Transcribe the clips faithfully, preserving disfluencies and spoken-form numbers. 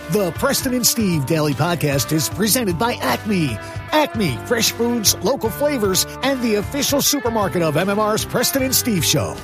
The Preston and Steve Daily Podcast is presented by Acme. Acme, fresh foods, local flavors, and the official supermarket of M M R's Preston and Steve Show.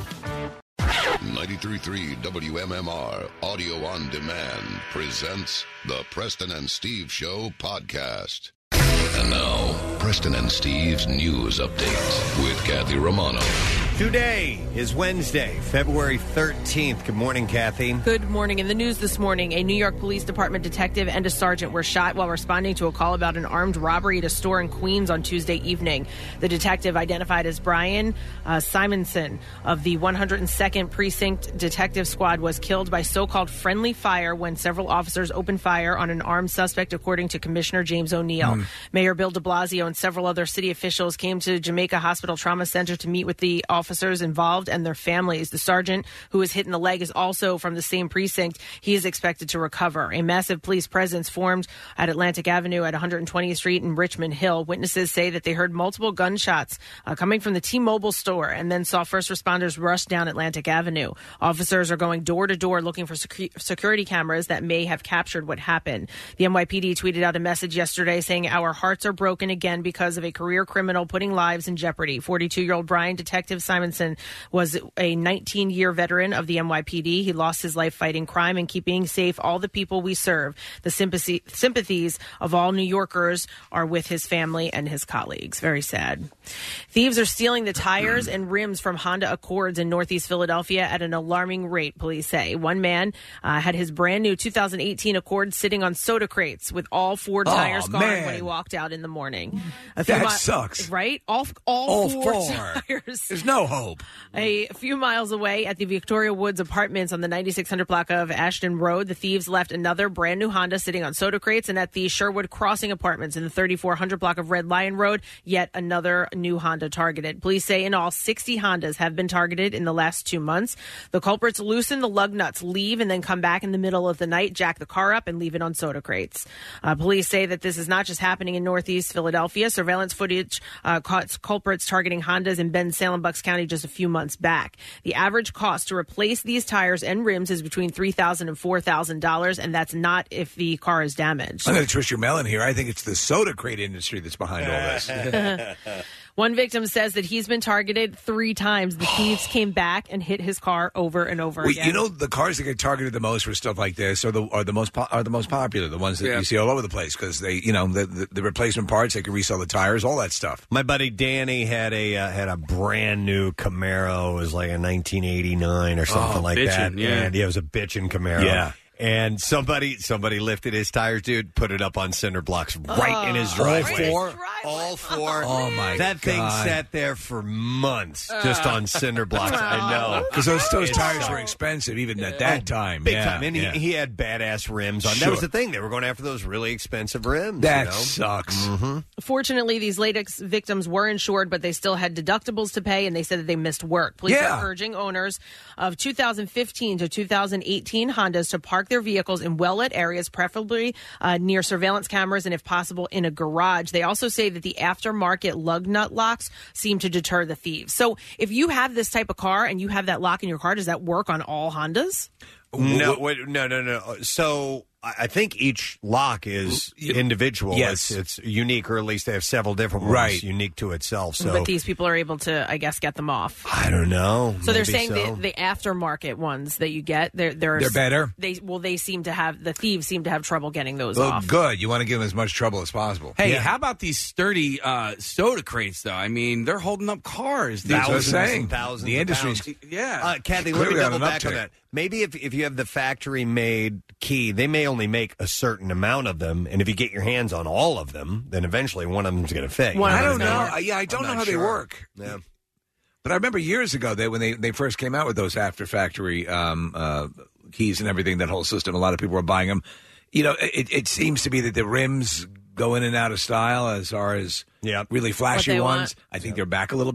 ninety-three point three W M M R Audio on Demand presents the Preston and Steve Show podcast. And now, Preston and Steve's news update with Kathy Romano. Today is Wednesday, February thirteenth. Good morning, Kathy. Good morning. In the news this morning, a New York Police Department detective and a sergeant were shot while responding to a call about an armed robbery at a store in Queens on Tuesday evening. The detective, identified as Brian uh, Simonson of the one hundred second Precinct Detective Squad, was killed by so-called friendly fire when several officers opened fire on an armed suspect, according to Commissioner James O'Neill. Mm. Mayor Bill de Blasio and several other city officials came to Jamaica Hospital Trauma Center to meet with the officers officers involved and their families. The sergeant who was hit in the leg is also from the same precinct. He is expected to recover. A massive police presence formed at Atlantic Avenue at one hundred twentieth Street and Richmond Hill. Witnesses say that they heard multiple gunshots uh, coming from the T-Mobile store and then saw first responders rush down Atlantic Avenue. Officers are going door to door looking for secu- security cameras that may have captured what happened. The N Y P D tweeted out a message yesterday saying, "Our hearts are broken again because of a career criminal putting lives in jeopardy." forty-two-year-old Brian Detective Simonson was a nineteen-year veteran of the N Y P D. He lost his life fighting crime and keeping safe all the people we serve. The sympathy, sympathies of all New Yorkers are with his family and his colleagues. Very sad. Thieves are stealing the tires and rims from Honda Accords in Northeast Philadelphia at an alarming rate, police say. One man uh, had his brand new two thousand eighteen Accord sitting on soda crates with all four tires oh, gone man. when he walked out in the morning. A that mi- sucks. Right? All, all, all four, four tires. There's no hope. A few miles away at the Victoria Woods Apartments on the ninety-six hundred block of Ashton Road, the thieves left another brand new Honda sitting on soda crates. And at the Sherwood Crossing Apartments in the thirty-four hundred block of Red Lion Road, yet another new Honda targeted. Police say in all, sixty Hondas have been targeted in the last two months. The culprits loosen the lug nuts, leave, and then come back in the middle of the night, jack the car up, and leave it on soda crates. Uh, police say that this is not just happening in Northeast Philadelphia. Surveillance footage uh, caught culprits targeting Hondas in Ben Salem, Bucks County just a few months back. The average cost to replace these tires and rims is between three thousand dollars and four thousand dollars, and that's not if the car is damaged. I'm going to twist your melon here. I think it's the soda crate industry that's behind all this. One victim says that he's been targeted three times. The thieves came back and hit his car over and over Wait, again. you know, the cars that get targeted the most for stuff like this are the are the most po- are the most popular, the ones that Yeah. you see all over the place because they, you know, the, the the replacement parts, they can resell the tires, all that stuff. My buddy Danny had a uh, had a brand new Camaro. It was like a nineteen eighty-nine or something Oh, like bitchin', that. yeah. And yeah, it was a bitchin' Camaro. Yeah. And somebody somebody lifted his tires, dude, put it up on cinder blocks right in his Oh, driveway. four? All four. Oh, my That thing God. sat there for months just on cinder blocks. I know. Because those, those It's tires so- were expensive even at that time. Big yeah, time. And yeah. he, he had badass rims on. Sure. That was the thing. They were going after those really expensive rims. That you know? sucks. Mm-hmm. Fortunately, these latex victims were insured, but they still had deductibles to pay, and they said that they missed work. Police Yeah. are urging owners of two thousand fifteen to two thousand eighteen Hondas to park their vehicles in well-lit areas, preferably uh, near surveillance cameras and, if possible, in a garage. They also say that the aftermarket lug nut locks seem to deter the thieves. So if you have this type of car and you have that lock in your car, does that work on all Hondas? No, wait, no, no, no. So I I think each lock is individual. Yes. It's, it's unique, or at least they have several different ones Right. unique to itself. So But these people are able to, I guess, get them off. I don't know. So they're Maybe saying so. the, the aftermarket ones that you get, they're they're, They're better? They well, they seem to have the thieves seem to have trouble getting those Well, off. good. You want to give them as much trouble as possible. Hey, Yeah. how about these sturdy uh, soda crates, though? I mean, they're holding up cars. These That's what I'm thousands saying. and thousands The of industry's pounds. Yeah. Uh, Kathy, let Clearly me on double an back on uptick. that. Maybe if if you have the factory made key, they may only make a certain amount of them, and if you get your hands on all of them, then eventually one of them's going to fit. You One know I of what don't them's know. gonna I- Yeah, I don't I'm know not how they sure. work. Yeah. But I remember years ago that when they, they first came out with those after factory um, uh, keys and everything, that whole system, a lot of people were buying them. You know, it, it seems to be that the rims go in and out of style as far as Yep. really flashy What they ones. want. I think they're back a little bit.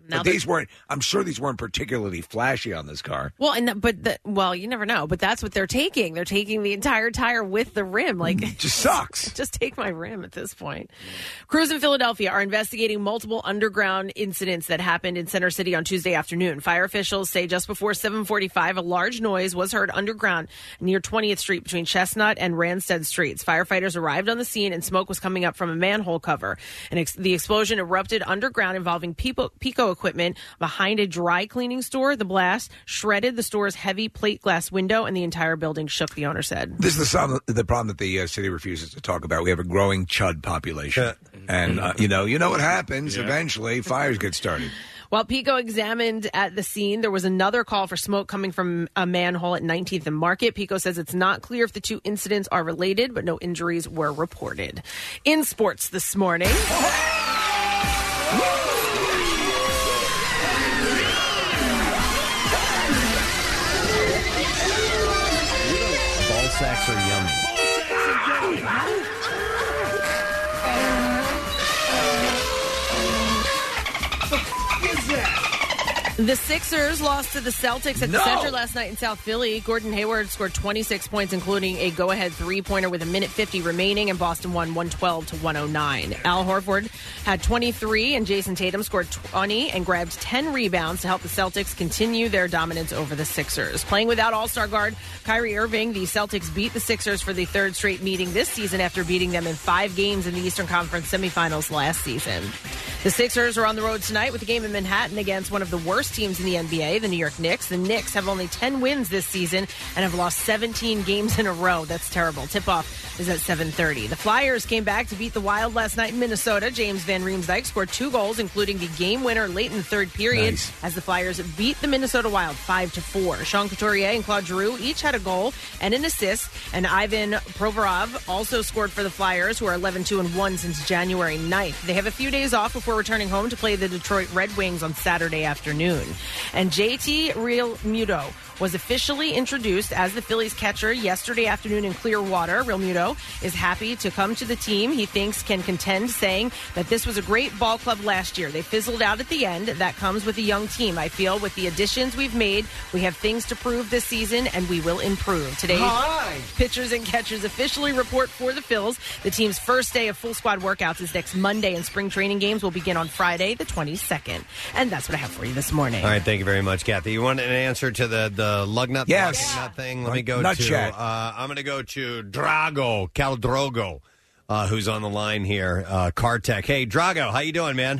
Now but that- these weren't. I'm sure these weren't particularly flashy on this car. Well, and the, but the, well, you never know. But that's what they're taking. They're taking the entire tire with the rim. Like, it just sucks. Just take my rim at this point. Crews in Philadelphia are investigating multiple underground incidents that happened in Center City on Tuesday afternoon. Fire officials say just before seven forty-five, a large noise was heard underground near twentieth Street between Chestnut and Ranstead Streets. Firefighters arrived on the scene, and smoke was coming up from a manhole cover. And ex- the explosion erupted underground, involving Pico, Pico equipment behind a dry cleaning store. The blast shredded the store's heavy plate glass window, and the entire building shook, the owner said. This is the, some, the problem that the uh, city refuses to talk about. We have a growing chud population. and, uh, you know, you know what happens. Yeah. Eventually, fires get started. While Pico examined at the scene, there was another call for smoke coming from a manhole at nineteenth and Market. Pico says it's not clear if the two incidents are related, but no injuries were reported. In sports this morning. Ball sacks are yummy. The Sixers lost to the Celtics at the No. Center last night in South Philly. Gordon Hayward scored twenty-six points, including a go-ahead three-pointer with a minute fifty remaining, and Boston won one twelve to one oh nine. Al Horford had twenty-three, and Jason Tatum scored twenty and grabbed ten rebounds to help the Celtics continue their dominance over the Sixers. Playing without All-Star guard Kyrie Irving, the Celtics beat the Sixers for the third straight meeting this season after beating them in five games in the Eastern Conference semifinals last season. The Sixers are on the road tonight with a game in Manhattan against one of the worst teams in the N B A, the New York Knicks. The Knicks have only ten wins this season and have lost seventeen games in a row. That's terrible. Tip-off is at seven thirty. The Flyers came back to beat the Wild last night in Minnesota. James Van Riemsdyk scored two goals, including the game winner late in the third period, Nice. as the Flyers beat the Minnesota Wild five to four. Sean Couturier and Claude Giroux each had a goal and an assist, and Ivan Provorov also scored for the Flyers, who are eleven two and one since January ninth. They have a few days off before returning home to play the Detroit Red Wings on Saturday afternoon. And J T Realmuto was officially introduced as the Phillies catcher yesterday afternoon in Clearwater. Realmuto is happy to come to the team he thinks can contend, saying that this was a great ball club last year. They fizzled out at the end. That comes with a young team. I feel with the additions we've made, we have things to prove this season, and we will improve. Today, Hi. pitchers and catchers officially report for the Phils. The team's first day of full squad workouts is next Monday, and spring training games will begin on Friday, the twenty-second. And that's what I have for you this morning. All right, thank you very much, Kathy. You want an answer to the the lug nut, Yes. lug nut thing? Let me go Nut to. chat. Uh, I'm going to go to Drago Caldrogo, uh, who's on the line here. Uh, Cartech. Hey, Drago, how you doing, man?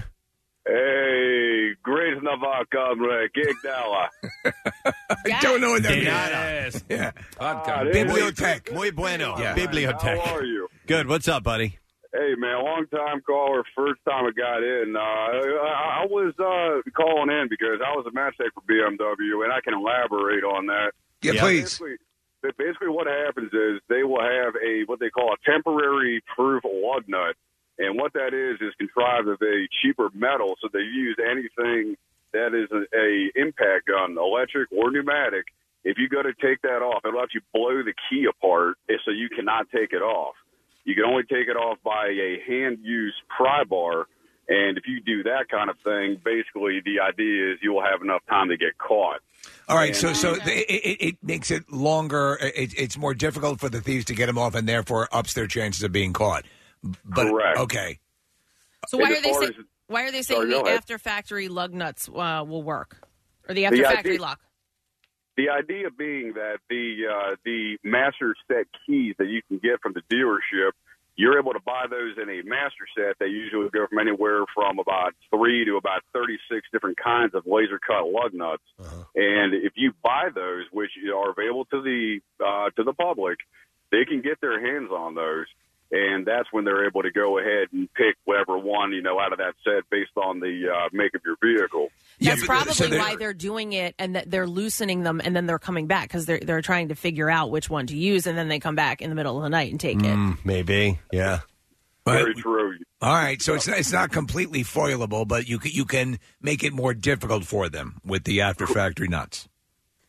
Hey, great Nava comrade, Gig Dalla. I don't know what that De means. nada. Yeah. Ah, hey, Bibliotech. Muy bueno. Yeah. Bibliotech. How are you? Good. What's up, buddy? Hey, man, long time caller, first time I got in. Uh, I, I was uh, calling in because I was a match tech for B M W, and I can elaborate on that. Yeah, Yeah. please. Basically, basically, what happens is they will have a what they call a temporary proof lug nut, and what that is is contrived of a cheaper metal. So they use anything that is a, a impact gun, electric or pneumatic. If you go to take that off, it'll let you blow the key apart, so you cannot take it off. You can only take it off by a hand-use pry bar, and if you do that kind of thing, basically the idea is you will have enough time to get caught. All right, so so the, it, it, it makes it longer. It, it's more difficult for the thieves to get them off, and therefore ups their chances of being caught. But Correct. okay, So why And are as they far say, as- why are they saying Sorry, go the ahead. after factory lug nuts uh, will work, or the after The factory idea- lock? The idea being that the uh, the master set keys that you can get from the dealership, you're able to buy those in a master set. They usually go from anywhere from about three to about thirty-six different kinds of laser cut lug nuts. Uh-huh. And if you buy those, which are available to the uh, to the public, they can get their hands on those. And that's when they're able to go ahead and pick whatever one, you know, out of that set based on the uh, make of your vehicle. Yeah, That's but- probably so they're- why they're doing it, and that they're loosening them, and then they're coming back because they're they're trying to figure out which one to use, and then they come back in the middle of the night and take it. Mm, maybe. Yeah. Very true. All right, so it's it's not completely foilable, but you can, you can make it more difficult for them with the after factory nuts.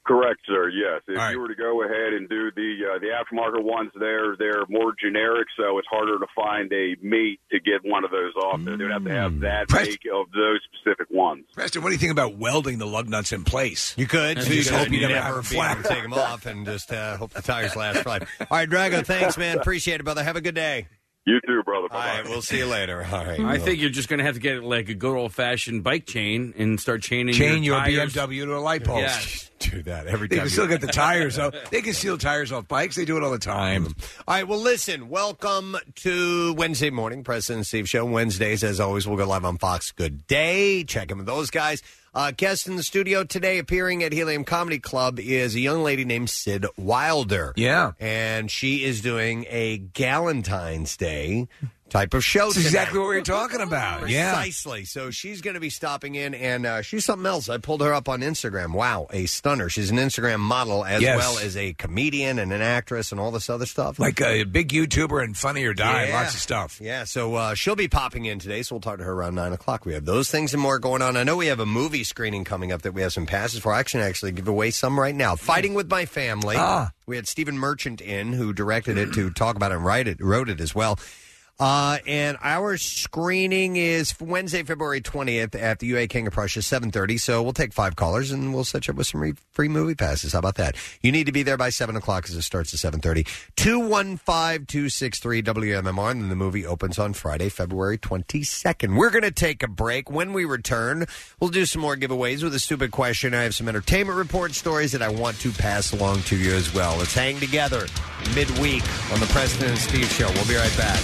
Correct, sir. Yes. If right. you were to go ahead and do the uh, the aftermarket ones, there they're more generic, so it's harder to find a mate to get one of those off. Mm. They would have to have that Prest- make of those specific ones. Preston, what do you think about welding the lug nuts in place? You could. So you you just could hope you never never have a be able flat. to take them off and just uh, hope the tires last right. All right, Drago, thanks, man. Appreciate it, brother. Have a good day. You too, brother. All right, we'll see you later. All right. I think you're just going to have to get like a good old fashioned bike chain and start chaining Chain your, your tires. B M W to a light post. Yes. Do that every They time. can you- still get the tires off. They can steal tires off bikes. They do it all the time. All right, well, listen, welcome to Wednesday morning, President Steve Show. Wednesdays, as always, we'll go live on Fox Good Day. Check in with those guys. Uh, guest in the studio today appearing at Helium Comedy Club is a young lady named Sid Wilder. Yeah. And she is doing a Galentine's Day type of show That's today. exactly what we were talking about. Yeah. Precisely. So she's going to be stopping in, and uh, she's something else. I pulled her up on Instagram. Wow, a stunner. She's an Instagram model as Yes. well as a comedian and an actress and all this other stuff. Like a big YouTuber and Funny or Die. Yeah. Lots of stuff. Yeah, so uh, she'll be popping in today, so we'll talk to her around nine o'clock. We have those things and more going on. I know we have a movie screening coming up that we have some passes for. I can actually give away some right now. Fighting with My Family. Ah. We had Stephen Merchant in, who directed it, to talk about it and write it, wrote it as well. Uh, and our screening is Wednesday, February twentieth at the U A King of Prussia, seven thirty. So we'll take five callers and we'll set you up with some re- free movie passes. How about that? You need to be there by seven o'clock because it starts at seven thirty. two one five, two six three, W M M R, and then the movie opens on Friday, February twenty-second. We're going to take a break. When we return, we'll do some more giveaways with a stupid question. I have some entertainment report stories that I want to pass along to you as well. Let's hang together midweek on the Preston and Steve Show. We'll be right back.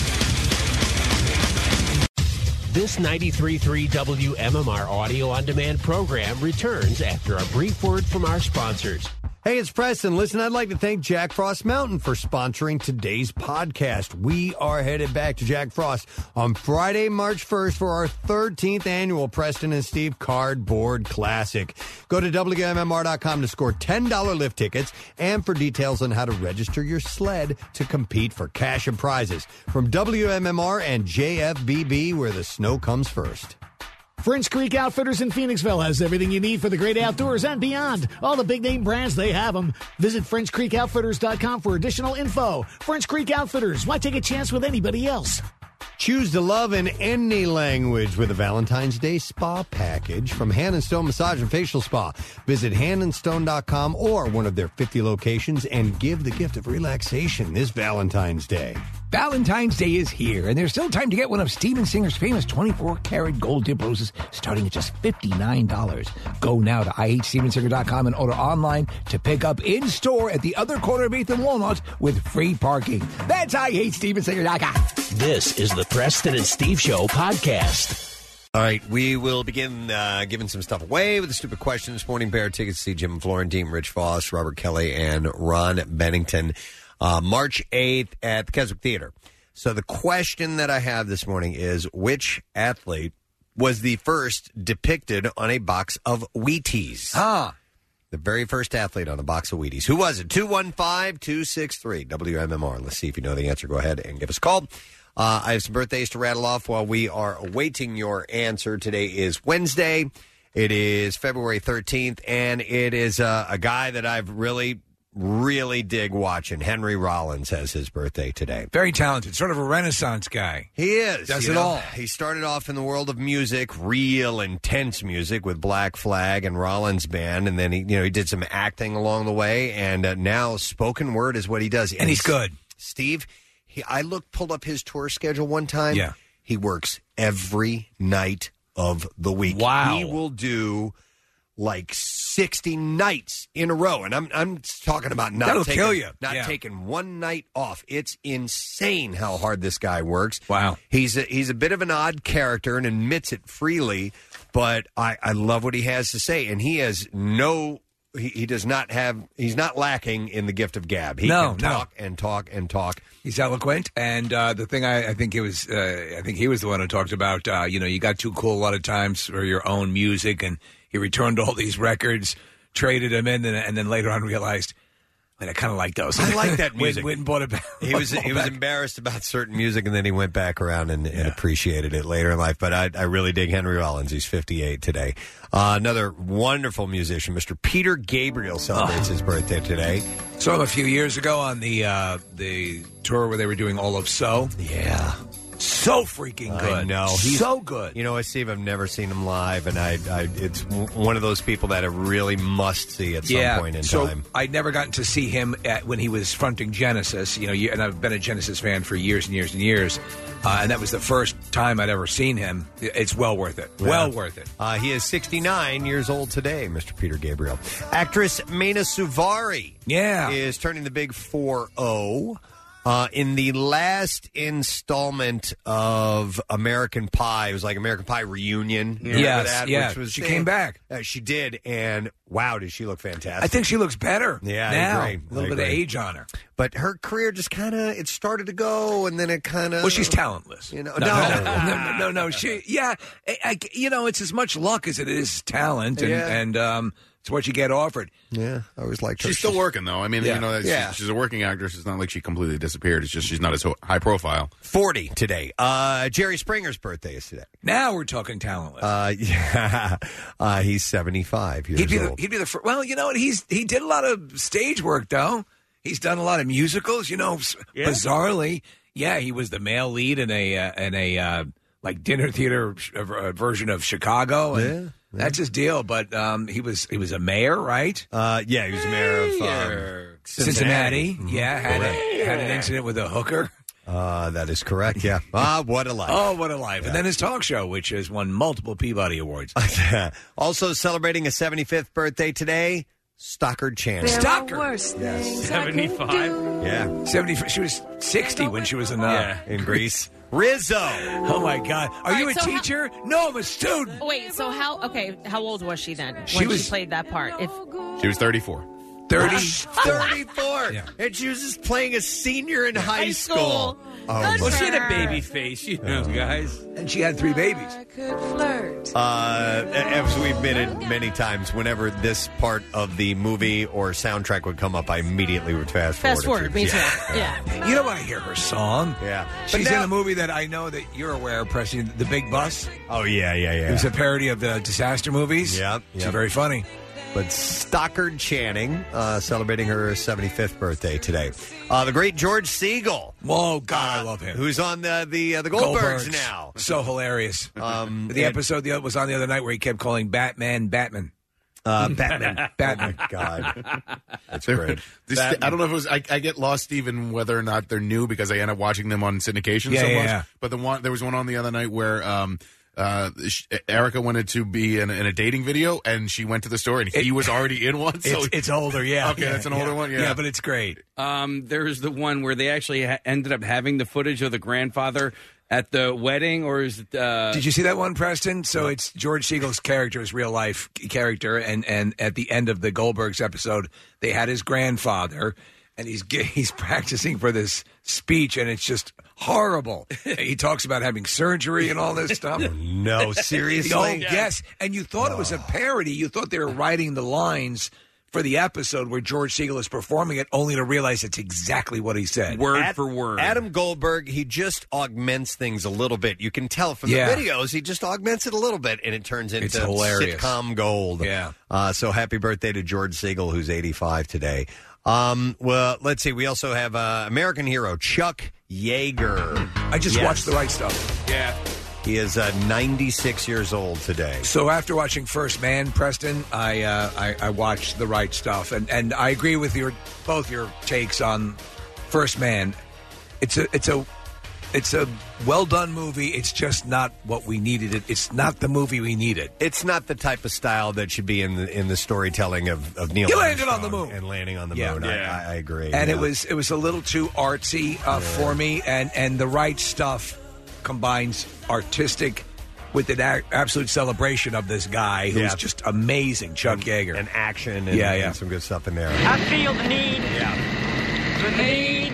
This ninety-three point three W M M R audio on demand program returns after a brief word from our sponsors. Hey, it's Preston. Listen, I'd like to thank Jack Frost Mountain for sponsoring today's podcast. We are headed back to Jack Frost on Friday, March first for our thirteenth annual Preston and Steve Cardboard Classic. Go to W M M R dot com to score ten dollars lift tickets and for details on how to register your sled to compete for cash and prizes. From W M M R and J F B B, where the snow comes first. French Creek Outfitters in Phoenixville has everything you need for the great outdoors and beyond. All the big name brands, they have them. Visit French Creek Outfitters dot com for additional info. French Creek Outfitters, why take a chance with anybody else? Choose to love in any language with a Valentine's Day spa package from Hand and Stone Massage and Facial Spa. Visit hand and stone dot com or one of their fifty locations and give the gift of relaxation this Valentine's Day. Valentine's Day is here, and there's still time to get one of Steven Singer's famous twenty-four karat gold dip roses starting at just fifty-nine dollars. Go now to I hate steven singer dot com and order online to pick up in-store at the other corner of eighth and Walnut with free parking. That's I hate steven singer dot com. This is the Preston and Steve Show podcast. All right, we will begin uh, giving some stuff away with the stupid question this morning. Bear tickets to see Jim Florentine, Rich Voss, Robert Kelly, and Ron Bennington. Uh, March eighth at the Keswick Theater. So the question that I have this morning is, which athlete was the first depicted on a box of Wheaties? Ah. The very first athlete on a box of Wheaties. Who was it? two one five, two six three, W M M R. Let's see if you know the answer. Go ahead and give us a call. Uh, I have some birthdays to rattle off while we are awaiting your answer. Today is Wednesday. It is February thirteenth, and it is uh, a guy that I've really... really dig watching. Henry Rollins has his birthday today. Very talented, sort of a Renaissance guy. He is. Does you it know, all. He started off in the world of music, real intense music with Black Flag and Rollins Band, and then he, you know, he did some acting along the way, and uh, now spoken word is what he does. And, And he's good. Steve, he, I looked, pulled up his tour schedule one time. Yeah. He works every night of the week. Wow. He will do like sixty nights in a row, and I'm I'm talking about not That'll taking, kill you. not Yeah. taking one night off. It's insane how hard this guy works. Wow. He's a, he's a bit of an odd character and admits it freely, but I, I love what he has to say, and he has no. He, he does not have. He's not lacking in the gift of gab. He No, can no. talk and talk and talk. He's eloquent, and uh, the thing I, I think it was, uh, I think he was the one who talked about, uh, you know, you got too cool a lot of times for your own music, and he returned all these records, traded them in, and, and then later on realized, And I kind of like those. I like that music. Went, went and bought it back. He was he was embarrassed about certain music, and then he went back around and, and appreciated it later in life. But I, I really dig Henry Rollins. He's fifty-eight today. Uh, another wonderful musician, Mister Peter Gabriel, celebrates his birthday today. Saw him a few years ago on the uh, the tour where they were doing all of So. Yeah. So freaking good. I know. He's so good. You know, Steve, I've never seen him live, and I, I it's w- one of those people that I really must see at some yeah, point in so time. I'd never gotten to see him at, when he was fronting Genesis, you know, and I've been a Genesis fan for years and years and years, uh, and that was the first time I'd ever seen him. It's well worth it. Yeah. Well worth it. Uh, he is sixty-nine years old today, Mister Peter Gabriel. Actress Mena Suvari yeah. is turning the big four oh. Uh, in the last installment of American Pie, it was like American Pie Reunion. Yes, Remember that? yeah. Which was, She came back. Uh, she did, and wow, did she look fantastic. I think she looks better Yeah, now. I agree. A little I bit of agree. age on her. But her career just kind of, it started to go, and then it kind of... Well, she's talentless. You know, no, no. no, no, no, no, no. She, yeah, I, I- you know, it's as much luck as it is talent, and, Yeah. and um, it's what you get offered. Yeah, I always liked her. She's still working, though. I mean, Yeah. you know, she's, Yeah. she's a working actress. It's not like she completely disappeared. It's just she's not as ho- high profile. forty today. Uh, Jerry Springer's birthday is today. Now we're talking talentless. Uh, yeah, uh, he's seventy-five years He'd be the, old. he'd be the first. Well, you know what? He's he did a lot of stage work though. He's done a lot of musicals. You know, s- Yeah. bizarrely, yeah, he was the male lead in a uh, in a uh, like dinner theater sh- uh, version of Chicago. And Yeah, that's his deal. But um, he was he was a mayor, right? Uh, yeah, he was the mayor of um, Cincinnati. Mhm. Yeah, had a, had an incident with a hooker. Uh, that is correct. Yeah. Ah, what a life. Oh, what a life! And then his talk show, which has won multiple Peabody Awards. Also celebrating a seventy-fifth birthday today, Stockard Channing. Stockard. seventy-five. Yeah, seventy. She was sixty when she was in uh, Yeah. in Greece. Rizzo. Oh my God! Are All you right, a so how- teacher? No, I'm a student. Wait, so how? Okay, how old was she then when She she, was- played that part? If She was thirty-four. Thirty. thirty-four. Yeah. And she was just playing a senior in high, high school, Oh, Good Well, my- she had a her. baby face, you know, guys. And she had three babies. Uh, as we've admitted many times, whenever this part of the movie or soundtrack would come up, I immediately would fast forward. fast forward, it. me too. Yeah. Yeah. You don't want to hear her song. Yeah. She's But now- in a movie that I know that you're aware of, Preston, The Big Bus. Oh, yeah, yeah, yeah. It was a parody of the disaster movies. Yep, It's yep. very funny. But Stockard Channing uh, celebrating her seventy-fifth birthday today. Uh, the great George Siegel. Whoa, God, I love him. Who's on the the, uh, the Goldbergs, Goldbergs. now. So hilarious. Um, the and- episode the, was on the other night where he kept calling Batman Batman. Uh, Batman. Batman. Oh, God. That's They're- great. This, I don't know if it was. I, I get lost even whether or not they're new because I end up watching them on syndication Yeah, so yeah, much. yeah. But the one there was one on the other night where um, uh, sh- Erica wanted to be in, in a dating video and she went to the store and he was already in one. So It's, it's older, yeah. Okay, yeah, that's an older yeah. one, yeah. Yeah, but it's great. Um, there's the one where they actually ha- ended up having the footage of the grandfather at the wedding, or is it? Uh, Did you see that one, Preston? So it's George Siegel's character's real life character, and, and at the end of the Goldbergs episode, they had his grandfather, and he's ge- he's practicing for this speech, and it's just horrible. He talks about having surgery and all this stuff. No, seriously? Oh, yes. And you thought it was a parody. You thought they were writing the lines for the episode where George Siegel is performing it, only to realize it's exactly what he said. word Ad- for word. Adam Goldberg, he just augments things a little bit. You can tell from Yeah. the videos, he just augments it a little bit, and it turns into It's hilarious. sitcom gold. Yeah. Uh, so happy birthday to George Siegel, who's eighty-five today. Um, well, let's see. We also have uh, American hero Chuck Yeager. I just Yes. watched The Right Stuff. yeah. He is uh, ninety-six years old today. So after watching First Man, Preston, I, uh, I I watched The Right Stuff, and, and I agree with your both your takes on First Man. It's a it's a it's a well done movie. It's just not what we needed. It. It's not the movie we needed. It's not the type of style that should be in the in the storytelling of, of Neil. He landed on the Armstrong moon. and landing on the Yeah. moon. Yeah. I, I agree. And yeah. it was it was a little too artsy uh, for me. And and The Right Stuff combines artistic with an a- absolute celebration of this guy who's Yeah. just amazing, Chuck Yeager. and action and, Yeah, yeah. and some good stuff in there. I feel the need, Yeah. the need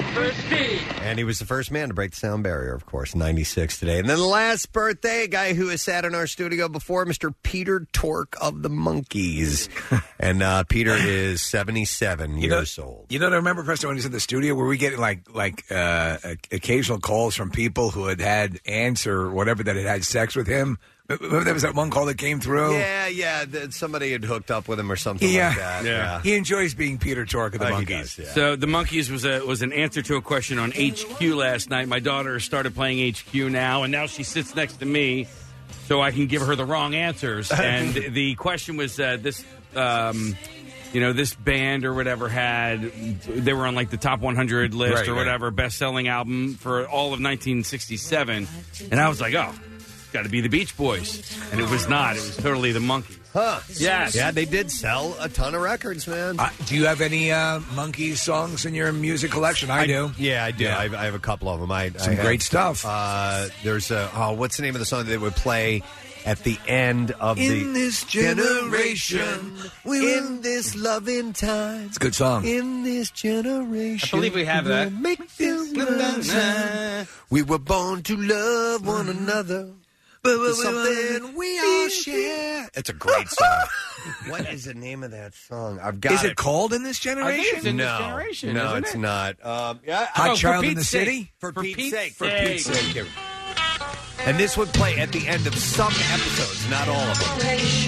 for Steve. And he was the first man to break the sound barrier, of course, ninety-six today. And then the last birthday, a guy who has sat in our studio before, Mister Peter Tork of the Monkees. And uh, Peter is seventy-seven You know- years old. You know what I remember, Preston, when he's in the studio, were we getting like like uh, occasional calls from people who had had aunts or whatever that had had sex with him? Remember there was that one call that came through? Yeah, yeah. th- Somebody had hooked up with him or something Yeah. like that. Yeah. He enjoys being Peter Tork of the Uh, he Monkees. does, yeah. So the Monkees was a was an answer to a question on H Q last night. My daughter started playing H Q now, and now she sits next to me, so I can give her the wrong answers. And the question was uh, this. Um, You know, this band or whatever had, they were on like the top one hundred list Right, or right. whatever, best-selling album for all of nineteen sixty-seven. And I was like, oh, it's got to be the Beach Boys. And it was not. It was totally the Monkees. Huh. Yes. Yeah, they did sell a ton of records, man. Uh, do you have any uh, Monkees songs in your music collection? I, do. Yeah, I do. Yeah. I, I have a couple of them. I, Some I have, great stuff. Uh, there's a, oh, what's the name of the song that they would play at the end of the... In this generation, we in this loving time. It's a good song. In this generation. I believe we have that. we'll Make them love. We were born to love one another. It's something we all share. It's a great song. What is the name of that song? I've got Is it called In This Generation? it's In This no, Generation, no, isn't it's it? not. Um, yeah, Hot Oh, for Child in Pete's the sake. City? for, For Pete's, Pete's sake. For sake. Pete's sake. Here. And this would play at the end of some episodes, not all of them.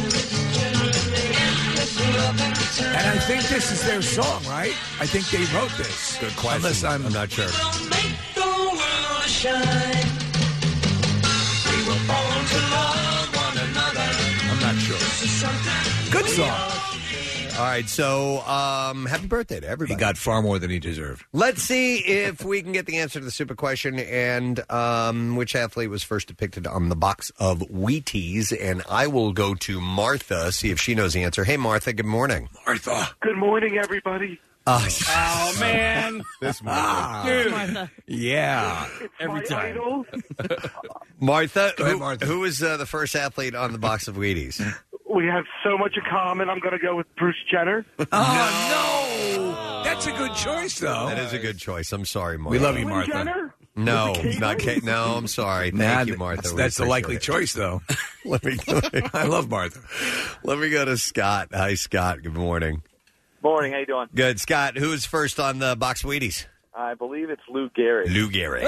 And I think this is their song, right? I think they wrote this. Good question. Unless I'm, I'm not sure. Make the world shine. We were born to love one another. I'm not sure. Good song. All right, so um, happy birthday to everybody. He got far more than he deserved. Let's see if we can get the answer to the super question and um, which athlete was first depicted on the box of Wheaties. And I will go to Martha, see if she knows the answer. Hey, Martha, good morning. Martha. Good morning, everybody. Uh, Oh, man. this morning. Ah, Dude. Martha. yeah. Every My time. idol. Martha, Go ahead, who, Martha. who was uh, the first athlete on the box of Wheaties? We have so much in common. I'm going to go with Bruce Jenner. Oh, no. That's a good choice, though. That is a good choice. I'm sorry, Martha. We love you, Caitlyn Martha. Jenner? No, Was it not Caitlyn? Kate. No, I'm sorry. Thank Nah, you, Martha. That's, We that's the likely appreciate choice, though. it. Let me go. I love Martha. Let me go to Scott. Hi, Scott. Good morning. Morning, how you doing? Good, Scott. Who was first on the box of Wheaties? I believe it's Lou Gehrig. Lou Gehrig.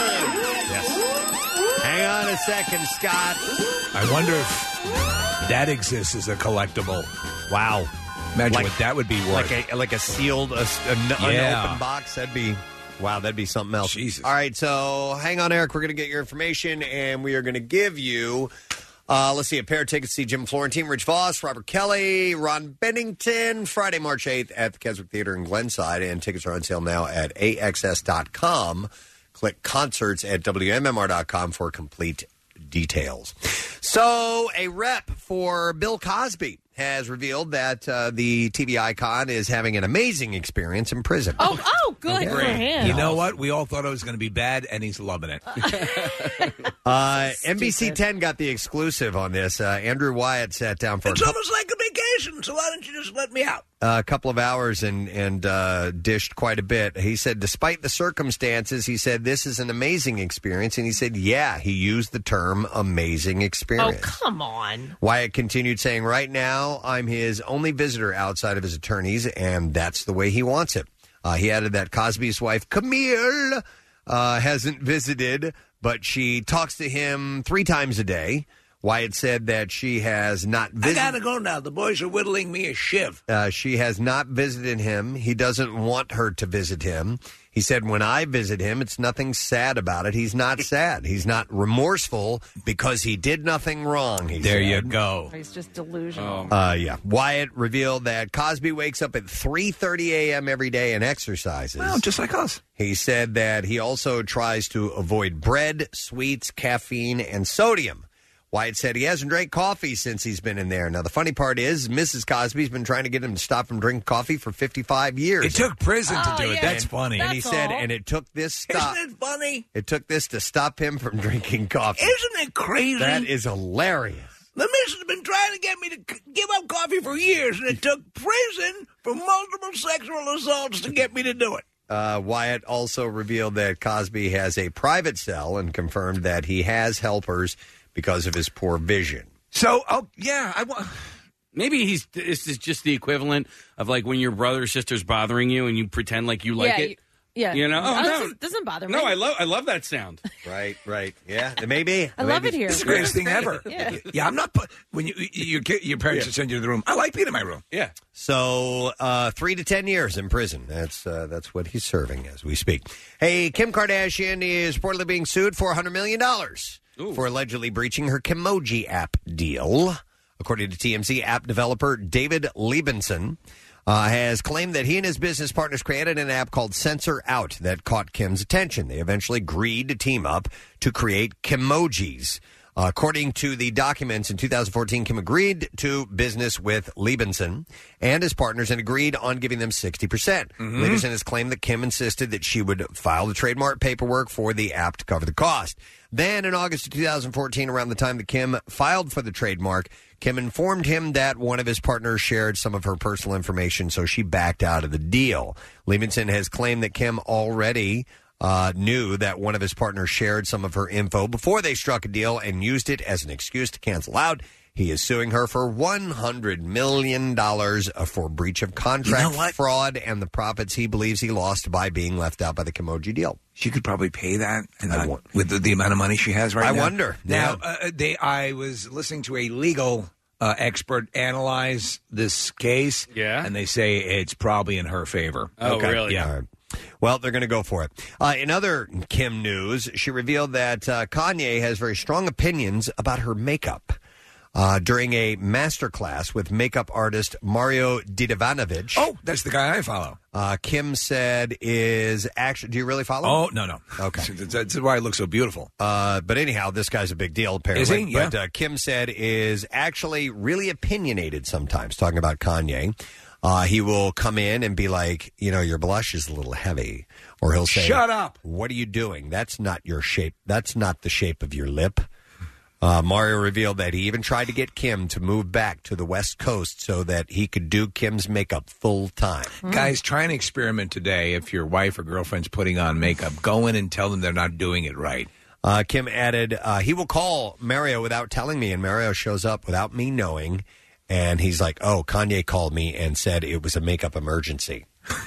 Yes. Hang on a second, Scott. I wonder if that exists as a collectible. Wow. Imagine Like- what that would be worth. Like a like a sealed, a, a n- Yeah. unopened box. That'd be wow. That'd be something else. Jesus. All right, so hang on, Eric. We're going to get your information, and we are going to give you. Uh, let's see, a pair of tickets to see Jim Florentine, Rich Voss, Robert Kelly, Ron Bennington, Friday, March eighth at the Keswick Theater in Glenside, and tickets are on sale now at A X S dot com. Click concerts at W M M R dot com for complete details. So, a rep for Bill Cosby has revealed that uh, the T V icon is having an amazing experience in prison. Oh, oh, good for him. You know what? We all thought it was going to be bad, and he's loving it. Uh, N B C ten got the exclusive on this. Uh, Andrew Wyatt sat down for a couple, almost like a vacation, so why don't you just let me out? uh, couple of hours and and uh, dished quite a bit. He said, despite the circumstances, he said this is an amazing experience, and he said, yeah, he used the term amazing Oh, experience. come on. Wyatt continued saying, right now, I'm his only visitor outside of his attorneys, and that's the way he wants it. Uh, he added that Cosby's wife, Camille, uh, hasn't visited, but she talks to him three times a day. Wyatt said that she has not visited. I gotta go now. The boys are whittling me a shiv. Uh, she has not visited him. He doesn't want her to visit him. He said, when I visit him, it's nothing sad about it. He's not sad. He's not remorseful because he did nothing wrong. He There said. you go. He's just delusional. Uh, yeah. Wyatt revealed that Cosby wakes up at three thirty a.m. every day and exercises. Well, just like us. He said that he also tries to avoid bread, sweets, caffeine, and sodium. Wyatt said he hasn't drank coffee since he's been in there. Now, the funny part is Missus Cosby's been trying to get him to stop him drinking coffee for fifty-five years. It took prison to Oh, do it. yeah. That's and, funny. And he That's said, all. and it took this stop. Isn't it funny? It took this to stop him from drinking coffee. Isn't it crazy? That is hilarious. The missus has been trying to get me to c- give up coffee for years, and it took prison for multiple sexual assaults to get me to do it. Uh, Wyatt also revealed that Cosby has a private cell and confirmed that he has helpers because of his poor vision. So, oh, yeah, I want. Maybe he's. This is just the equivalent of like when your brother or sister's bothering you and you pretend like you like yeah, it. You, yeah, You know? Oh, Oh, this no. is- doesn't bother me. No, I love. I love that sound. Right, right. Yeah, it may be. I love it here. It's the greatest thing ever. Yeah. Yeah, I'm not. Put, when you, your kid, your parents Yeah. send you to the room, I like being in my room. Yeah. So uh, three to ten years in prison. That's uh, that's what he's serving as we speak. Hey, Kim Kardashian is reportedly being sued for one hundred million dollars for allegedly breaching her Kimoji app deal. According to T M Z, app developer David Liebenson uh, has claimed that he and his business partners created an app called Censor Out that caught Kim's attention. They eventually agreed to team up to create Kimojis. Uh, according to the documents, in two thousand fourteen, Kim agreed to business with Liebenson and his partners and agreed on giving them sixty percent. Mhm. Liebenson has claimed that Kim insisted that she would file the trademark paperwork for the app to cover the cost. Then, in August of two thousand fourteen, around the time that Kim filed for the trademark, Kim informed him that one of his partners shared some of her personal information, so she backed out of the deal. Liebenson has claimed that Kim already uh, knew that one of his partners shared some of her info before they struck a deal and used it as an excuse to cancel out. He is suing her for one hundred million dollars for breach of contract, You know what? fraud, and the profits he believes he lost by being left out by the Kimoji deal. She could probably pay that and I not- wa- with the, the amount of money she has right I now. wonder. Now, Yeah. uh, they, I was listening to a legal uh, expert analyze this case. Yeah. And they say it's probably in her favor. Oh, really? Yeah. All right. Well, they're going to go for it. Uh, in other Kim news, she revealed that uh, Kanye has very strong opinions about her makeup. Uh, during a master class with makeup artist Mario Didavanovich. Oh, that's the guy I follow. Uh, Kim said is actually, do you really follow Oh, him? no, no. Okay. That's, that's why it looks so beautiful. Uh, but anyhow, this guy's a big deal, apparently. Is he? Yeah. But uh, Kim said is actually really opinionated sometimes, talking about Kanye. Uh, he will come in and be like, you know, your blush is a little heavy. Or he'll say, Shut up. What are you doing? That's not your shape. That's not the shape of your lip. Uh, Mario revealed that he even tried to get Kim to move back to the West Coast so that he could do Kim's makeup full time. Guys, try an experiment today. If your wife or girlfriend's putting on makeup, go in and tell them they're not doing it right. Uh, Kim added, uh, he will call Mario without telling me, and Mario shows up without me knowing, and he's like, oh, Kanye called me and said it was a makeup emergency.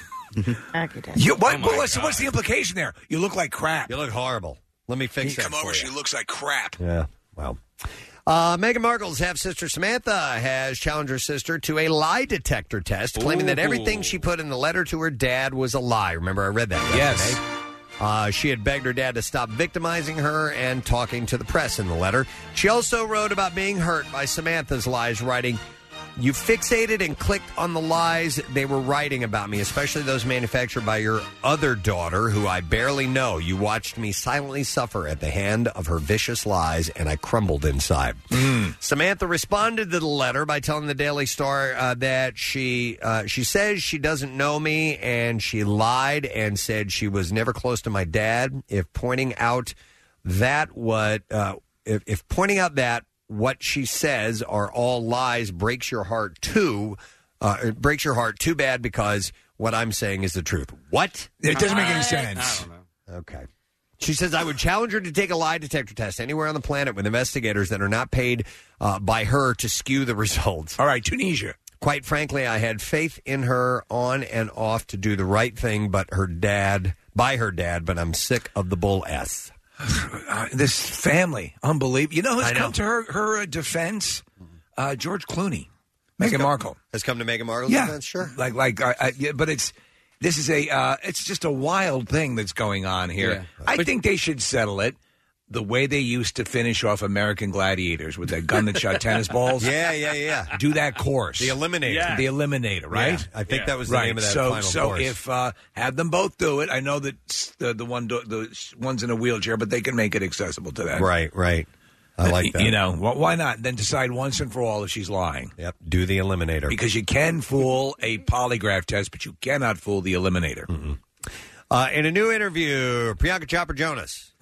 You, what, Oh, my well, what's, God. what's the implication there? You look like crap. You look horrible. Let me fix You that come over, for she you. looks like crap. Yeah, well. Uh, Meghan Markle's half-sister Samantha has challenged her sister to a lie detector test, claiming that everything she put in the letter to her dad was a lie. Remember, I read that Yes. yesterday. Uh, she had begged her dad to stop victimizing her and talking to the press in the letter. She also wrote about being hurt by Samantha's lies, writing, you fixated and clicked on the lies they were writing about me, especially those manufactured by your other daughter, who I barely know. You watched me silently suffer at the hand of her vicious lies, and I crumbled inside. Samantha responded to the letter by telling the Daily Star uh, that she uh, she says she doesn't know me, and she lied and said she was never close to my dad. If pointing out that what uh, if, if pointing out that what she says are all lies breaks your heart too. Uh, it breaks your heart too bad because what I'm saying is the truth. What? It doesn't make any sense. Okay. She says, I would challenge her to take a lie detector test anywhere on the planet with investigators that are not paid uh, by her to skew the results. All right, Tunisia. Quite frankly, I had faith in her on and off to do the right thing, but her dad, by her dad, but I'm sick of the bull S. Uh, this family, unbelievable. You know who's I know. come to her her uh, defense? Uh, George Clooney, Meghan Markle Has come to Meghan Markle's Yeah, defense? Sure. Like, like, uh, uh, yeah, but it's this is a uh, it's just a wild thing that's going on here. Yeah. I think they should settle it the way they used to finish off American Gladiators with that gun that shot tennis balls. Yeah, yeah, yeah. Do that course. The Eliminator. Yeah. The Eliminator, right? Yeah, I think Yeah. that was the right. name of that so, final so course. if uh, have them both do it, I know that s- the the one do, the one's in a wheelchair, but they can make it accessible to that. Right, right. I like that. You know, wh- why not? Then decide once and for all if she's lying. Yep, do the Eliminator. Because you can fool a polygraph test, but you cannot fool the Eliminator. Uh, in a new interview, Priyanka Chopra Jonas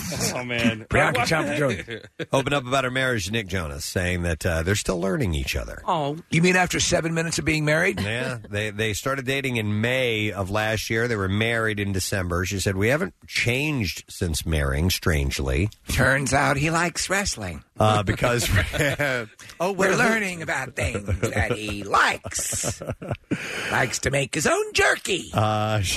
Oh, man. Priyanka Chopra Jonas. Open up about her marriage to Nick Jonas, saying that uh, they're still learning each other. Oh. You mean after seven minutes of being married? Yeah, they they started dating in May of last year. They were married in December. She said, we haven't changed since marrying, strangely. Turns out he likes wrestling. Uh, because oh, we're learning about things that he likes. Likes to make his own jerky. Uh, she,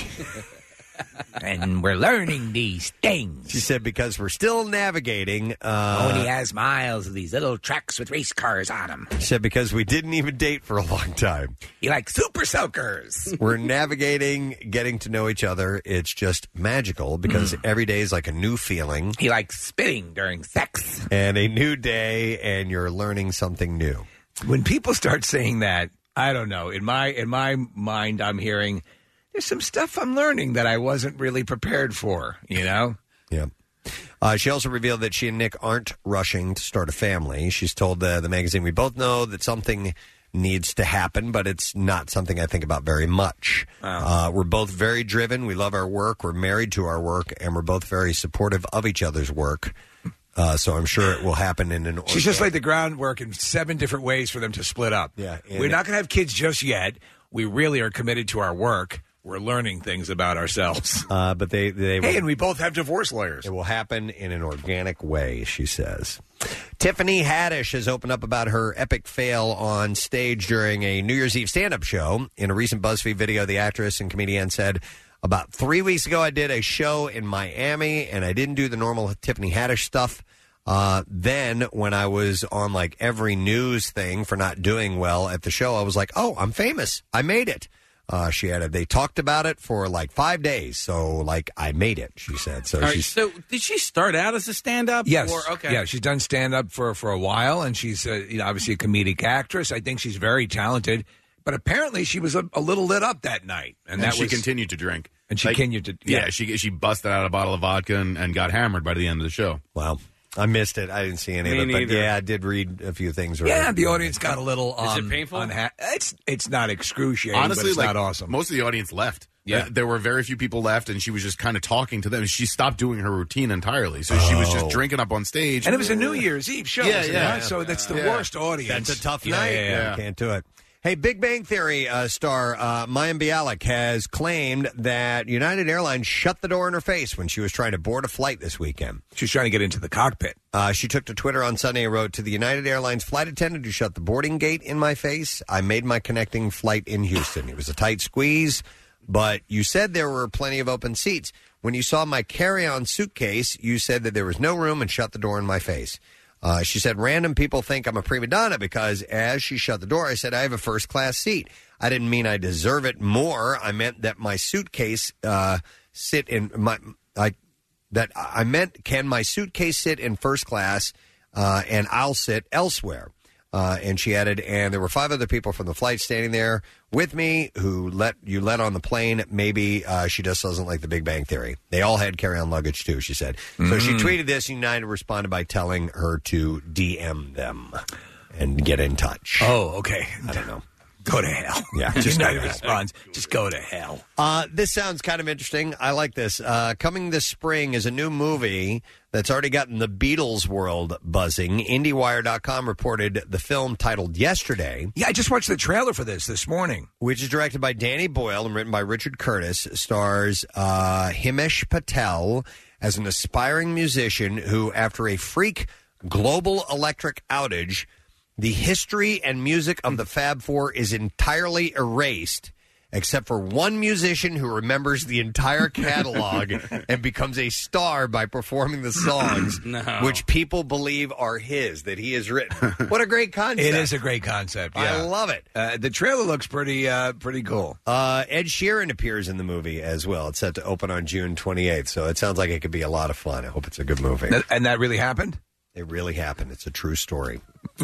and we're learning these things. She said because we're still navigating. Uh, oh, and he has miles of these little trucks with race cars on them. She said because we didn't even date for a long time. He likes super soakers. We're navigating, getting to know each other. It's just magical because Mm. every day is like a new feeling. He likes spitting during sex. And a new day, and you're learning something new. When people start saying that, I don't know. In my in my mind, I'm hearing there's some stuff I'm learning that I wasn't really prepared for. You know? Yeah. Uh, she also revealed that she and Nick aren't rushing to start a family. She's told the, the magazine, we both know that something needs to happen, but it's not something I think about very much. Uh, we're both very driven. We love our work. We're married to our work, and we're both very supportive of each other's work. Uh, so I'm sure it will happen in an. She's just laid the groundwork in seven different ways for them to split up. Yeah, we're not going to have kids just yet. We really are committed to our work. We're learning things about ourselves. Uh, but they, they hey, and we both have divorce lawyers. It will happen in an organic way, she says. Tiffany Haddish has opened up about her epic fail on stage during a New Year's Eve stand-up show. In a recent BuzzFeed video, the actress and comedian said, about three weeks ago, I did a show in Miami, and I didn't do the normal Tiffany Haddish stuff. Uh, then, when I was on, like, every news thing for not doing well at the show, I was like, oh, I'm famous. I made it. Uh, she added, they talked about it for like five days. So, like, I made it, she said. So, All right, she's, so did she start out as a stand-up? Yes. Or, okay. Yeah, she's done stand-up for, for a while, and she's uh, you know, obviously a comedic actress. I think she's very talented. But apparently she was a, a little lit up that night. And, And that she was, continued to drink. And she Like, continued to... Yeah, she she busted out a bottle of vodka and, and got hammered by the end of the show. Wow. I missed it. I didn't see any Me of it. But neither. yeah, I did read a few things. Yeah, right. the audience got a little... Um, Is it painful? Unha- it's, it's not excruciating, Honestly, but it's like, not awesome. most of the audience left. Yeah. Uh, there were very few people left, and she was just kind of talking to them. She stopped doing her routine entirely, so she was just Oh. drinking up on stage. And it was a New Year's Eve show, Yeah, wasn't yeah, it? yeah. So that's the Yeah. worst audience. That's a tough Yeah, night. yeah, yeah. Can't do it. Hey, Big Bang Theory uh, star uh, Mayim Bialik has claimed that United Airlines shut the door in her face when she was trying to board a flight this weekend. She was trying to get into the cockpit. Uh, she took to Twitter on Sunday and wrote, to the United Airlines flight attendant who shut the boarding gate in my face, I made my connecting flight in Houston. It was a tight squeeze, but you said there were plenty of open seats. When you saw my carry-on suitcase, you said that there was no room and shut the door in my face. Uh, she said, random people think I'm a prima donna because as she shut the door, I said, I have a first-class seat. I didn't mean I deserve it more. I meant that my suitcase uh, sit in my... I, that I meant, can my suitcase sit in first class uh, and I'll sit elsewhere? Uh, and she added, and there were five other people from the flight standing there with me who let you let on the plane. Maybe uh, she just doesn't like the Big Bang Theory. They all had carry-on luggage, too, she said. So she tweeted this, and United responded by telling her to D M them and get in touch. Oh, okay. I don't know. Go to hell. Yeah. Just United responds, just go to hell. Uh, this sounds kind of interesting. I like this. Uh, coming this spring is a new movie that's already gotten the Beatles world buzzing. IndieWire dot com reported the film titled Yesterday. Yeah, I just watched the trailer for this this morning. Which is directed by Danny Boyle and written by Richard Curtis. Stars uh, Himesh Patel as an aspiring musician who, after a freak global electric outage, the history and music of the Fab Four is entirely erased, except for one musician who remembers the entire catalog and becomes a star by performing the songs, No. which people believe are his, that he has written. What a great concept. It is a great concept. I Yeah. love it. Uh, the trailer looks pretty uh, pretty cool. Uh, Ed Sheeran appears in the movie as well. It's set to open on June twenty-eighth, so it sounds like it could be a lot of fun. I hope it's a good movie. Th- And that really happened? It really happened. It's a true story.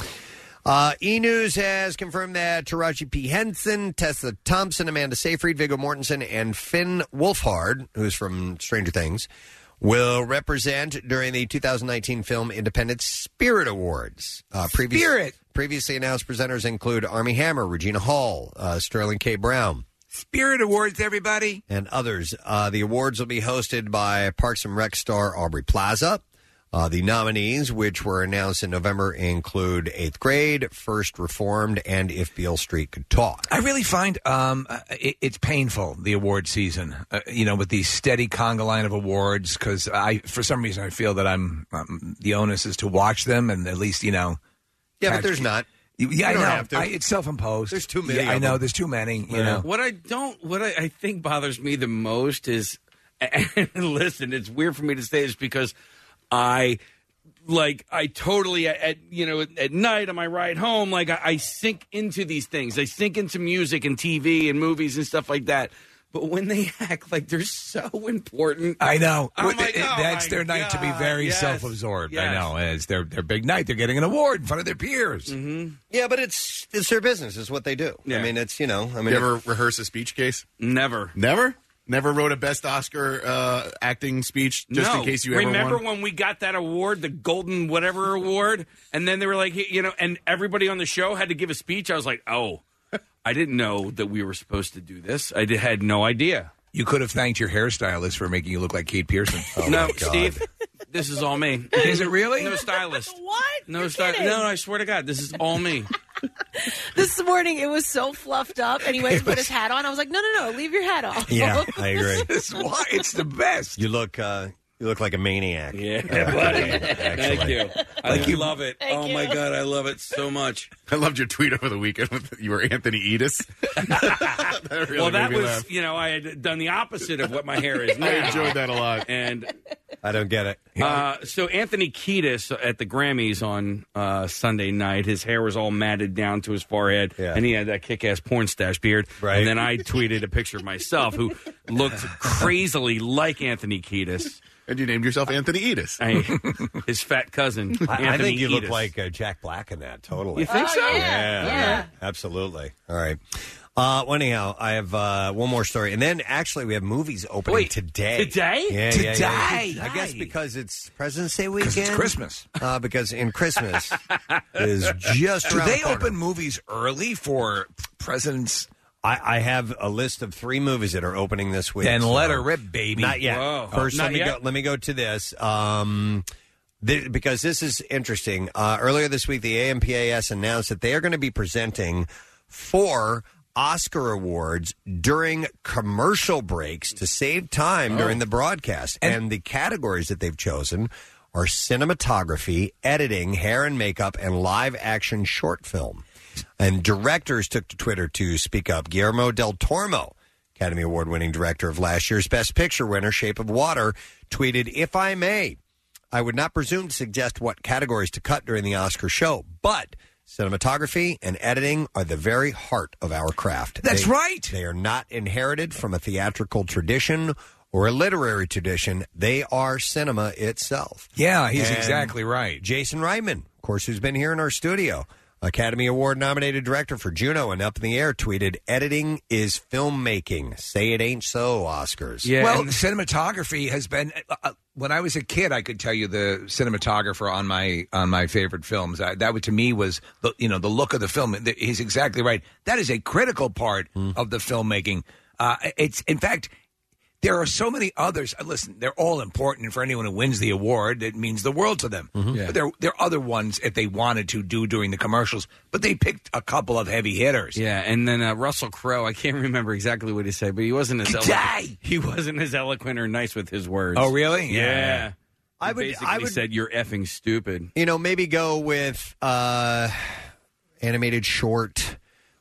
Uh, E! News has confirmed that Taraji P. Henson, Tessa Thompson, Amanda Seyfried, Viggo Mortensen, and Finn Wolfhard, who's from Stranger Things, will represent during the two thousand nineteen Film Independent Spirit Awards. Uh, previous, Spirit! Previously announced presenters include Armie Hammer, Regina Hall, uh, Sterling K. Brown. Spirit Awards, everybody. And others. Uh, the awards will be hosted by Parks and Rec star Aubrey Plaza. Uh, the nominees, which were announced in November, include Eighth Grade, First Reformed, and If Beale Street Could Talk. I really find um, uh, it, it's painful, the award season, uh, you know, with the steady conga line of awards, because I, for some reason, I feel that I'm um, the onus is to watch them and at least, you know. Yeah, catch- but there's not. Yeah, You I don't know. have to. I, it's self-imposed. There's too many Yeah, I of know. them. There's too many. You Yeah. know. What I don't, what I, I think bothers me the most is, and listen, it's weird for me to say this because I, like, I totally, at you know, at night on my ride home, like, I, I sink into these things. I sink into music and T V and movies and stuff like that. But when they act like they're so important, I know. I'm Well, like, it- oh that's my their night to be God, very yes, self-absorbed. I yes. know. It's their their big night. They're getting an award in front of their peers. Mm-hmm. Yeah, but it's it's their business. It's what they do. I mean, it's, you know. I mean, you ever rehearse a speech case? Never. Never? Never wrote a best Oscar uh, acting speech just no. in case you ever remember won? when we got that award, the Golden whatever award, and then they were like, you know, and everybody on the show had to give a speech. I was like, oh, I didn't know that we were supposed to do this. I did, had no idea. You could have thanked your hairstylist for making you look like Kate Pearson. no, Steve, this is all me. Is it really? No stylist. What? No You're stylist. kidding. No, no, I swear to God, this is all me. This morning, it was so fluffed up, and he went to put his hat on. I was like, no, no, no, leave your hat off. Yeah, I agree. That's why it's the best. You look, uh, you look like a maniac. Yeah, buddy. Thank Actually. you. I Like you- love it. Thank oh my you. God, I love it so much. I loved your tweet over the weekend. With, you were Anthony Edis. that really well, that made me was, laugh. you know, I had done the opposite of what my hair is now. I enjoyed that a lot. And I don't get it. uh, so Anthony Kiedis at the Grammys on uh, Sunday night, his hair was all matted down to his forehead, Yeah. and he had that kick-ass porn stash beard. Right. And then I tweeted a picture of myself who looked crazily like Anthony Kiedis. And you named yourself Anthony Edis. I, his fat cousin, I, Anthony I think you look Kiedis. like uh, Jack Black in that, totally. You think Oh, so? yeah. Yeah, Yeah. absolutely. All right. Uh, well, anyhow, I have uh, one more story, and then actually we have movies opening Wait, today. today? Yeah, Today? yeah, yeah. I guess because it's President's Day weekend. It's Christmas. Uh, because in Christmas is just Do around they the corner. open movies early for presidents? I, I have a list of three movies that are opening this week. Then so- let her rip, baby. Not yet. Whoa. First, Not let me yet? go. Let me go to this. Um, th- because this is interesting. Uh, earlier this week, the A M P A S announced that they are going to be presenting four Oscar awards during commercial breaks to save time during the broadcast. And, the categories that they've chosen are cinematography, editing, hair and makeup, and live action short film. And directors took to Twitter to speak up. Guillermo del Toro, Academy Award winning director of last year's Best Picture winner, Shape of Water, tweeted, "If I may, I would not presume to suggest what categories to cut during the Oscar show, but cinematography and editing are the very heart of our craft. That's They- right. They are not inherited from a theatrical tradition or a literary tradition. They are cinema itself." Yeah, he's And exactly right. Jason Reitman, of course, who's been here in our studio, Academy Award nominated director for Juno and Up in the Air, tweeted, "Editing is filmmaking. Say it ain't so, Oscars." Yeah. Well, and- cinematography has been. Uh, uh, when I was a kid, I could tell you the cinematographer on my on my favorite films. I, that would, to me, was the you know the look of the film. The- He's exactly right. That is a critical part of the filmmaking. Uh, it's in fact. There are so many others. uh, Listen, they're all important, and for anyone who wins the award, it means the world to them. Yeah. But there, there are other ones if they wanted to do during the commercials, but they picked a couple of heavy hitters. Yeah, and then uh, Russell Crowe, I can't remember exactly what he said, but he wasn't as Today. eloquent. He wasn't as eloquent or nice with his words. Oh, really? Yeah. Yeah. I He would- basically I would- said, "You're effing stupid." You know, maybe go with uh, animated short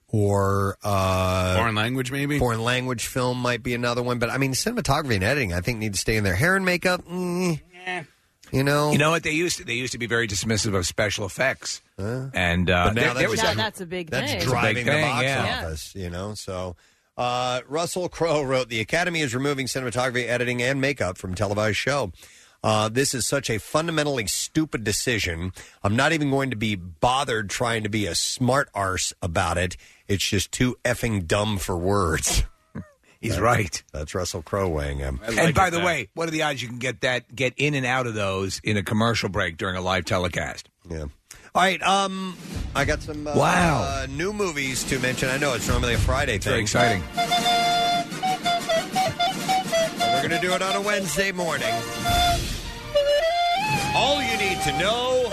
or uh, Foreign language, maybe? foreign language film might be another one. But, I mean, cinematography and editing, I think, need to stay in there. Hair and makeup, mm, you know. You know what they used to? They used to be very dismissive of special effects, and uh, But now there, that's- there was Now a- that's a big That's thing. driving the thing, box yeah. office, you know. So, uh, Russell Crowe wrote, "The Academy is removing cinematography, editing, and makeup from televised show. Uh, this is such a fundamentally stupid decision. I'm not even going to be bothered trying to be a smart arse about it. It's just too effing dumb for words." He's right. That's Russell Crowe weighing him. And by the way, what are the odds you can get that get in and out of those in a commercial break during a live telecast? Yeah. All right, um, I got some uh, Wow. uh, new movies to mention. I know it's normally a Friday thing. Very exciting. We're going to do it on a Wednesday morning. All you need to know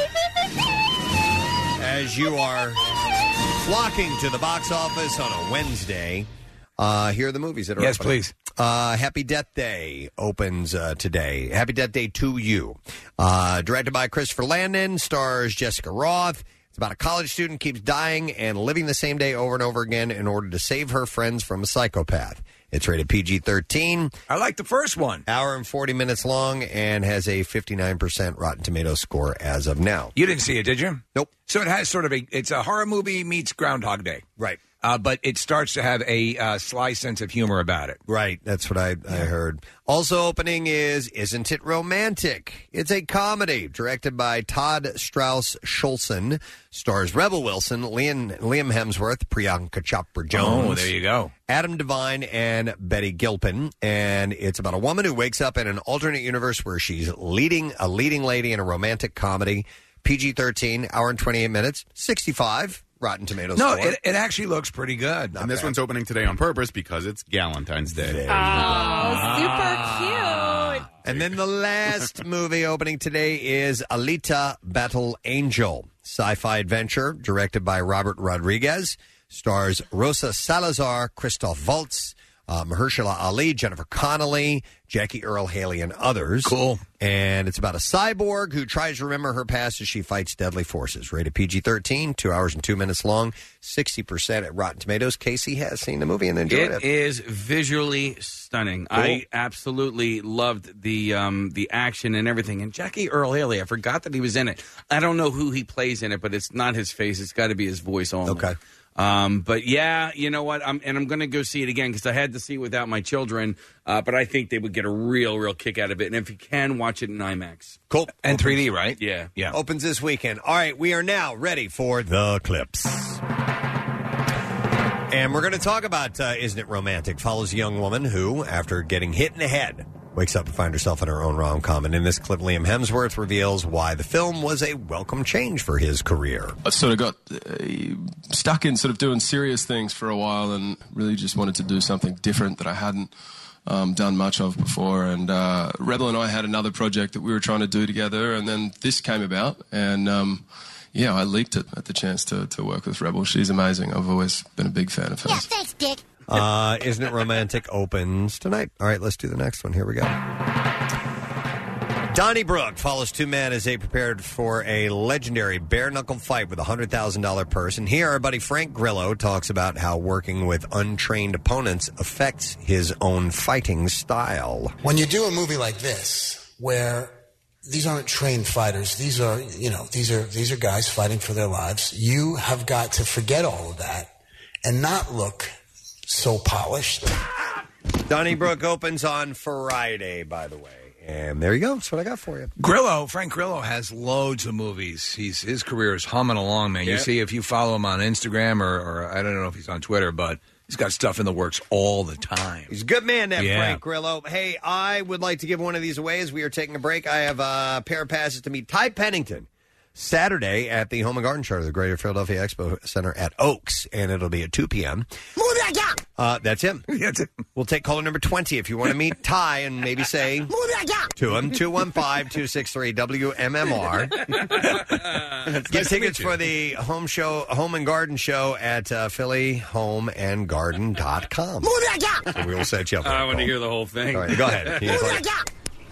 as you are flocking to the box office on a Wednesday, uh, here are the movies that are Yes, opening. please. Uh, Happy Death Day opens uh, today. Happy Death Day to You. Uh, directed by Christopher Landon, stars Jessica Roth. It's about a college student keeps dying and living the same day over and over again in order to save her friends from a psychopath. It's rated P G thirteen. I like the first one. Hour and forty minutes long and has a fifty-nine percent Rotten Tomatoes score as of now. You didn't see it, did you? Nope. So it has sort of a, it's a horror movie meets Groundhog Day. Right. Uh, but it starts to have a uh, sly sense of humor about it. Right. That's what I, I heard. Also opening is Isn't It Romantic? It's a comedy directed by Todd Strauss Schulson. Stars Rebel Wilson, Liam, Liam Hemsworth, Priyanka Chopra Jones. Oh, there you go. Adam Devine and Betty Gilpin. And it's about a woman who wakes up in an alternate universe where she's leading a leading lady in a romantic comedy. P G thirteen, hour and twenty-eight minutes, sixty-five Rotten Tomatoes. No, score. it, it actually looks pretty good. And this one's opening today on purpose because it's Galentine's Day. Oh, super cute. And then the last movie opening today is Alita Battle Angel, sci-fi adventure directed by Robert Rodriguez, stars Rosa Salazar, Christoph Waltz, uh, Mahershala Ali, Jennifer Connelly, Jackie Earle Haley, and others. Cool. And it's about a cyborg who tries to remember her past as she fights deadly forces. Rated P G thirteen, two hours and two minutes long, sixty percent at Rotten Tomatoes. Casey has seen the movie and enjoyed it. It is visually stunning. Cool. I absolutely loved the um, the action and everything. And Jackie Earle Haley, I forgot that he was in it. I don't know who he plays in it, but it's not his face. It's got to be his voice only. Okay. Um, but yeah, you know what? I'm, and I'm going to go see it again because I had to see it without my children. Uh, but I think they would get a real, real kick out of it. And if you can, watch it in IMAX. Cool. And three D, right? Yeah. Yeah. Opens this weekend. All right, we are now ready for the clips. And we're going to talk about uh, Isn't It Romantic? Follows a young woman who, after getting hit in the head, wakes up to find herself in her own rom-com. And in this clip, Liam Hemsworth reveals why the film was a welcome change for his career. I sort of got uh, stuck in sort of doing serious things for a while and really just wanted to do something different that I hadn't um, done much of before. And uh, Rebel and I had another project that we were trying to do together, and then this came about. And um, yeah, I leaped it at the chance to, to work with Rebel. She's amazing. I've always been a big fan of hers. Yeah, thanks, Dick. Uh, Isn't It Romantic opens tonight. All right, let's do the next one. Here we go. Donnybrook follows two men as they prepared for a legendary bare-knuckle fight with a one hundred thousand dollars purse. And here, our buddy Frank Grillo talks about how working with untrained opponents affects his own fighting style. When you do a movie like this, where these aren't trained fighters, these are, you know, these are these are guys fighting for their lives, you have got to forget all of that and not look so polished. Donnybrook opens on Friday, by the way. And there you go. That's what I got for you. Grillo, Frank Grillo has loads of movies. He's His career is humming along, man. Yeah. You see, if you follow him on Instagram or, or I don't know if he's on Twitter, but he's got stuff in the works all the time. He's a good man, that Yeah. Frank Grillo. Hey, I would like to give one of these away as we are taking a break. I have a pair of passes to meet Ty Pennington Saturday at the Home and Garden Show, the Greater Philadelphia Expo Center at Oaks, and it'll be at two p.m. Uh, that's him. We'll take caller number twenty if you want to meet Ty and maybe say to him, two one five, two six three, W M M R. Get tickets for the home show, Home and Garden Show at uh, philly home and garden dot com. So we will set you up. I want to hear the whole thing. All right, go ahead. You can play.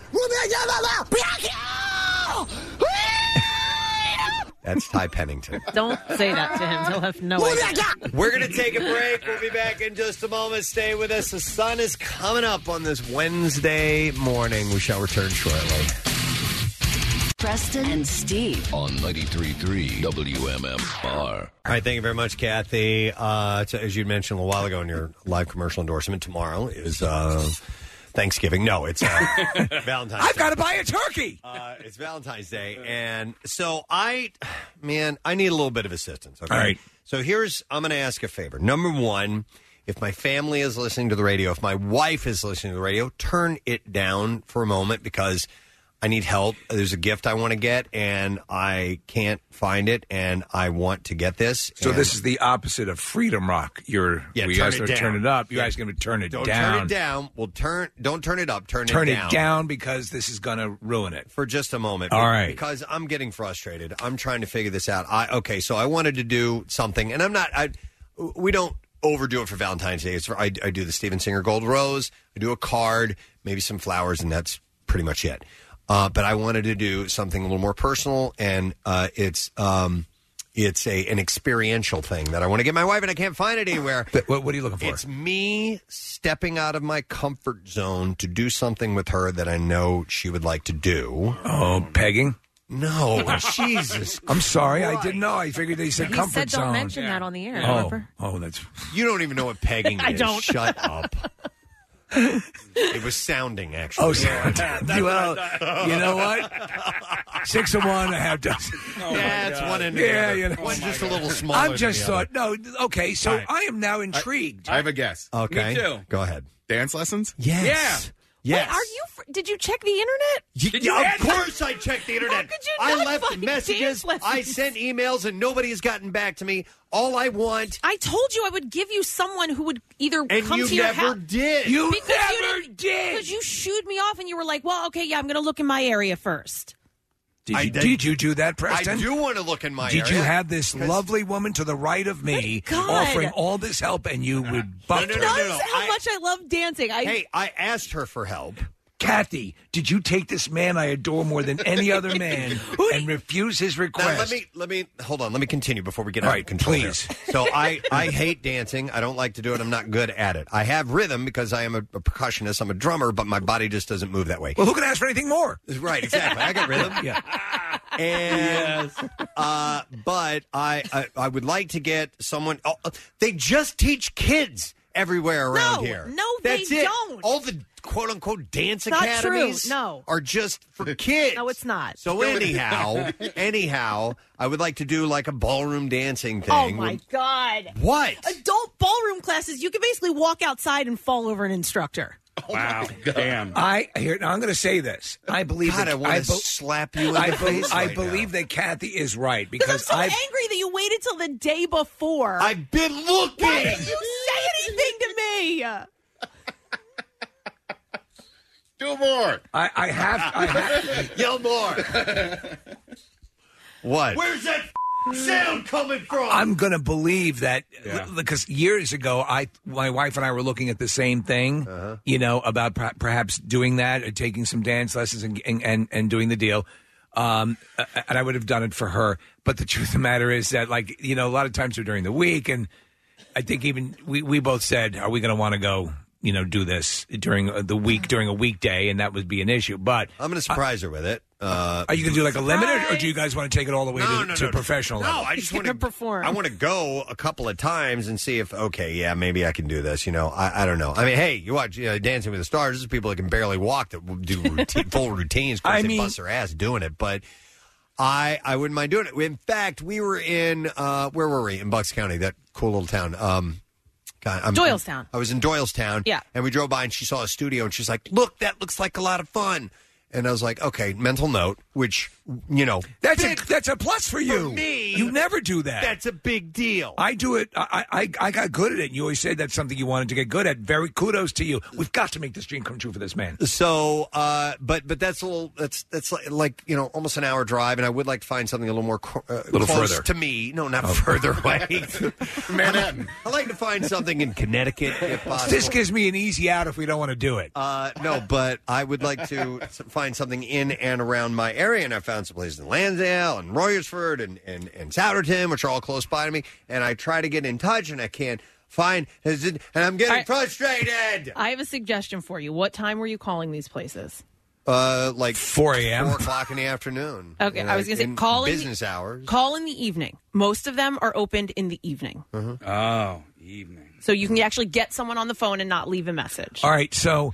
That's Ty Pennington. Don't say that to him. He'll have no idea. We're going to take a break. We'll be back in just a moment. Stay with us. The sun is coming up on this Wednesday morning. We shall return shortly. Preston and Steve on ninety-three point three W M M R. All right, thank you very much, Kathy. Uh, so as you mentioned a little while ago in your live commercial endorsement, tomorrow is uh, Thanksgiving. No, it's uh, Valentine's I've Day. got to buy a turkey. Uh, it's Valentine's Day. And so I, man, I need a little bit of assistance. Okay? All right. So here's, I'm going to ask a favor. Number one, if my family is listening to the radio, if my wife is listening to the radio, turn it down for a moment because I need help. There's a gift I want to get, and I can't find it, and I want to get this. So and this is the opposite of Freedom Rock. You're Yeah, we turn guys it are down. turn it up. You Yeah. guys are going to turn it Don't down. turn it down. Well, turn. Don't turn it up. Turn, Turn it it down. down because this is going to ruin it for just a moment. All Be- right. because I'm getting frustrated. I'm trying to figure this out. I okay, so I wanted to do something, and I'm not. I we don't overdo it for Valentine's Day. It's for, I, I do the Steven Singer Gold Rose. I do a card, maybe some flowers, and that's pretty much it. Uh, but I wanted to do something a little more personal, and uh, it's um, it's a an experiential thing that I want to get my wife, and I can't find it anywhere. What, what are you looking for? It's me stepping out of my comfort zone to do something with her that I know she would like to do. Oh, pegging? No, Jesus. I'm sorry, I didn't know. I figured they said He comfort said don't zone. mention that on the air, Oh, remember? oh, that's. You don't even know what pegging I is. don't. Shut up. It was sounding, actually. Oh, sorry. Well, you know what? Six of one, a half dozen. yeah, it's one in the Yeah, other. you know. One's just a little smaller. I'm than just the thought, other. no, okay, so All right. I am now intrigued. I have a guess. Okay. Me too. Go ahead. Dance lessons? Yes. Yeah. Yes. Wait, are you? Fr- did you check the internet? Y- you yeah, add- of course I checked the internet. could you I not left find messages. dance lessons? I sent emails, and nobody has gotten back to me. All I want, I told you I would give you someone who would either and come you to your never house. did. You Because never you didn't- did. Because you shooed me off, and you were like, "Well, okay, yeah, I'm going to look in my area first." Did I you, did- did you do that, I Preston? do want to look in my Did area. you have this 'cause- lovely woman to the right of me God. offering all this help, and you would buck no, her? no, Knows no, no. how I- much I love dancing. I, Hey, I asked her for help. Kathy, did you take this man I adore more than any other man and refuse his request? Now let me let me hold on. Let me continue before we get All out right, of control. here. please. So I I hate dancing. I don't like to do it. I'm not good at it. I have rhythm because I am a, a percussionist. I'm a drummer, but my body just doesn't move that way. Well, who can ask for anything more? Right, exactly. I got rhythm. Yeah. And uh, but I, I I would like to get someone. Oh, they just teach kids everywhere around No, here. no, That's they it. don't. All the quote unquote dance Not true. academies No. are just for kids. No, it's not. So anyhow, anyhow, I would like to do like a ballroom dancing thing. oh my God! What? Adult ballroom classes, you can basically walk outside and fall over an instructor. Wow. Damn. I here now. I'm going to say this. I believe. God, that, I want to be- slap you in I, the be- face. I right believe now. that Kathy is right Because I'm because so I've angry that you waited till the day before. I've been looking. Why didn't you say anything to me? Do more. I, I have I have Yell more. What? Where's that sound coming from? I'm going to believe that Yeah. because years ago, I my wife and I were looking at the same thing, Uh-huh. you know, about per- perhaps doing that, or taking some dance lessons and and, and, and doing the deal. Um, uh, and I would have done it for her. But the truth of the matter is that, like, you know, a lot of times we're during the week, and I think even we, we both said, are we going to want to go, you know, do this during uh, the week, during a weekday, and that would be an issue. But I'm going to surprise her with it. Uh, are you going to do like a limited, or do you guys want to take it all the way No, to, no, to no, professional No, level? I just He's want gonna to perform. I want to go a couple of times and see if okay, yeah, maybe I can do this. You know, I, I don't know. I mean, hey, you watch you know, Dancing with the Stars. There's people that can barely walk that will do routine, full routines. Of course, I they mean- bust their ass doing it, but. I, I wouldn't mind doing it. In fact, we were in uh, where were we in Bucks County? That cool little town. Um, God, I'm, Doylestown. I was in Doylestown. Yeah. And we drove by and she saw a studio and she's like, "Look, that looks like a lot of fun." And I was like, "Okay." Mental note, which you know, That's big a that's a plus for you. for me. You never do that. That's a big deal. I do it. I, I I got good at it. You always said that's something you wanted to get good at. Very kudos to you. We've got to make this dream come true for this man. So, uh, but but that's a little that's that's like, like you know almost an hour drive, and I would like to find something a little more co- uh, Little close further. to me. No, not further away. Manhattan. I like to find something in Connecticut if possible. This gives me an easy out if we don't want to do it. Uh, no, but I would like to s- find something in and around my area, and I found some places in Lansdale and Royersford and, and, and Souderton, which are all close by to me, and I try to get in touch, and I can't find, and I'm getting I- frustrated. I have a suggestion for you. What time were you calling these places? Uh, like four a.m. four o'clock in the afternoon. Okay, You I was going to say in call in business the, hours. Call in the evening. Most of them are opened in the evening, Oh, evening. so you can actually get someone on the phone and not leave a message. All right, so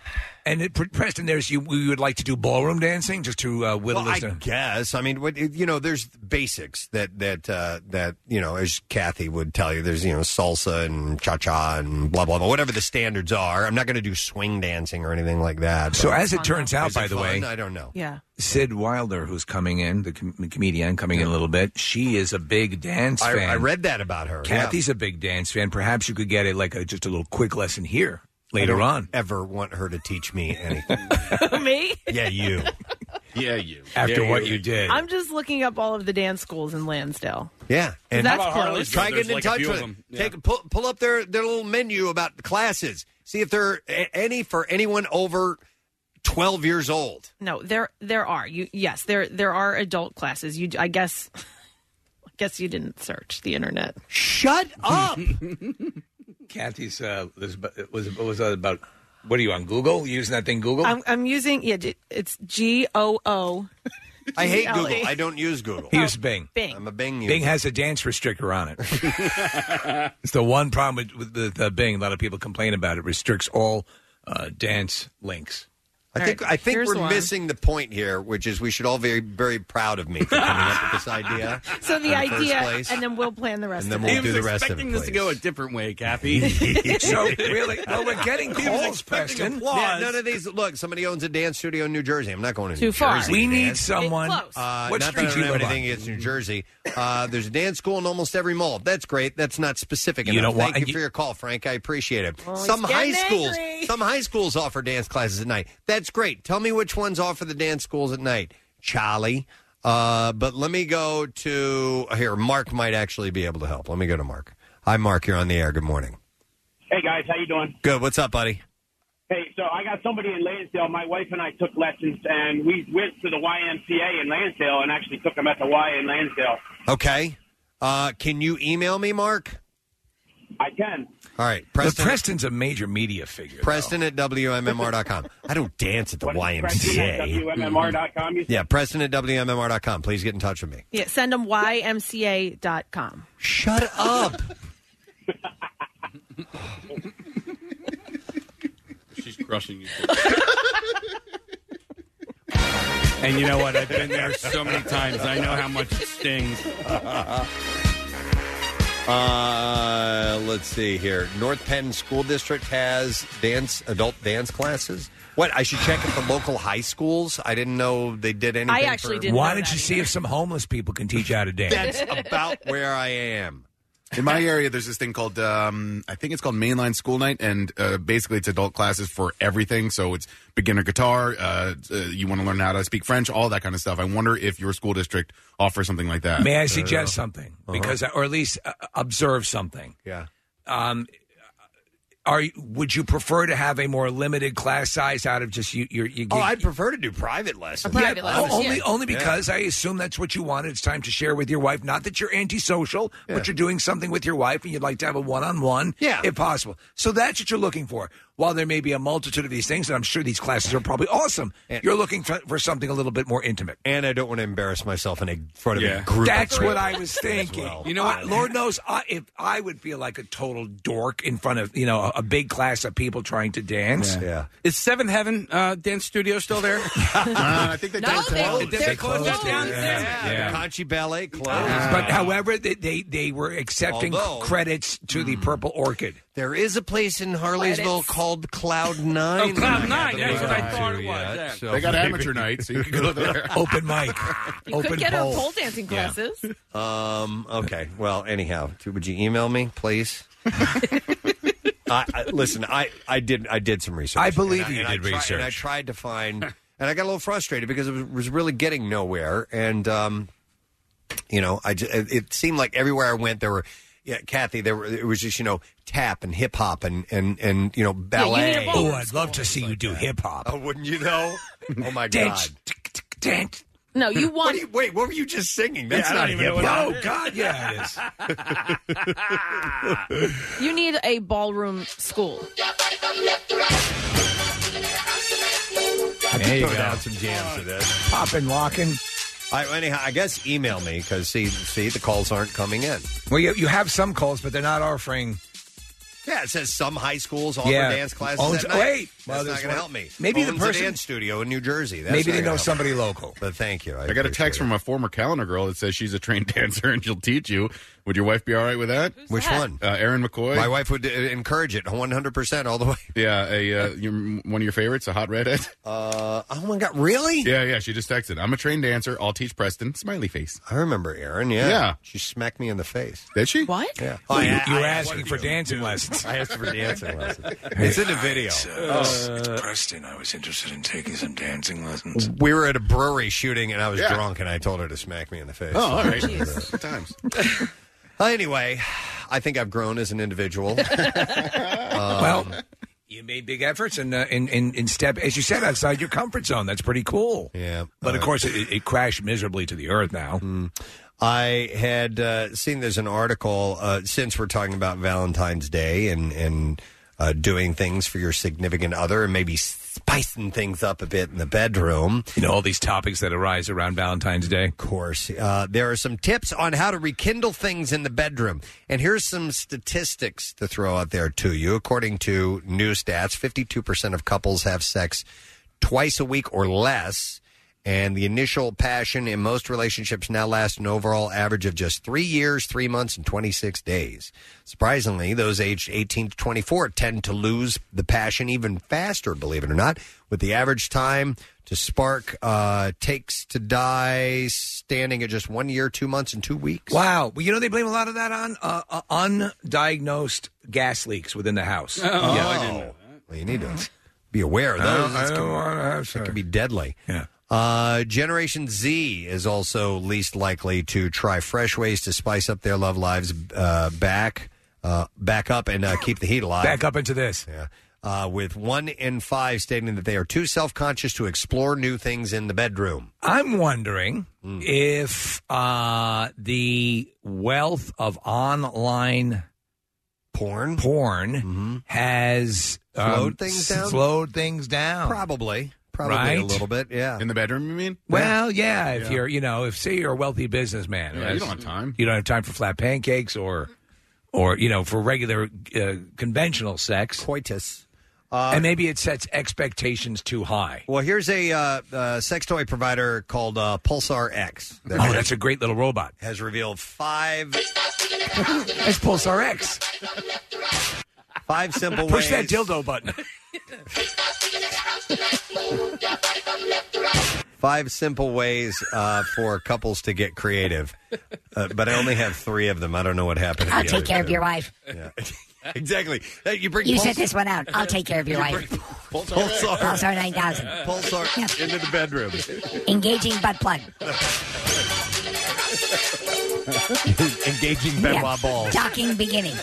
And it, Preston, there's you. We would like to do ballroom dancing, just to uh, whittle Well, I this down. guess. I mean, what, you know, there's basics that that uh, that you know, as Kathy would tell you. There's you know salsa and cha cha and blah blah blah. Whatever the standards are. I'm not going to do swing dancing or anything like that. So but- as it turns out, Is by it the fun? way, I don't know. Yeah. Sid Wilder, who's coming in, the com- comedian coming in a little bit, she is a big dance I, fan. I read that about her. Kathy's a big dance fan. Perhaps you could get it like a, just a little quick lesson here later I don't on. Ever want her to teach me anything? Me? Yeah, you. Yeah, you. After Yeah, what you. you did. I'm just looking up all of the dance schools in Lansdale. Yeah, and That's How about close. try There's getting in like a touch few with of them. them. Yeah. Take pull, pull up their their little menu about the classes. See if there are a- any for anyone over twelve years old. No, there there are. You yes, there there are adult classes. You I guess I guess you didn't search the internet. Shut up. Kathy's uh, was was was about. What are you on Google? You using that thing Google? I'm I'm using yeah, it's G O O. I hate Google. I don't use Google. He uses Bing. Bing. I'm a Bing user. Bing has a dance restrictor on it. It's the one problem with, with the, the Bing. A lot of people complain about it. Restricts all uh, dance links. I think I think here's we're one. missing the point here, which is we should all be very very proud of me for coming up with this idea. So the in first idea, place. and then we'll plan the rest And then of we'll it. He do was the rest of expecting it, this to go a different way, Kathy. So really, well, we're getting He was calls, expecting Preston. applause. Yeah, none of these. Look, somebody owns a dance studio in New Jersey. I'm not going to Too New far. Jersey. We to need dance. someone. Close. Uh, What not street that I you don't have live on? anything against New Jersey. Uh, there's a dance school in almost every mall. That's great. That's not specific You enough. don't want- Thank you, you- for your call, Frank. I appreciate it. Oh, he's some high getting schools, angry. some high schools offer dance classes at night. That's great. Tell me which ones offer the dance schools at night, Charlie. Uh, but let me go to here. Mark might actually be able to help. Let me go to Mark. Hi, Mark. You're on the air. Good morning. Hey guys, how you doing? Good. What's up, buddy? Hey, so I got somebody in Lansdale. My wife and I took lessons, and we went to the Y M C A in Lansdale, and actually took them at the Y in Lansdale. Okay. Uh, can you email me, Mark? I can. All right, But Preston. Preston's a major media figure. Preston at W M M R dot com. I don't dance at the Y M C A. W M M R dot com. Yeah, Preston at W M M R dot com. Please get in touch with me. Yeah, send them Y M C A dot com. Shut up. She's crushing you. And you know what? I've been there so many times. I know how much it stings. Uh, let's see here. North Penn School District has dance adult dance classes. What? I should check at the local high schools. I didn't know they did anything. I actually for- didn't Why know don't that you see if some homeless people can teach you how to dance? That's about where I am. In my area, there's this thing called, um, I think it's called Mainline School Night, and uh, basically it's adult classes for everything. So it's beginner guitar, uh, uh, you want to learn how to speak French, all that kind of stuff. I wonder if your school district offers something like that. May I suggest something? Uh-huh. Because, or at least uh, observe something. Yeah. Um, are you, would you prefer to have a more limited class size out of just you? You're, you Oh, I'd prefer to do private lessons. private yeah, lessons, only yeah. only because I assume that's what you wanted. It's time to share with your wife. Not that you're antisocial, Yeah. but you're doing something with your wife and you'd like to have a one-on-one, Yeah. if possible. So that's what you're looking for. While there may be a multitude of these things, and I'm sure these classes are probably awesome, And- you're looking for, for something a little bit more intimate. And I don't want to embarrass myself in a front of Yeah. a group. That's of what friends I was as thinking. well. You know what? Uh, Lord knows, I, if I would feel like a total dork in front of you know a, a big class of people trying to dance. Yeah. Is Seventh Heaven uh, Dance Studio still there? Uh, I think they No, closed. they- Did they they're close closed down? down. Yeah. Yeah. The Conchi Ballet closed. But however, they, they they were accepting Although- credits to the Purple Orchid. There is a place in Harleysville Credits. called Cloud Nine. Oh, Cloud that I Nine. haven't That's what I been thought to it was. yet, Yeah. so They got maybe- amateur night, so you can go there. Open mic. You Open could get pole. her pole dancing classes. Um. Okay. Well, anyhow, would you email me, please? I, I, listen, I, I did I did some research. I believe And you and did I tri- research. and I tried to find, and I got a little frustrated because it was, was really getting nowhere. And um, you know, I ju- it it seemed like everywhere I went there were. Yeah, Kathy, there were, it was just, you know, tap and hip hop and, and, and, you know, ballet. Oh, I'd love to see you do hip hop. Oh, wouldn't you know? Oh, my God. Dance. Dance. No, you What want. do you, wait, what were you just singing? That's Yeah, I not don't even hip know what hop. Oh, God, yeah, it is. You need a ballroom school. I There you throw go. down some jams to this. Popping, locking. I, anyhow, I guess email me because see, see, the calls aren't coming in. Well, you, you have some calls, but they're not offering Yeah, it says some high schools offer Yeah. dance classes Owns- at night. wait. That's Well, not there's going to one- help me. maybe the Owns a person- dance studio in New Jersey. That's Maybe not they gonna know help somebody me. local. But thank you. I, I got a text from a former calendar girl that says she's a trained dancer and she'll teach you. Would your wife be all right with that? Which that? one? Uh, Erin McCoy. My wife would uh, encourage it one hundred percent all the way. Yeah, a uh, your, one of your favorites, a hot redhead. Uh, oh my God, really? Yeah, yeah. She just texted. I'm a trained dancer. I'll teach Preston. Smiley face. I remember Erin. Yeah, Yeah. She smacked me in the face. Did she? What? Yeah. Oh, you, I- you were I- asking for dancing lessons. I asked for dancing lessons. It's in the video. Uh, Preston, I was interested in taking some dancing lessons. We were at a brewery shooting, and I was Yeah. drunk, and I told her to smack me in the face. Oh, all right. Jeez. Good times. Uh, anyway, I think I've grown as an individual. Well, you made big efforts and uh, in, in in step, as you said, outside your comfort zone. That's pretty cool. Yeah, But of uh, course, it, it crashed miserably to the earth now. I had uh, seen there's an article, uh, since we're talking about Valentine's Day and, and uh, doing things for your significant other and maybe spicing things up a bit in the bedroom. You know, all these topics that arise around Valentine's Day. Of course. Uh, there are some tips on how to rekindle things in the bedroom. And here's some statistics to throw out there to you. According to new stats, fifty-two percent of couples have sex twice a week or less. And the initial passion in most relationships now lasts an overall average of just three years, three months, and twenty-six days. Surprisingly, those aged eighteen to twenty-four tend to lose the passion even faster, believe it or not, with the average time to spark uh, takes to die standing at just one year, two months, and two weeks. Wow. Well, you know, they blame a lot of that on uh, uh, undiagnosed gas leaks within the house. Oh, I didn't know that. Well, you need to be aware of I those. don't- I It's don't can- wanna have it sex. can be deadly. Yeah. Uh, Generation Z is also least likely to try fresh ways to spice up their love lives uh, back, uh, back up and uh, keep the heat alive. Back up into this. Yeah. Uh, with one in five stating that they are too self-conscious to explore new things in the bedroom. I'm wondering Hmm. if uh, the wealth of online porn porn has um, Slowed things down? Slowed things down. Probably. Probably Right? a little bit, yeah. In the bedroom, you mean? Well, yeah. If Yeah. you're, you know, if say you're a wealthy businessman, Yeah, you don't have time. You don't have time for flat pancakes or, or you know, for regular uh, conventional sex. Coitus. and maybe it sets expectations too high. Well, here's a uh, uh, sex toy provider called uh, Pulsar X. Oh, that's a great little robot. Has revealed five. That's Pulsar X. Five simple Push ways. that dildo button. Five simple ways uh, for couples to get creative, uh, but I only have three of them. I don't know what happened. to I'll the take other care of two. your wife. Yeah. Exactly. Hey, you bring You Puls- set this one out. I'll take care of your wife. Pulsar, Pulsar nine thousand. Pulsar Yep. into the bedroom. Engaging butt plug. Engaging Benoit Yeah. balls. Docking beginning.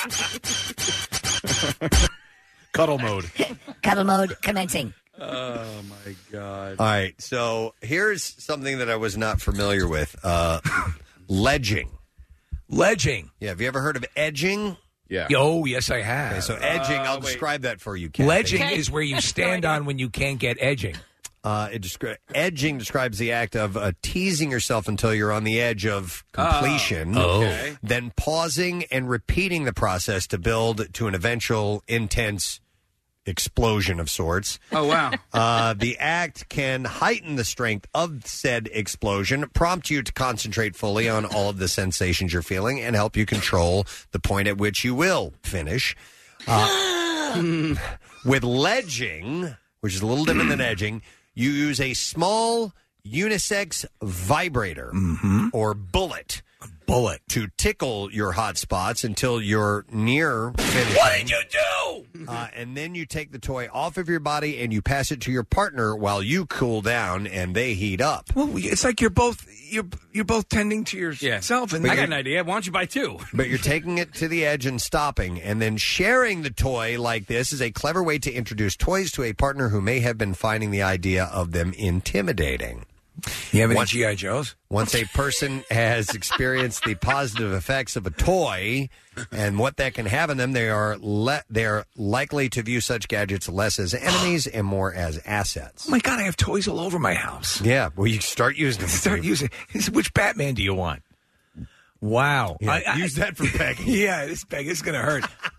Cuddle mode. Cuddle mode commencing. Oh my God! All right, so here's something that I was not familiar with: uh, ledging. Ledging. Yeah, have you ever heard of edging? Yeah. Oh, yes, I have. Okay, so edging, I'll describe that for you. Kathy. Ledging is where you stand on when you can't get edging. Uh, it descri- edging describes the act of uh, teasing yourself until you're on the edge of completion, Oh. Okay. then pausing and repeating the process to build to an eventual intense explosion of sorts. Oh, wow. Uh, the act can heighten the strength of said explosion, prompt you to concentrate fully on all of the sensations you're feeling, and help you control the point at which you will finish. Uh, with ledging, which is a little different than edging, you use a small unisex vibrator or bullet. Bullet. To tickle your hot spots until you're near finishing. What did you do? Uh, and then you take the toy off of your body and you pass it to your partner while you cool down and they heat up. Well, it's like you're both you're you're both tending to yourself. And I got an idea. Why don't you buy two? But you're taking it to the edge and stopping, and then sharing the toy like this is a clever way to introduce toys to a partner who may have been finding the idea of them intimidating. You have any G I. Joes? Once a person has experienced the positive effects of a toy and what that can have on them, they are le- they are likely to view such gadgets less as enemies and more as assets. Oh my God, I have toys all over my house. Yeah, well, you start using them. Start using. Which Batman do you want? Wow, Yeah, use that for Peggy. Yeah, this Peggy is going to hurt.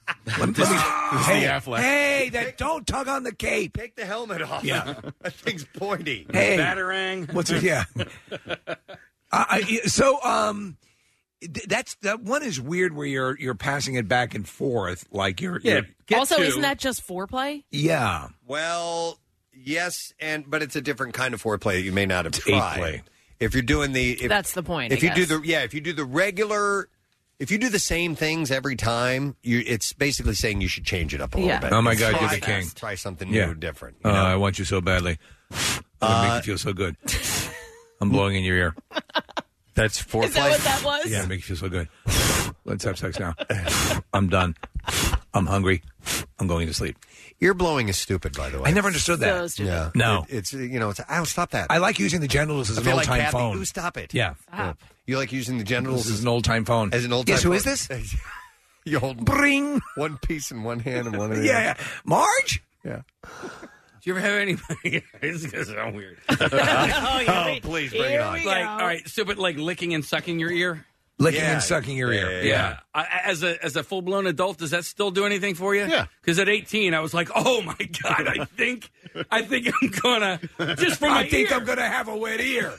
Let me- hey, Affleck. hey, that don't tug on the cape. Take the helmet off. Yeah. That thing's pointy. Hey, Batarang. What's it? Yeah. uh, I, so, um, th- that's that one is weird where you're you're passing it back and forth like you're. Yeah. you're- Get also, to- isn't that just foreplay? yeah. Well, yes, and but it's a different kind of foreplay that you may not have It's tried. eight play. If you're doing the, if, That's the point, If I you do guess. the, yeah, if you do the regular, if you do the same things every time, you it's basically saying you should change it up a Yeah. little bit. Oh, my It's God, try, you're the king. Try something Yeah. new, different. Uh, you know? I want you so badly. I'm make you feel so good. I'm blowing in your ear. That's foreplay. Is that what that was? Yeah, make you feel so good. Let's have sex now. I'm done. I'm hungry. I'm going to sleep. Ear blowing is stupid, by the way. I never understood that. So stupid. Yeah, No. It- it's you know, it's oh, stop that. I like using the genitals as I an feel old like time Kathy, phone. ooh, stop it. Yeah. Stop. You like using the genitals This is as an old time phone. as an old. Yes, time who is phone? this? You hold Bring. one piece in one hand and one in the Yeah, other. yeah. Marge? Yeah. Do you ever have anybody? This is gonna sound weird. oh, yeah, Oh, please bring Here it on. we Like, go. all right, so but like licking and sucking your ear. Licking Yeah. and sucking your ear. Yeah, Yeah. I, as a as a full blown adult, does that still do anything for you? Yeah. Because at eighteen, I was like, oh my god, I think I think I'm gonna just from my I think ear. I'm going to have a wet ear.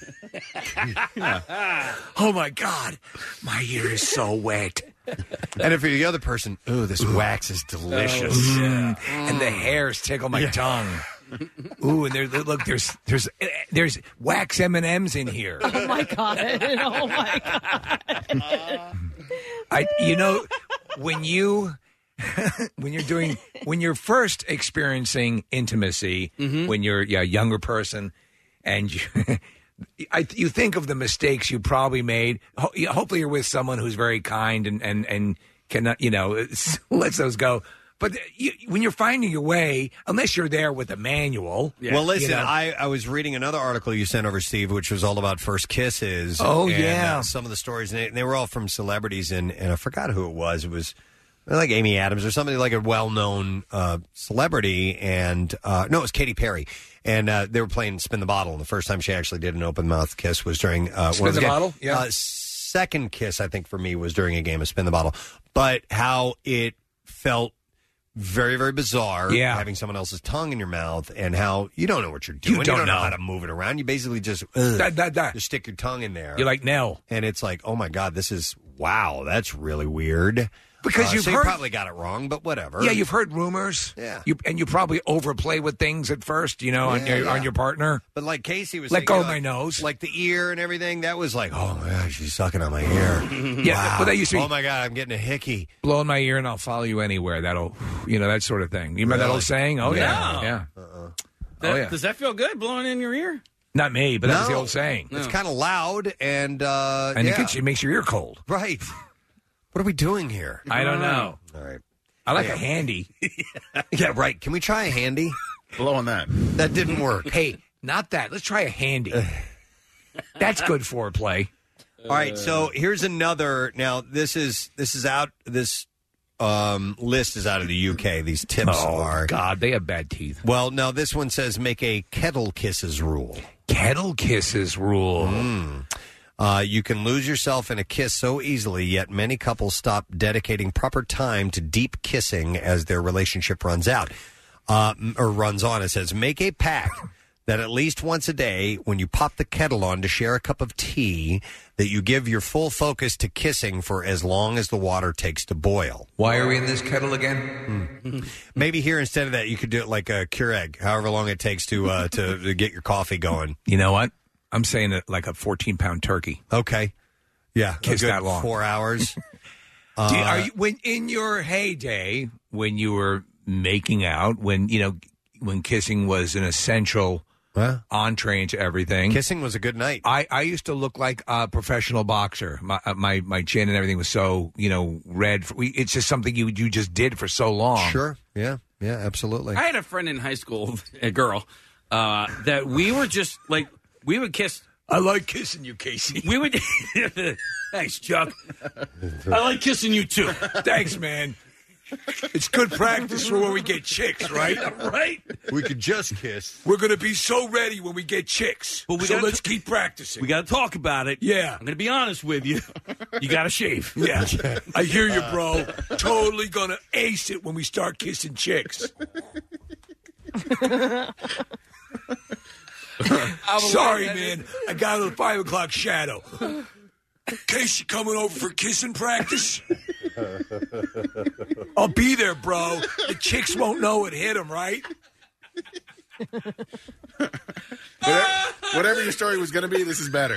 Oh, my God. My ear is so wet. And if you're the other person, ooh, this wax is delicious. Mm. And the hairs tickle my tongue. Ooh, and there, look, there's there's there's wax M and M's in here. Oh my god! Oh my god! I, you know, when you when you're doing when you're first experiencing intimacy, when you're yeah, a younger person, and you, I, you think of the mistakes you probably made. Ho- hopefully, you're with someone who's very kind and and and cannot, you know, lets those go. But you, when you're finding your way, unless you're there with a manual. Well, listen, you know. I, I was reading another article you sent over, Steve, which was all about first kisses. Oh, and, yeah. uh, some of the stories, and they, they were all from celebrities, and, and I forgot who it was. It was like Amy Adams or somebody like a well-known uh, celebrity, and uh, no, it was Katy Perry. And uh, they were playing Spin the Bottle, and the first time she actually did an open-mouth kiss was during uh, Spin one of the ga- Bottle? Yeah. Uh, second kiss, I think, for me was during a game of Spin the Bottle. But how it felt very, very bizarre Yeah. having someone else's tongue in your mouth, and how you don't know what you're doing. You don't know. know. how to move it around. You basically just, ugh, Da, da, da. just stick your tongue in there. You're like Nell. And it's like, oh my God, this is, wow, that's really weird. Because Uh, you've so heard- you probably got it wrong, but whatever. Yeah, you've heard rumors. Yeah. You, and you probably overplay with things at first, you know, on Yeah, your yeah. on your partner. But like Casey was Let saying, go you of know, my nose. Like the ear and everything, that was like, oh my God, she's sucking on my ear. Yeah, Wow. but that used to be- Oh my God, I'm getting a hickey. Blow in my ear and I'll follow you anywhere. That'll, you know, that sort of thing. You remember that Really? old saying? Oh, yeah. No. Yeah. That- Oh, yeah. Does that feel good blowing in your ear? Not me, but that's the No. old saying. It's kind of loud, and uh, And yeah. it, gets, it makes your ear cold. Right. What are we doing here? I don't know. All right. I like Yeah. a handy. Yeah, right. Can we try a handy? Blow on that. That didn't work. Hey, not that. Let's try a handy. That's good foreplay. All right, so here's another. Now this is this is out. This um, list is out of the U K. These tips Oh, are. God, they have bad teeth. Well, no, this one says make a kettle kisses rule. Kettle kisses rule. Mm. Uh, you can lose yourself in a kiss so easily, yet many couples stop dedicating proper time to deep kissing as their relationship runs out uh, or runs on. It says make a pact that at least once a day, when you pop the kettle on to share a cup of tea, that you give your full focus to kissing for as long as the water takes to boil. Why are we in this kettle again? Maybe here instead of that, you could do it like a Keurig, however long it takes to uh, to, to get your coffee going. You know what? I'm saying it like a fourteen pound turkey. Okay, yeah, Kiss a good that long. four hours. uh, Do you- are you, when in your heyday, when you were making out, when you know, when kissing was an essential Huh? entree into everything, Kissing was a good night. I, I used to look like a professional boxer. My uh, my my chin and everything was so you know red. We, it's just something you you just did for so long. Sure. Yeah. Yeah. Absolutely. I had a friend in high school, a girl, uh, that we were just like we would kiss. I like kissing you, Casey. We would. Thanks, Chuck. I like kissing you too. Thanks, man. It's good practice for when we get chicks, right? Right. We could just kiss. We're going to be so ready when we get chicks. But we so gotta let's t- keep practicing. We got to talk about it. Yeah. I'm going to be honest with you. You got to shave. Yeah. I hear you, bro. Totally going to ace it when we start kissing chicks. Sorry, man. I got a five o'clock shadow. Casey coming over for kissing practice? I'll be there, bro. The chicks won't know it hit them, right? whatever, whatever your story was going to be, this is better.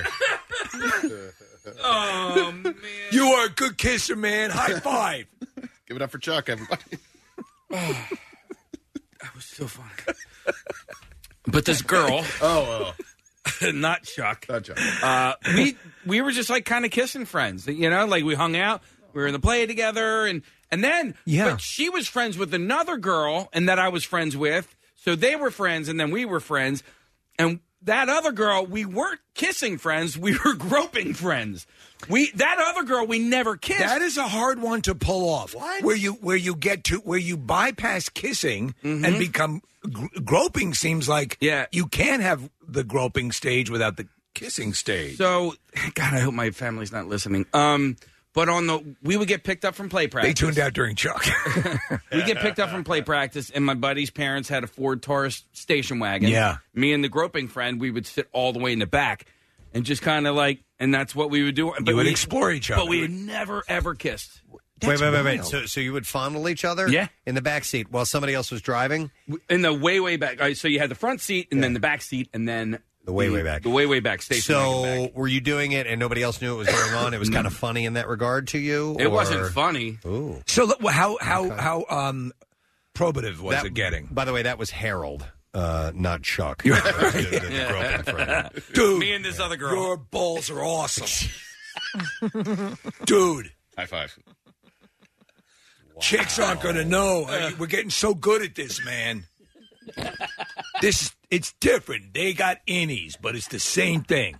Oh, man. You are a good kisser, man. High five. Give it up for Chuck, everybody. Oh, that was so funny. But this girl, oh, oh. not Chuck, not Chuck. Uh, we we were just like kind of kissing friends, you know, like we hung out, we were in the play together, and and then yeah, but she was friends with another girl, and that I was friends with, so they were friends, and then we were friends, and that other girl, we weren't kissing friends, we were groping friends. We that other girl we never kissed. That is a hard one to pull off. What? Where you where you get to where you bypass kissing Mhm. and become gr- groping seems like yeah. you can't have the groping stage without the kissing stage. So, God, I hope my family's not listening. Um, but on the we would get picked up from play practice. They tuned out during Chuck. We get picked up from play practice, and my buddy's parents had a Ford Taurus station wagon. Yeah. Me and the groping friend, we would sit all the way in the back and just kind of like, and that's what we would do. But You would we, explore each other. But we had never, ever kissed. wait, wait, wait, wait. So, so you would fondle each other? Yeah. In the back seat while somebody else was driving? In the way, way back. All right, so you had the front seat, and then the back seat, and then The way, way back. The way, way back station wagon back. So, were you doing it and nobody else knew it was going on? It was kind of funny in that regard to you? It or- wasn't funny. Ooh. So look, how how how um probative was That- it getting? By the way, that was Harold, uh, not Chuck. The- the- the groping friend. Dude, Me and this other girl. Your balls are awesome. Dude. High five. Chicks aren't going to know. I mean, we're getting so good at this, man. This it's different. They got innies, but it's the same thing.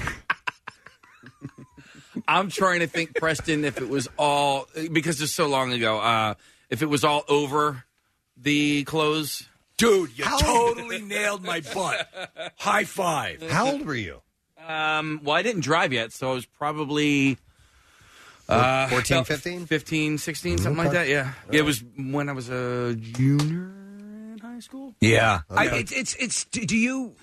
I'm trying to think, Preston, if it was all because it's so long ago. Uh, if it was all over the clothes, dude, you totally nailed my butt. High five. How old were you? Um, well, I didn't drive yet, so I was probably uh, fourteen, fifteen? fifteen, sixteen, something like that. Yeah, it was when I was a junior in high school. Yeah, Okay. I, it's it's it's. Do you?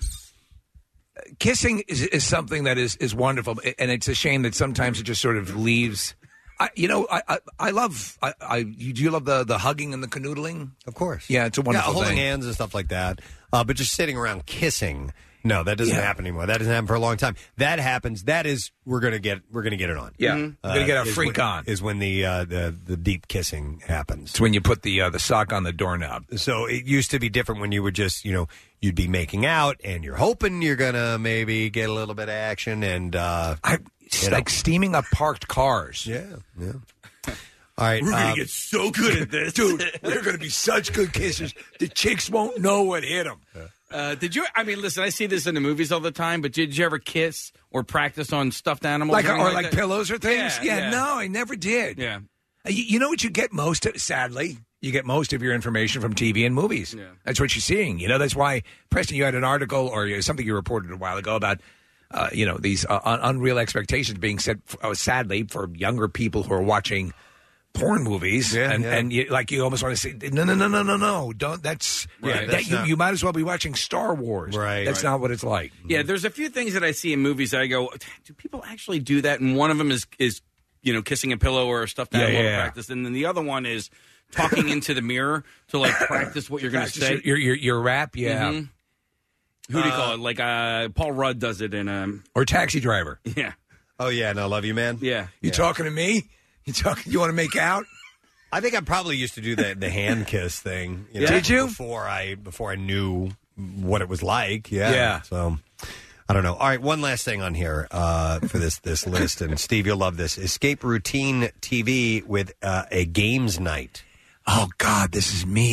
Kissing is, is something that is, is wonderful, and it's a shame that sometimes it just sort of leaves. I, you know, I I, I love. I, I you, do you love the, the hugging and the canoodling? Of course. Yeah, it's a wonderful yeah, holding thing. hands and stuff like that. Uh, but just sitting around kissing, no, that doesn't Yeah. happen anymore. That doesn't happen for a long time. That happens. That is we're gonna get we're gonna get it on. Yeah, Mhm. We're gonna get our is freak when- on. is when the uh, the the deep kissing happens. It's when you put the uh, the sock on the doorknob. So it used to be different when you would just you know you'd be making out and you're hoping you're gonna maybe get a little bit of action and uh, I it's like steaming up parked cars. Yeah, yeah. All right, We're gonna um, get so good at this, dude. We're gonna be such good kissers. The chicks won't know what hit them. Uh, did you? I mean, listen, I see this in the movies all the time. But did you ever kiss or practice on stuffed animals, Like or, or anything like that? pillows or things? Yeah, Yeah, yeah. no, I never did. Yeah. Uh, You, you know what you get most of, sadly? You get most of your information from T V and movies. Yeah. That's what you're seeing. You know, that's why, Preston, you had an article or you- something you reported a while ago about, uh, you know, these uh, un- unreal expectations being set, uh, sadly, for younger people who are watching porn movies. Yeah, and yeah. and you, like you almost want to say, no, no, no, no, no, no. Don't, that's, Right, that, that's you, not- you might as well be watching Star Wars. Right. That's Right. not what it's like. Yeah, there's a few things that I see in movies that I go, do people actually do that? And one of them is, is you know, kissing a pillow or a stuffed Yeah, animal yeah, to yeah. practice. And then the other one is talking into the mirror to, like, practice what you're going to Practice say. your, your, your rap, yeah. Mhm. Who do you call it? Like, uh, Paul Rudd does it in, um, Or Taxi Driver. yeah. oh yeah, no, love you, man. Yeah. You talking to me? You talking? You want to make out? I think I probably used to do the the hand kiss thing. You know, Did you? before I before I knew what it was like? Yeah. Yeah. So I don't know. All right, one last thing on here uh, for this this list, and Steve, you'll love this. Escape Routine T V with uh, a games night. Oh God, this is me.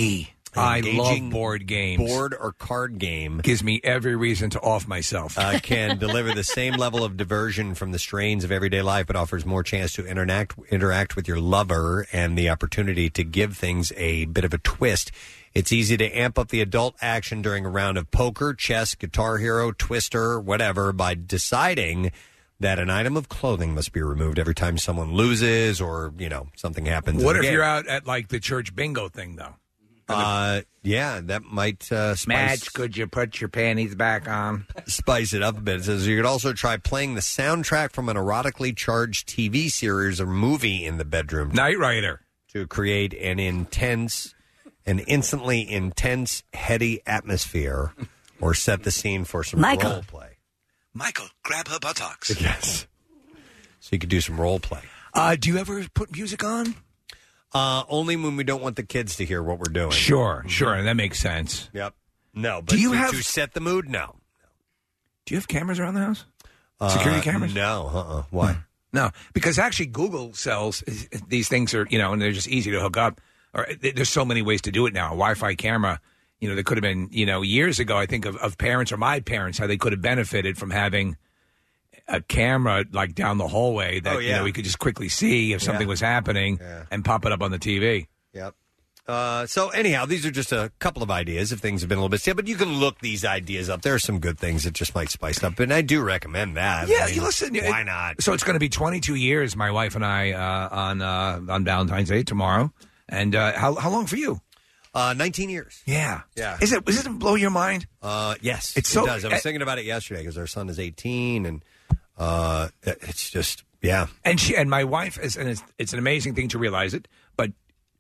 I engaging love board games. Board or card game gives me every reason to off myself. uh, can deliver the same level of diversion from the strains of everyday life, but offers more chance to interact interact with your lover and the opportunity to give things a bit of a twist. It's easy to amp up the adult action during a round of poker, chess, Guitar Hero, Twister, whatever, by deciding that an item of clothing must be removed every time someone loses or, you know, something happens. What in if the game. you're out at, like, the church bingo thing, though? Uh, yeah, that might uh, spice, Madge, could you put your panties back on? spice it up a bit. It says you could also try playing the soundtrack from an erotically charged T V series or movie in the bedroom. Knight Rider. To create an intense, an instantly intense, heady atmosphere or set the scene for some Michael. role play. Michael, grab her buttocks. Yes. So you could do some role play. Uh, do you ever put music on? Uh, only when we don't want the kids to hear what we're doing. Sure, sure, and that makes sense. Yep. No, but Do you to, have- to set the mood? No. Do you have cameras around the house? Uh, Security cameras? No. Uh-uh. Why? No, because actually Google sells these things are, you know, and they're just easy to hook up. Or there's so many ways to do it now. A Wi-Fi camera, you know, there could have been, you know, years ago, I think of, of parents or my parents, how they could have benefited from having a camera like down the hallway that, Oh, you yeah. know, we could just quickly see if something Yeah. was happening and pop it up on the T V. Yep. Uh, so anyhow, these are just a couple of ideas if things have been a little bit still, but you can look these ideas up. There are some good things that just might spice it up, and I do recommend that. Yeah, I mean, you listen. Why it- not? So it's going to be twenty-two years, my wife and I, uh, on uh, on Valentine's Day tomorrow. And uh, how how long for you? Uh, nineteen years. Yeah, Yeah. Is it does it blow your mind? Uh, yes, It's it so- does. I was uh, thinking about it yesterday because our son is eighteen, and uh, it's just yeah. And she and my wife is, and it's, it's an amazing thing to realize it. But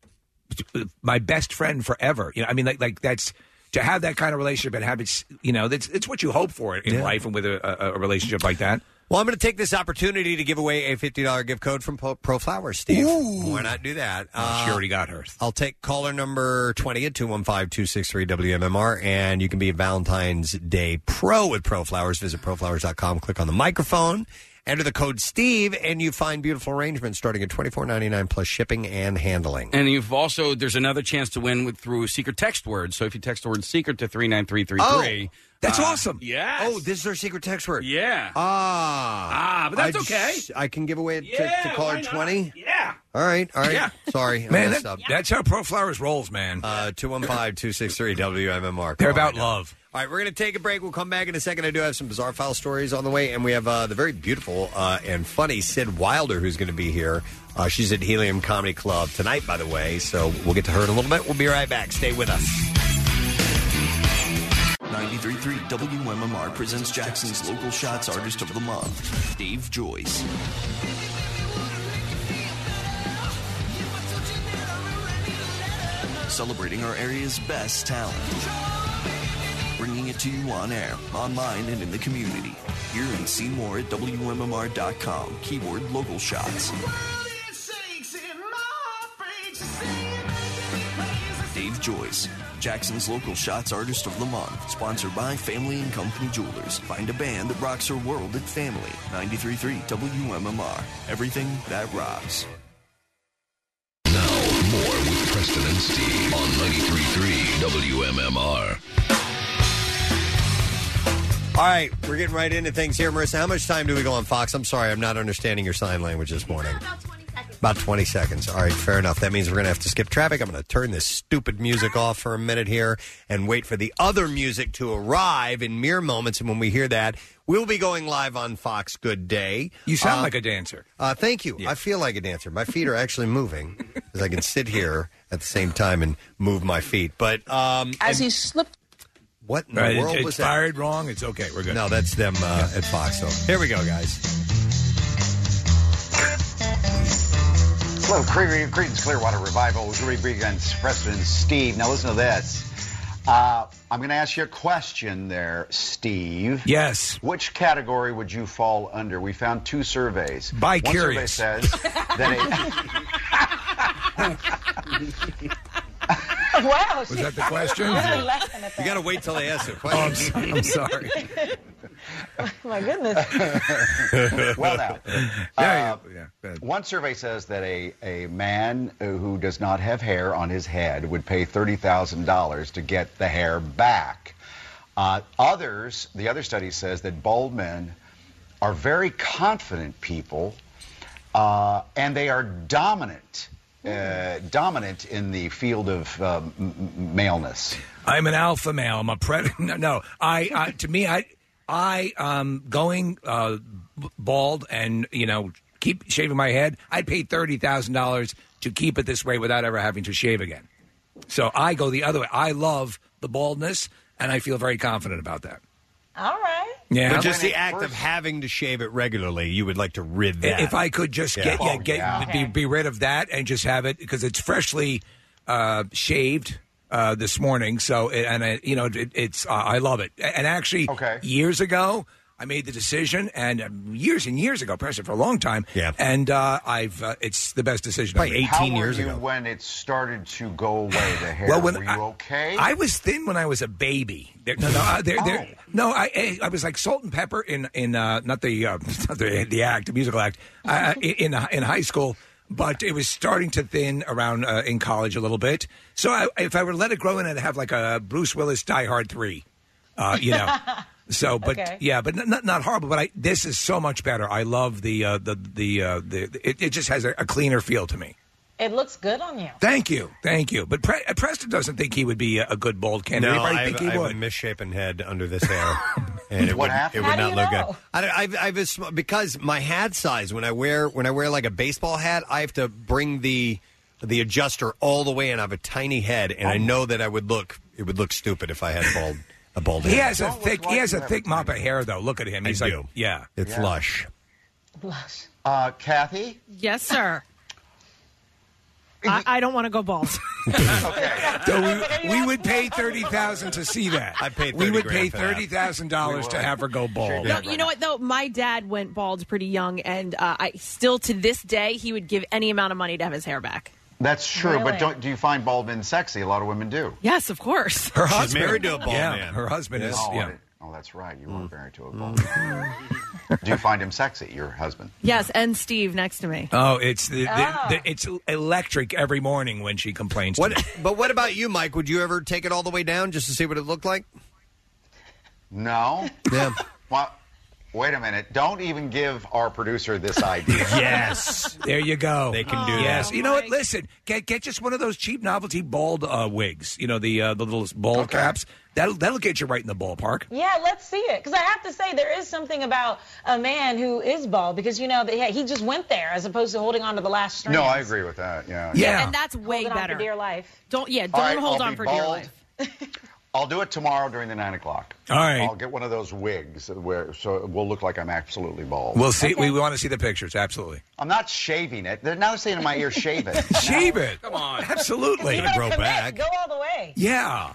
my best friend forever. You know, I mean, like like that's to have that kind of relationship and have it. You know, that's it's what you hope for in Yeah. life and with a, a, a relationship like that. Well, I'm going to take this opportunity to give away a fifty dollars gift code from Pro, Pro Flowers, Steve. Why not do that? Uh, she already got hers. I'll take caller number twenty at two one five, two six three, W M M R, and you can be a Valentine's Day Pro with Pro Flowers. Visit pro flowers dot com, click on the microphone, enter the code Steve, and you find beautiful arrangements starting at twenty-four ninety-nine plus shipping and handling. And you've also, there's another chance to win with through secret text words. So if you text the word secret to three nine three three three. That's uh, awesome. Yeah. Oh, this is our secret text word. Yeah. Ah. Ah, but that's I okay. just- I can give away it to, Yeah, to caller why not? twenty? Yeah. All right, all right. Yeah. Sorry. I Man, messed that, up. that's how Pro Flowers rolls, man. Uh, two one five, two six three, W M M R. They're Call about right now. love. All right, we're going to take a break. We'll come back in a second. I do have some bizarre file stories on the way, and we have uh, the very beautiful uh, and funny Sid Wilder who's going to be here. Uh, she's at Helium Comedy Club tonight, by the way, so we'll get to her in a little bit. We'll be right back. Stay with us. ninety-three point three W M M R presents Jackson's Local Shots Artist of the Month, Dave Joyce. Celebrating our area's best talent. Bringing it to you on air, online, and in the community. Hear and see more at W M M R dot com. Keyword Local Shots. Dave Joyce, Jackson's Local Shots Artist of the Month. Sponsored by Family and Company Jewelers. Find a band that rocks her world at Family. ninety-three point three W M M R. Everything that rocks. Now, more with Preston and Steve on ninety-three point three W M M R. All right, we're getting right into things here. Marissa, how much time do we go on Fox? I'm sorry, I'm not understanding your sign language this morning. About twenty seconds. All right, fair enough. That means we're going to have to skip traffic. I'm going to turn this stupid music off for a minute here and wait for the other music to arrive in mere moments. And when we hear that, we'll be going live on Fox Good Day. You sound Uh, like a dancer. Uh, thank you. I feel like a dancer. My feet are actually moving because I can sit here at the same time and move my feet. But um, As he slipped. what in the Right, it- world it's was that? fired wrong. It's okay. We're good. No, that's them uh, at Fox. So here we go, guys. Hello, Cre- Creedence Clearwater Revival. We're against Preston and Steve. Now listen to this. Uh, I'm going to ask you a question there, Steve. Yes. Which category would you fall under? We found two surveys. Bi-curious. One survey says that Wow. Was that the question? Oh, You got to wait till they ask the Oh, I'm, question. so- I'm sorry. My goodness. Well, now, Yeah, uh, yeah, yeah. one survey says that a, a man who does not have hair on his head would pay thirty thousand dollars to get the hair back. Uh, others, the other study says that bald men are very confident people, uh, and they are dominant, uh, dominant in the field of um, m- maleness. I'm an alpha male. I'm a predator. No, no, I, I to me, I, I, um, going uh, b- bald and you know keep shaving my head. I'd pay thirty thousand dollars to keep it this way without ever having to shave again. So I go the other way. I love the baldness, and I feel very confident about that. All right. Yeah, But just the act of having to shave it regularly, you would like to rid that. If I could just get yeah, get Be, be rid of that and just have it because it's freshly uh, shaved uh, this morning. So it, and it, you know it, it's uh, I love it. And actually, years ago I made the decision, and um, years and years ago, Preston, for a long time. Yeah. And uh, I've uh, it's the best decision. I've made. How were you when it started to go away, the hair? Well, when were you I, okay? I was thin when I was a baby. There, no, no, uh, there, there, no. I, I was like Salt and Pepper in in uh, not the uh, not the the act, the musical act, uh, in in high school. But it was starting to thin around uh, in college a little bit. So I, if I were to let it grow in, I'd have like a Bruce Willis Die Hard three. Uh, you know. So, but Okay. yeah, but not not horrible. But I, this is so much better. I love the uh, the the uh, the. It, it just has a, a cleaner feel to me. It looks good on you. Thank you, thank you. But Pre- Preston doesn't think he would be a, a good bald candidate. No, but I I think have, he I have would. a misshapen head under this hair, and it What would happened? it would How do not you look know? good. I, I've, I've a sm- because my hat size when I wear when I wear like a baseball hat, I have to bring the the adjuster all the way, and I have a tiny head, and I know that I would look it would look stupid if I had bald a bald He head. has a thick. He has a thick mop of hair, though. Look at him. He's I like, do. yeah, It's Yeah. lush. Uh, Kathy? Yes, sir. I, I don't want to go bald. So we, we would pay thirty thousand to see that. I paid We thirty would grand pay for that. thirty thousand dollars to have her go bald. No, you know what though? My dad went bald pretty young, and uh, I still to this day he would give any amount of money to have his hair back. That's true, Really? but don't, do you find bald men sexy? A lot of women do. Yes, of course. Her She's husband, married to a bald yeah, man. Her husband is. Oh, Yeah. I- oh, that's right. You are married to a bald man. Do you find him sexy, your husband? Yes, and Steve next to me. Oh, it's the, the, Oh. the it's electric every morning when she complains. To What? me. But what about you, Mike? Would you ever take it all the way down just to see what it looked like? No. Yeah. Well, wait a minute. Don't even give our producer this idea. Yes, there you go. They can do yes. that. You know what? Listen, get get just one of those cheap novelty bald uh, wigs. You know the uh, the little bald caps. That'll that'll get you right in the ballpark. Yeah, let's see it. Because I have to say, there is something about a man who is bald because, you know, that yeah, he just went there as opposed to holding on to the last string. No, I agree with that. Yeah. And that's way Holding on better. for dear life. Don't yeah, All don't right, hold I'll on be for dear bald. life. I'll do it tomorrow during the nine o'clock. All right. I'll get one of those wigs where so it will look like I'm absolutely bald. We'll see. We want to see the pictures. Absolutely. I'm not shaving it. They're now saying in my ear, shave it. Shave it. Come on. Absolutely. You gotta commit. Go all the way. Yeah.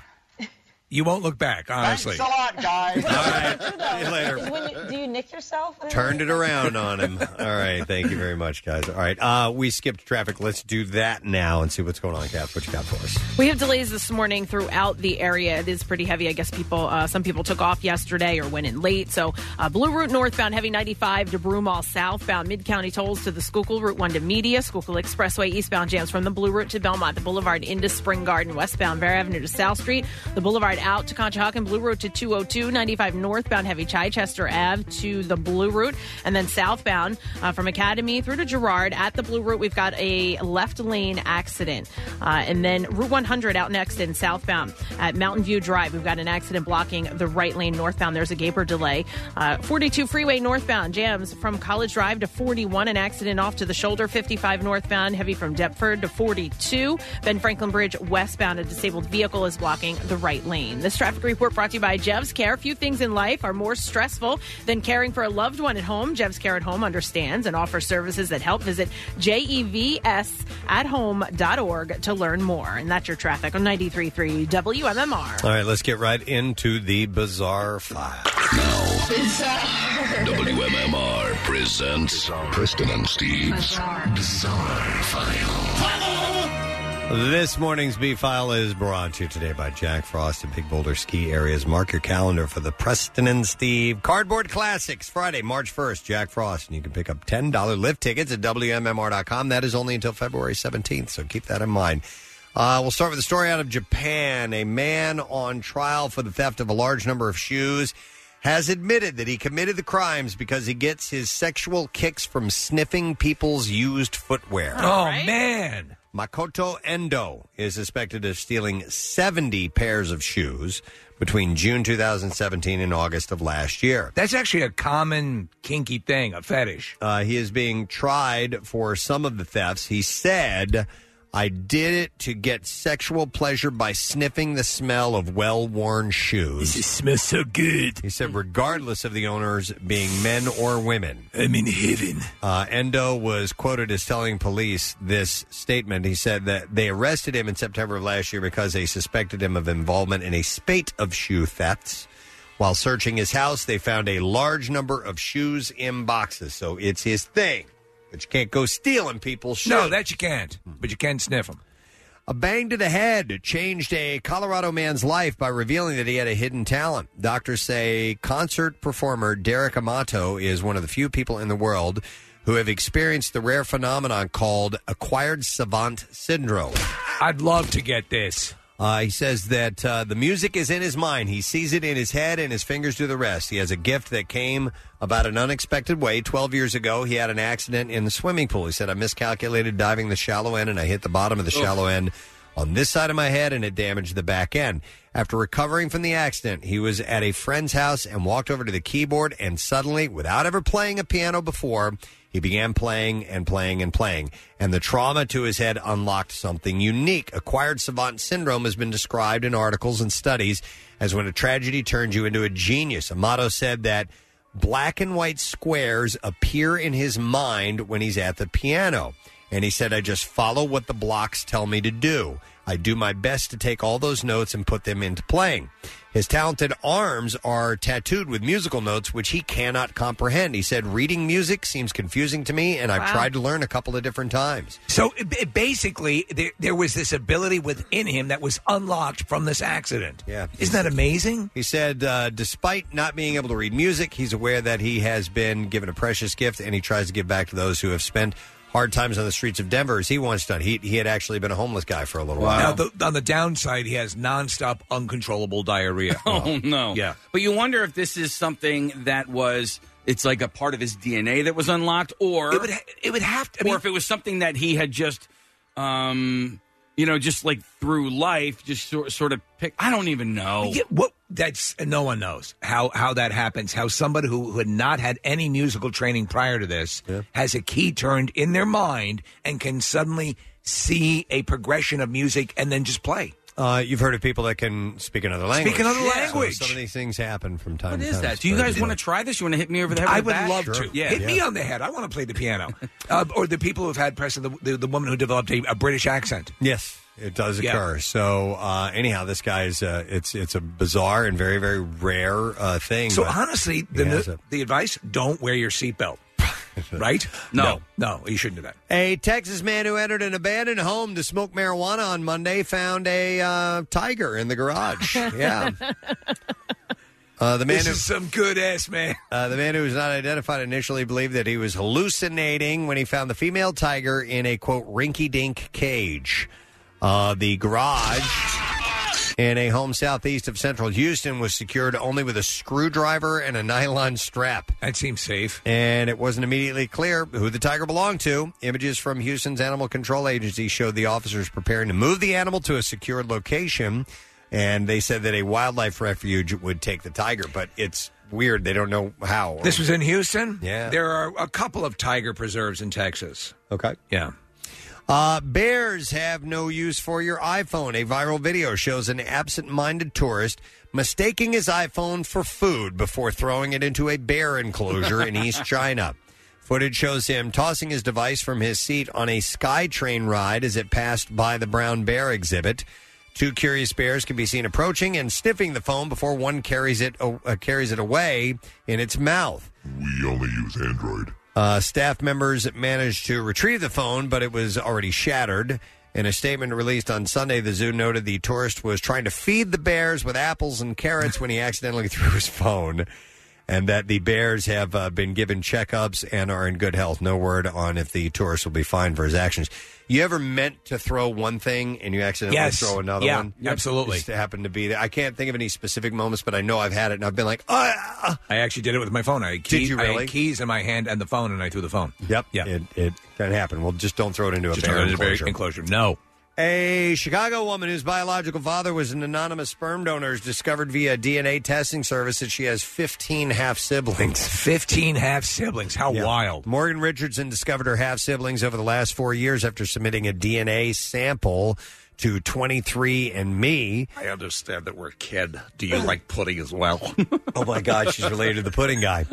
You won't look back, honestly. Thanks a lot, guys. All right. See you later. Is when you, do you nick yourself? Turned it around on him. All right. Thank you very much, guys. All right. Uh, we skipped traffic. Let's do that now and see what's going on, Kath. What you got for us? We have delays this morning throughout the area. It is pretty heavy. I guess people, uh, some people took off yesterday or went in late. So uh, Blue Route northbound, heavy ninety-five to Broomall southbound, Mid-County tolls to the Schuylkill, Route one to Media, Schuylkill Expressway eastbound jams from the Blue Route to Belmont, the Boulevard into Spring Garden, westbound Bear Avenue to South Street, the Boulevard out to Conshohocken, Blue Route to two oh two, ninety-five northbound, heavy Chichester Ave to the Blue Route, and then southbound uh, from Academy through to Girard at the Blue Route, we've got a left lane accident. Uh, and then Route one hundred out next in southbound at Mountain View Drive, we've got an accident blocking the right lane northbound. There's a Gaper delay. Uh, forty-two freeway northbound jams from College Drive to forty-one, an accident off to the shoulder. fifty-five northbound, heavy from Deptford to forty-two. Ben Franklin Bridge westbound, a disabled vehicle is blocking the right lane. This traffic report brought to you by Jev's Care. Few things in life are more stressful than caring for a loved one at home. Jev's Care at Home understands and offers services that help. Visit J E V S at home dot org to learn more. And that's your traffic on ninety-three point three W M M R. All right. Let's get right into the bizarre file. W M M R presents Preston and Steve's Bizarre File. This morning's B-File is brought to you today by Jack Frost and Big Boulder Ski Areas. Mark your calendar for the Preston and Steve Cardboard Classics, Friday, March first, Jack Frost. And you can pick up ten dollars lift tickets at W M M R dot com. That is only until February seventeenth, so keep that in mind. Uh, we'll start with a story out of Japan. A man on trial for the theft of a large number of shoes has admitted that he committed the crimes because he gets his sexual kicks from sniffing people's used footwear. Oh, man. Makoto Endo is suspected of stealing seventy pairs of shoes between June two thousand seventeen and August of last year. That's actually a common kinky thing, a fetish. Uh, he is being tried for some of the thefts. He said, I did it to get sexual pleasure by sniffing the smell of well-worn shoes. It smells so good. He said, regardless of the owners being men or women. I'm in heaven. Uh, Endo was quoted as telling police this statement. He said that they arrested him in September of last year because they suspected him of involvement in a spate of shoe thefts. While searching his house, they found a large number of shoes in boxes. So it's his thing. But you can't go stealing people's shoes. No, that you can't. But you can sniff them. A bang to the head changed a Colorado man's life by revealing that he had a hidden talent. Doctors say concert performer Derek Amato is one of the few people in the world who have experienced the rare phenomenon called acquired savant syndrome. I'd love to get this. Uh, he says that uh, the music is in his mind. He sees it in his head, and his fingers do the rest. He has a gift that came about an unexpected way. Twelve years ago, he had an accident in the swimming pool. He said, I miscalculated diving the shallow end, and I hit the bottom of the shallow end on this side of my head, and it damaged the back end. After recovering from the accident, he was at a friend's house and walked over to the keyboard, and suddenly, without ever playing a piano before, he began playing and playing and playing, and the trauma to his head unlocked something unique. Acquired savant syndrome has been described in articles and studies as when a tragedy turns you into a genius. Amato said that black and white squares appear in his mind when he's at the piano, and he said, I just follow what the blocks tell me to do. I do my best to take all those notes and put them into playing. His talented arms are tattooed with musical notes, which he cannot comprehend. He said, reading music seems confusing to me, and I've Wow. tried to learn a couple of different times. So it- it basically, there, there was this ability within him that was unlocked from this accident. Yeah. Isn't that amazing? He said, uh, despite not being able to read music, he's aware that he has been given a precious gift, and he tries to give back to those who have spent hard times on the streets of Denver, as he once done. He he had actually been a homeless guy for a little while. Now, the, on the downside, he has nonstop, uncontrollable diarrhea. Oh, no. Yeah. But you wonder if this is something that was, it's like a part of his D N A that was unlocked, or It would, ha- it would have to. I or mean, if it was something that he had just, um, you know, just like through life, just sort, sort of picked. I don't even know. Yeah, what that's no one knows how how that happens. How somebody who, who had not had any musical training prior to this has a key turned in their mind and can suddenly see a progression of music and then just play. Uh, you've heard of people that can speak another language. Speak another Yeah. language. So some of these things happen from time What to is time. that? Do you guys want to try this? You want to hit me over the head with I a would bat? love Sure. to. Yeah. Hit me on the head. I want to play the piano. uh, or the people who've had Preston, the, the, the woman who developed a, a British accent. Yes, it does Yeah. occur. So uh, anyhow, this guy's uh, it's it's a bizarre and very very rare uh, thing. So but honestly, he the, has it. the advice: don't wear your seatbelt. Right? No. no, you shouldn't do that. A Texas man who entered an abandoned home to smoke marijuana on Monday found a uh, tiger in the garage. Yeah. Uh, the man This who, is some good ass man. Uh, the man who was not identified initially believed that he was hallucinating when he found the female tiger in a, quote, rinky-dink cage. Uh, the garage in a home southeast of central Houston was secured only with a screwdriver and a nylon strap. That seems safe. And it wasn't immediately clear who the tiger belonged to. Images from Houston's Animal Control Agency showed the officers preparing to move the animal to a secured location. And they said that a wildlife refuge would take the tiger, but it's weird. They don't know how. This was in Houston? Yeah. There are a couple of tiger preserves in Texas. Okay. Yeah. Uh, bears have no use for your iPhone. A viral video shows an absent-minded tourist mistaking his iPhone for food before throwing it into a bear enclosure in East China. Footage shows him tossing his device from his seat on a SkyTrain ride as it passed by the brown bear exhibit. Two curious bears can be seen approaching and sniffing the phone before one carries it uh, carries it away in its mouth. We only use Android. Uh, staff members managed to retrieve the phone, but it was already shattered. In a statement released on Sunday, the zoo noted the tourist was trying to feed the bears with apples and carrots when he accidentally threw his phone, and that the bears have uh, been given checkups and are in good health. No word on if the tourist will be fined for his actions. You ever meant to throw one thing and you accidentally Yes. throw another Yeah, one? absolutely. Just happened to be there. I can't think of any specific moments, but I know I've had it, and I've been like, oh, I actually did it with my phone. I had Did keys, you I really? had keys in my hand and the phone, and I threw the phone. Yep. Yeah. It, it can happen. Well, just don't throw it into a Just bear don't throw it into a bear enclosure. enclosure. No. A Chicago woman whose biological father was an anonymous sperm donor has discovered via a D N A testing service that she has fifteen half-siblings. fifteen half-siblings. How wild. Morgan Richardson discovered her half-siblings over the last four years after submitting a D N A sample to twenty-three and me. I understand that we're kid. Do you like pudding as well? Oh, my God, she's related to the pudding guy.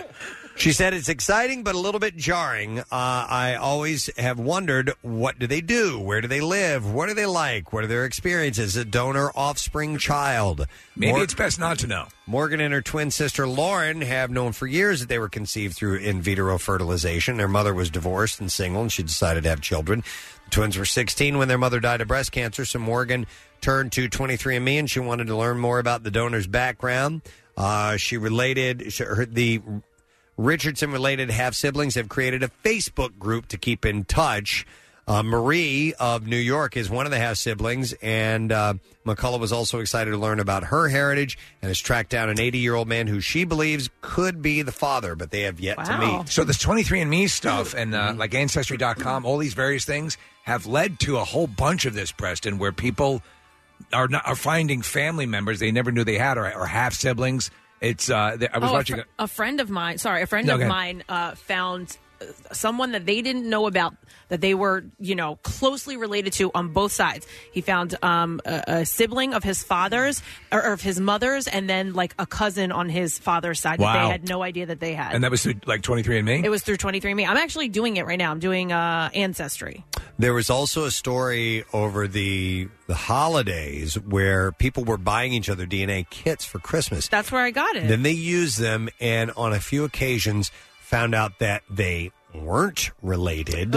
She said it's exciting but a little bit jarring. Uh, I always have wondered, what do they do? Where do they live? What are they like? What are their experiences? A donor offspring child. Maybe Mor- it's best not to know. Morgan and her twin sister Lauren have known for years that they were conceived through in vitro fertilization. Their mother was divorced and single, and she decided to have children. The twins were sixteen when their mother died of breast cancer, so Morgan turned to twenty-three and me, and she wanted to learn more about the donor's background. Uh, she related she, her, the Richardson-related half-siblings have created a Facebook group to keep in touch. Uh, Marie of New York is one of the half-siblings, and uh, McCullough was also excited to learn about her heritage and has tracked down an eighty-year-old man who she believes could be the father, but they have yet to meet. So this twenty-three and me stuff and uh, like Ancestry dot com, all these various things have led to a whole bunch of this, Preston, where people are not, are finding family members they never knew they had or, or half-siblings. It's uh, I was Oh, watching a, fr- a friend of mine, sorry, a friend No, of go ahead. mine uh, found uh, someone that they didn't know about that they were, you know, closely related to on both sides. He found um, a, a sibling of his father's or, or of his mother's, and then like a cousin on his father's side that Wow. they had no idea that they had. and that was through, like twenty-three and me? It was through twenty-three and me. I'm actually doing it right now. I'm doing uh, Ancestry. There was also a story over the the holidays where people were buying each other D N A kits for Christmas. That's where I got it. Then they used them, and on a few occasions found out that they weren't related.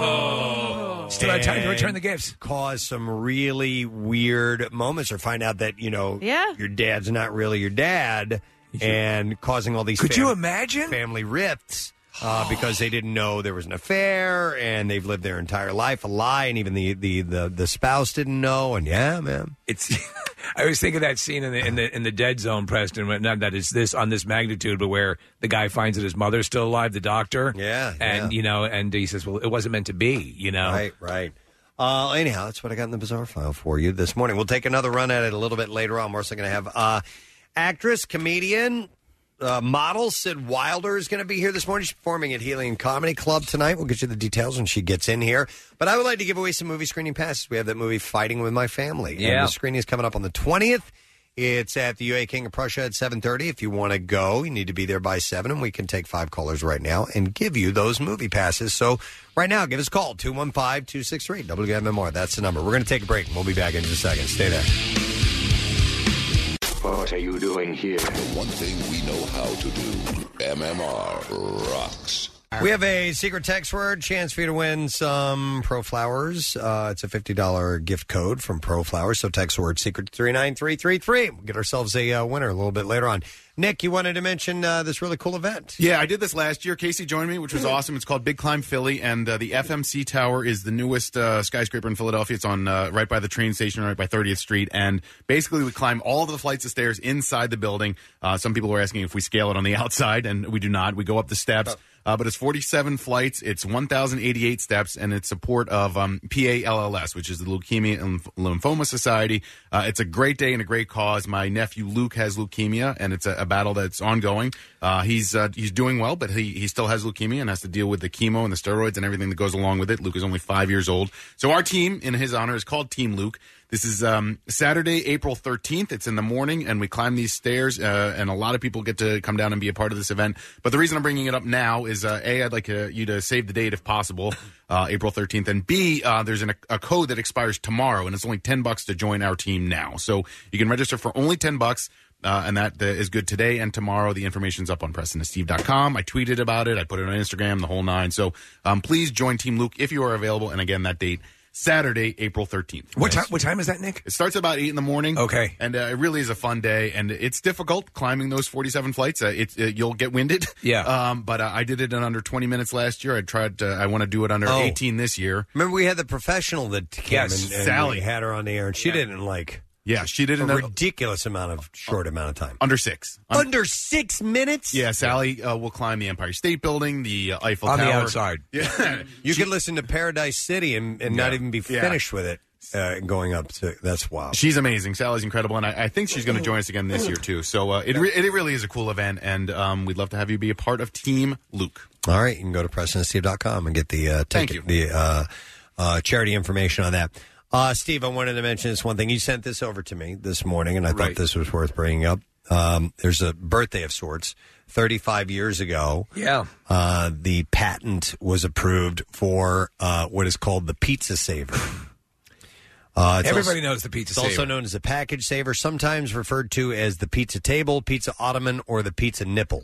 Oh. Still had time to return the gifts. Cause some really weird moments, or find out that, you know, Yeah. your dad's not really your dad, and causing all these Could fam- you imagine? family rifts. Uh, because they didn't know there was an affair, and they've lived their entire life a lie, and even the, the, the, the spouse didn't know. And yeah, man, It's. I was thinking of that scene in the in the in the Dead Zone, Preston. when- Not that it's this on this magnitude, but where the guy finds that his mother's still alive, the doctor. Yeah, and yeah. you know, and he says, "Well, it wasn't meant to be." You know, Right, right. Uh, anyhow, that's what I got in the bizarre file for you this morning. We'll take another run at it a little bit later on. We're also going to have uh, actress, comedian, uh, model Sid Wilder is going to be here this morning. She's performing at Helium Comedy Club tonight. We'll get you the details when she gets in here. But I would like to give away some movie screening passes. We have that movie Fighting with My Family. Yeah. And the screening is coming up on the twentieth. It's at the U A King of Prussia at seven thirty. If you want to go, you need to be there by seven, and we can take five callers right now and give you those movie passes. So right now, give us a call, two one five, two six three, W M M R. That's the number. We're going to take a break, and we'll be back in just a second. Stay there. What are you doing here? The one thing we know how to do. M M R rocks. We have a secret text word, chance for you to win some Pro Flowers. Uh, it's a fifty dollars gift code from Pro Flowers, so text word secret to three nine three three three. We'll get ourselves a uh, winner a little bit later on. Nick, you wanted to mention uh, this really cool event. Yeah, I did this last year. Casey joined me, which was awesome. It's called Big Climb Philly, and uh, the F M C Tower is the newest uh, skyscraper in Philadelphia. It's on uh, right by the train station, right by thirtieth Street, and basically we climb all of the flights of stairs inside the building. Uh, some people were asking if we scale it on the outside, and we do not. We go up the steps. Uh, but it's forty-seven flights, it's one thousand eighty-eight steps, and it's support of um, P A L L S, which is the Leukemia and Lymphoma Society. Uh, it's a great day and a great cause. My nephew Luke has leukemia, and it's a, a battle that's ongoing. Uh, he's uh, he's doing well, but he, he still has leukemia and has to deal with the chemo and the steroids and everything that goes along with it. Luke is only five years old. So our team, in his honor, is called Team Luke. This is um, Saturday, April thirteenth. It's in the morning, and we climb these stairs, uh, and a lot of people get to come down and be a part of this event. But the reason I'm bringing it up now is, uh, A, I'd like uh, you to save the date if possible, uh, April thirteenth, and B, uh, there's an, a code that expires tomorrow, and it's only ten bucks to join our team now. So you can register for only ten bucks. Uh, and that uh, is good today and tomorrow. The information's up on Preston and Steve dot com. I tweeted about it. I put it on Instagram, the whole nine. So um, please join Team Luke if you are available. And again, that date, Saturday, April thirteenth. What time? What time is that, Nick? It starts about eight in the morning. Okay, and uh, it really is a fun day, and it's difficult climbing those forty-seven flights. Uh, it, uh, you'll get winded. Yeah. Um, but uh, I did it in under twenty minutes last year. I tried. Uh, I want to do it under Oh. eighteen this year. Remember, we had the professional that came Yes, and, and Sally. we had her on the air, and she Yeah. did it in like Yeah, she did it a in a- ridiculous amount of short amount of time. Under six. Under six minutes? Yeah, Sally uh, will climb the Empire State Building, the uh, Eiffel On Tower. the outside. Yeah. You could listen to Paradise City and, and not Yeah. even be Yeah. finished with it uh, going up to. That's wild. She's amazing. Sally's incredible, and I, I think she's going to join us again this year, too. So uh, it, re- it really is a cool event, and um, we'd love to have you be a part of Team Luke. All right, you can go to preston and steve dot com and get the uh, Thank ticket, the uh, uh, charity information on that. Uh, Steve, I wanted to mention this one thing. You sent this over to me this morning, and I thought this was worth bringing up. Um, there's a birthday of sorts. thirty-five years ago, Yeah. uh, the patent was approved for uh, what is called the Pizza Saver. Uh, it's Everybody also- knows the Pizza It's also Saver. known as the Package Saver, sometimes referred to as the Pizza Table, Pizza Ottoman, or the Pizza Nipple.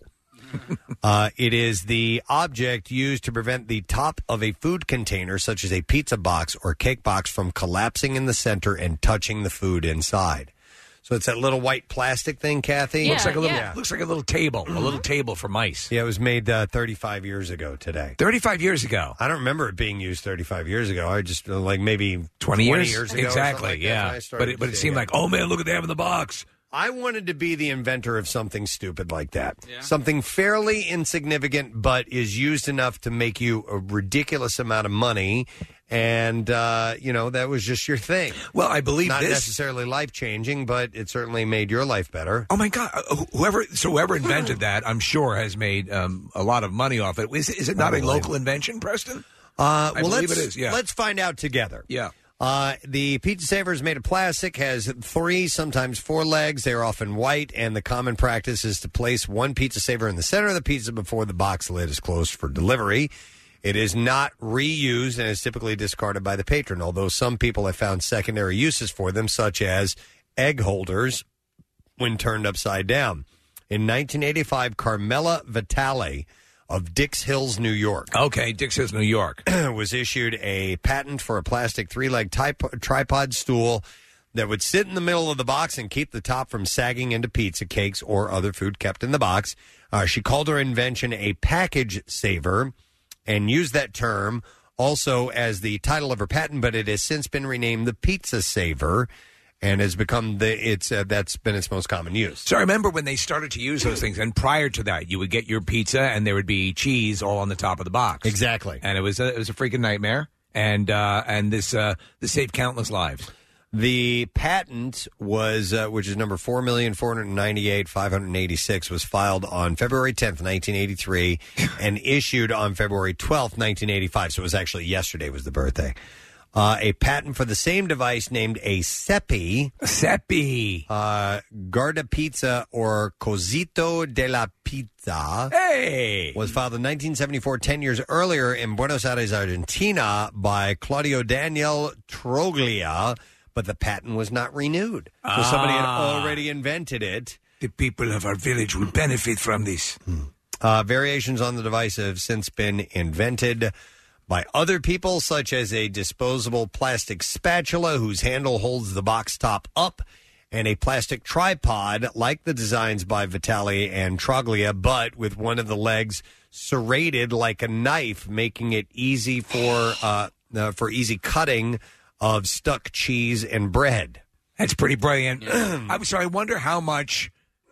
Uh, it is the object used to prevent the top of a food container, such as a pizza box or cake box, from collapsing in the center and touching the food inside. So it's that little white plastic thing, Kathy. looks like a little. Looks like a little table. A little table for mice. Yeah, it was made uh, thirty-five years ago today. thirty-five years ago. I don't remember it being used thirty-five years ago. I just uh, like maybe twenty years. years ago. or Exactly. something like that yeah. when I started but it, but it seeing seemed like, oh man, look what they have in the box. I wanted to be the inventor of something stupid like that. Something fairly insignificant, but is used enough to make you a ridiculous amount of money. And, uh, you know, that was just your thing. Well, I believe Not this- necessarily life-changing, but it certainly made your life better. Oh my God! Uh, Whoever, so whoever invented that, I'm sure has made um, a lot of money off it. Is, is it not a local invention, Preston? Uh, I well, believe let's, it is. Yeah. let's find out together. Yeah. Uh, the Pizza Saver is made of plastic, has three, sometimes four legs. They are often white, and the common practice is to place one Pizza Saver in the center of the pizza before the box lid is closed for delivery. It is not reused and is typically discarded by the patron, although some people have found secondary uses for them, such as egg holders when turned upside down. In nineteen eighty-five, Carmela Vitale of Dix Hills, New York. Okay, Dix Hills, New York. was issued a patent for a plastic three-leg typ- tripod stool that would sit in the middle of the box and keep the top from sagging into pizza, cakes, or other food kept in the box. Uh, she called her invention a package saver and used that term also as the title of her patent, but it has since been renamed the Pizza Saver and has become the it's uh, that's been its most common use. So I remember when they started to use those things, and prior to that, you would get your pizza, and there would be cheese all on the top of the box. Exactly, and it was a, it was a freaking nightmare. And uh, and this uh, this saved countless lives. The patent was, uh, which is number four million four hundred ninety-eight five hundred eighty-six, was filed on February tenth, nineteen eighty-three, and issued on February twelfth, nineteen eighty-five. So it was actually yesterday was the birthday. Uh, a patent for the same device named a Seppi. Seppi. Uh, Garda Pizza or Cosito de la Pizza. Hey! Was filed in nineteen seventy-four, ten years earlier in Buenos Aires, Argentina by Claudio Daniel Troglia, but the patent was not renewed. So somebody had Ah. already invented it. The people of our village will benefit from this. Uh, variations on the device have since been invented by other people, such as a disposable plastic spatula whose handle holds the box top up, and a plastic tripod like the designs by Vitale and Troglia, but with one of the legs serrated like a knife, making it easy for uh, uh, for easy cutting of stuck cheese and bread. That's pretty brilliant. I'm sorry. I wonder how much.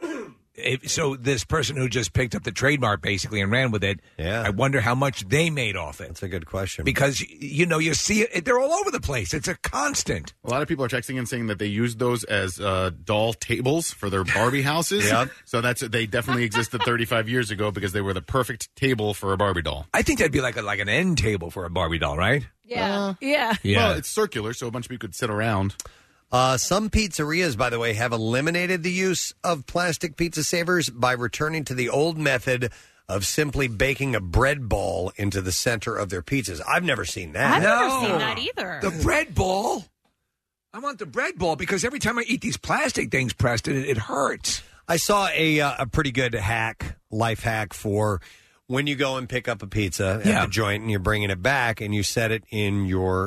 If, so this person who just picked up the trademark basically and ran with it, yeah. I wonder how much they made off it. That's a good question. Because, you know, you see it, they're all over the place. It's a constant. A lot of people are texting and saying that they use those as uh, doll tables for their Barbie houses. Yep. So that's they definitely existed thirty-five years ago because they were the perfect table for a Barbie doll. I think that'd be like a, like an end table for a Barbie doll, right? Yeah. yeah. Yeah. Well, it's circular, so a bunch of people could sit around. Uh, some pizzerias, by the way, have eliminated the use of plastic pizza savers by returning to the old method of simply baking a bread ball into the center of their pizzas. I've never seen that. I've never seen that either. The bread ball? I want the bread ball because every time I eat these plastic things, Preston, it, it hurts. I saw a uh, a pretty good hack, life hack for when you go and pick up a pizza at Yeah. the joint and you're bringing it back and you set it in your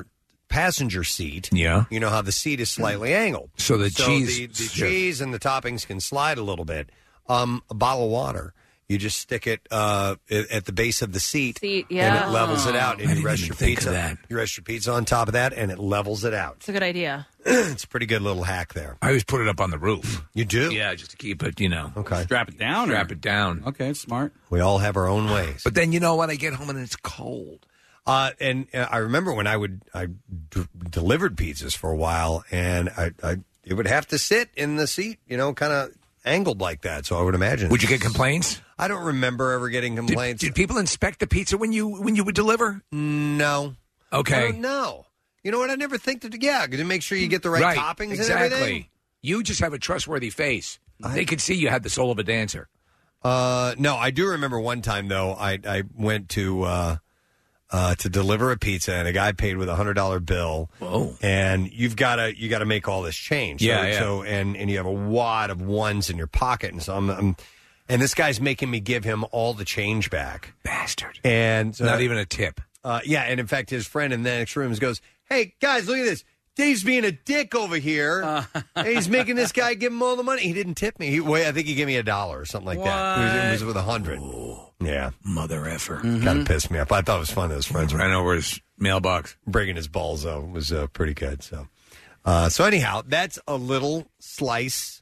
passenger seat, Yeah. you know how the seat is slightly angled. So the cheese- the, the yeah. cheese and the toppings can slide a little bit. Um, a bottle of water. You just stick it uh, at at the base of the seat, Seat, and yeah. it levels it out. I And you didn't rest even your think of pizza. that. You rest your pizza on top of that, and it levels it out. It's a good idea. It's a pretty good little hack there. I always put it up on the roof. You do? Yeah, just to keep it, you know. Okay. Strap it down? Strap or? it down. Okay, it's smart. We all have our own ways. But then you know what? I get home and it's cold. Uh, and uh, I remember when I would I d- delivered pizzas for a while, and I, I it would have to sit in the seat, you know, kind of angled like that. So I would imagine. Would you get complaints? I don't remember ever getting complaints. Did, did people inspect the pizza when you when you would deliver? No. Okay. I don't know. You know what? I never think that. Yeah, to make sure you get the right, toppings exactly. and everything. You just have a trustworthy face. They could see you had the soul of a dancer. Uh, no, I do remember one time though. I I went to. Uh, Uh, to deliver a pizza, and a guy paid with a hundred dollar bill. Whoa! And you've got to you got to make all this change. Yeah, so, yeah. So and and you have a wad of ones in your pocket, and so I'm, I'm and this guy's making me give him all the change back. Bastard! And uh, Not even a tip. Uh, yeah, and in fact, his friend in the next room goes, "Hey guys, look at this. Dave's being a dick over here, Uh. and he's making this guy give him all the money. He didn't tip me. He, wait, I think he gave me a dollar or something like that. It was, it was with a hundred. Yeah, mother effer. Kind of pissed me off. I thought it was fun. His friends ran over his mailbox, breaking his balls. Though it was uh, pretty good. So, uh, so anyhow, that's a little slice.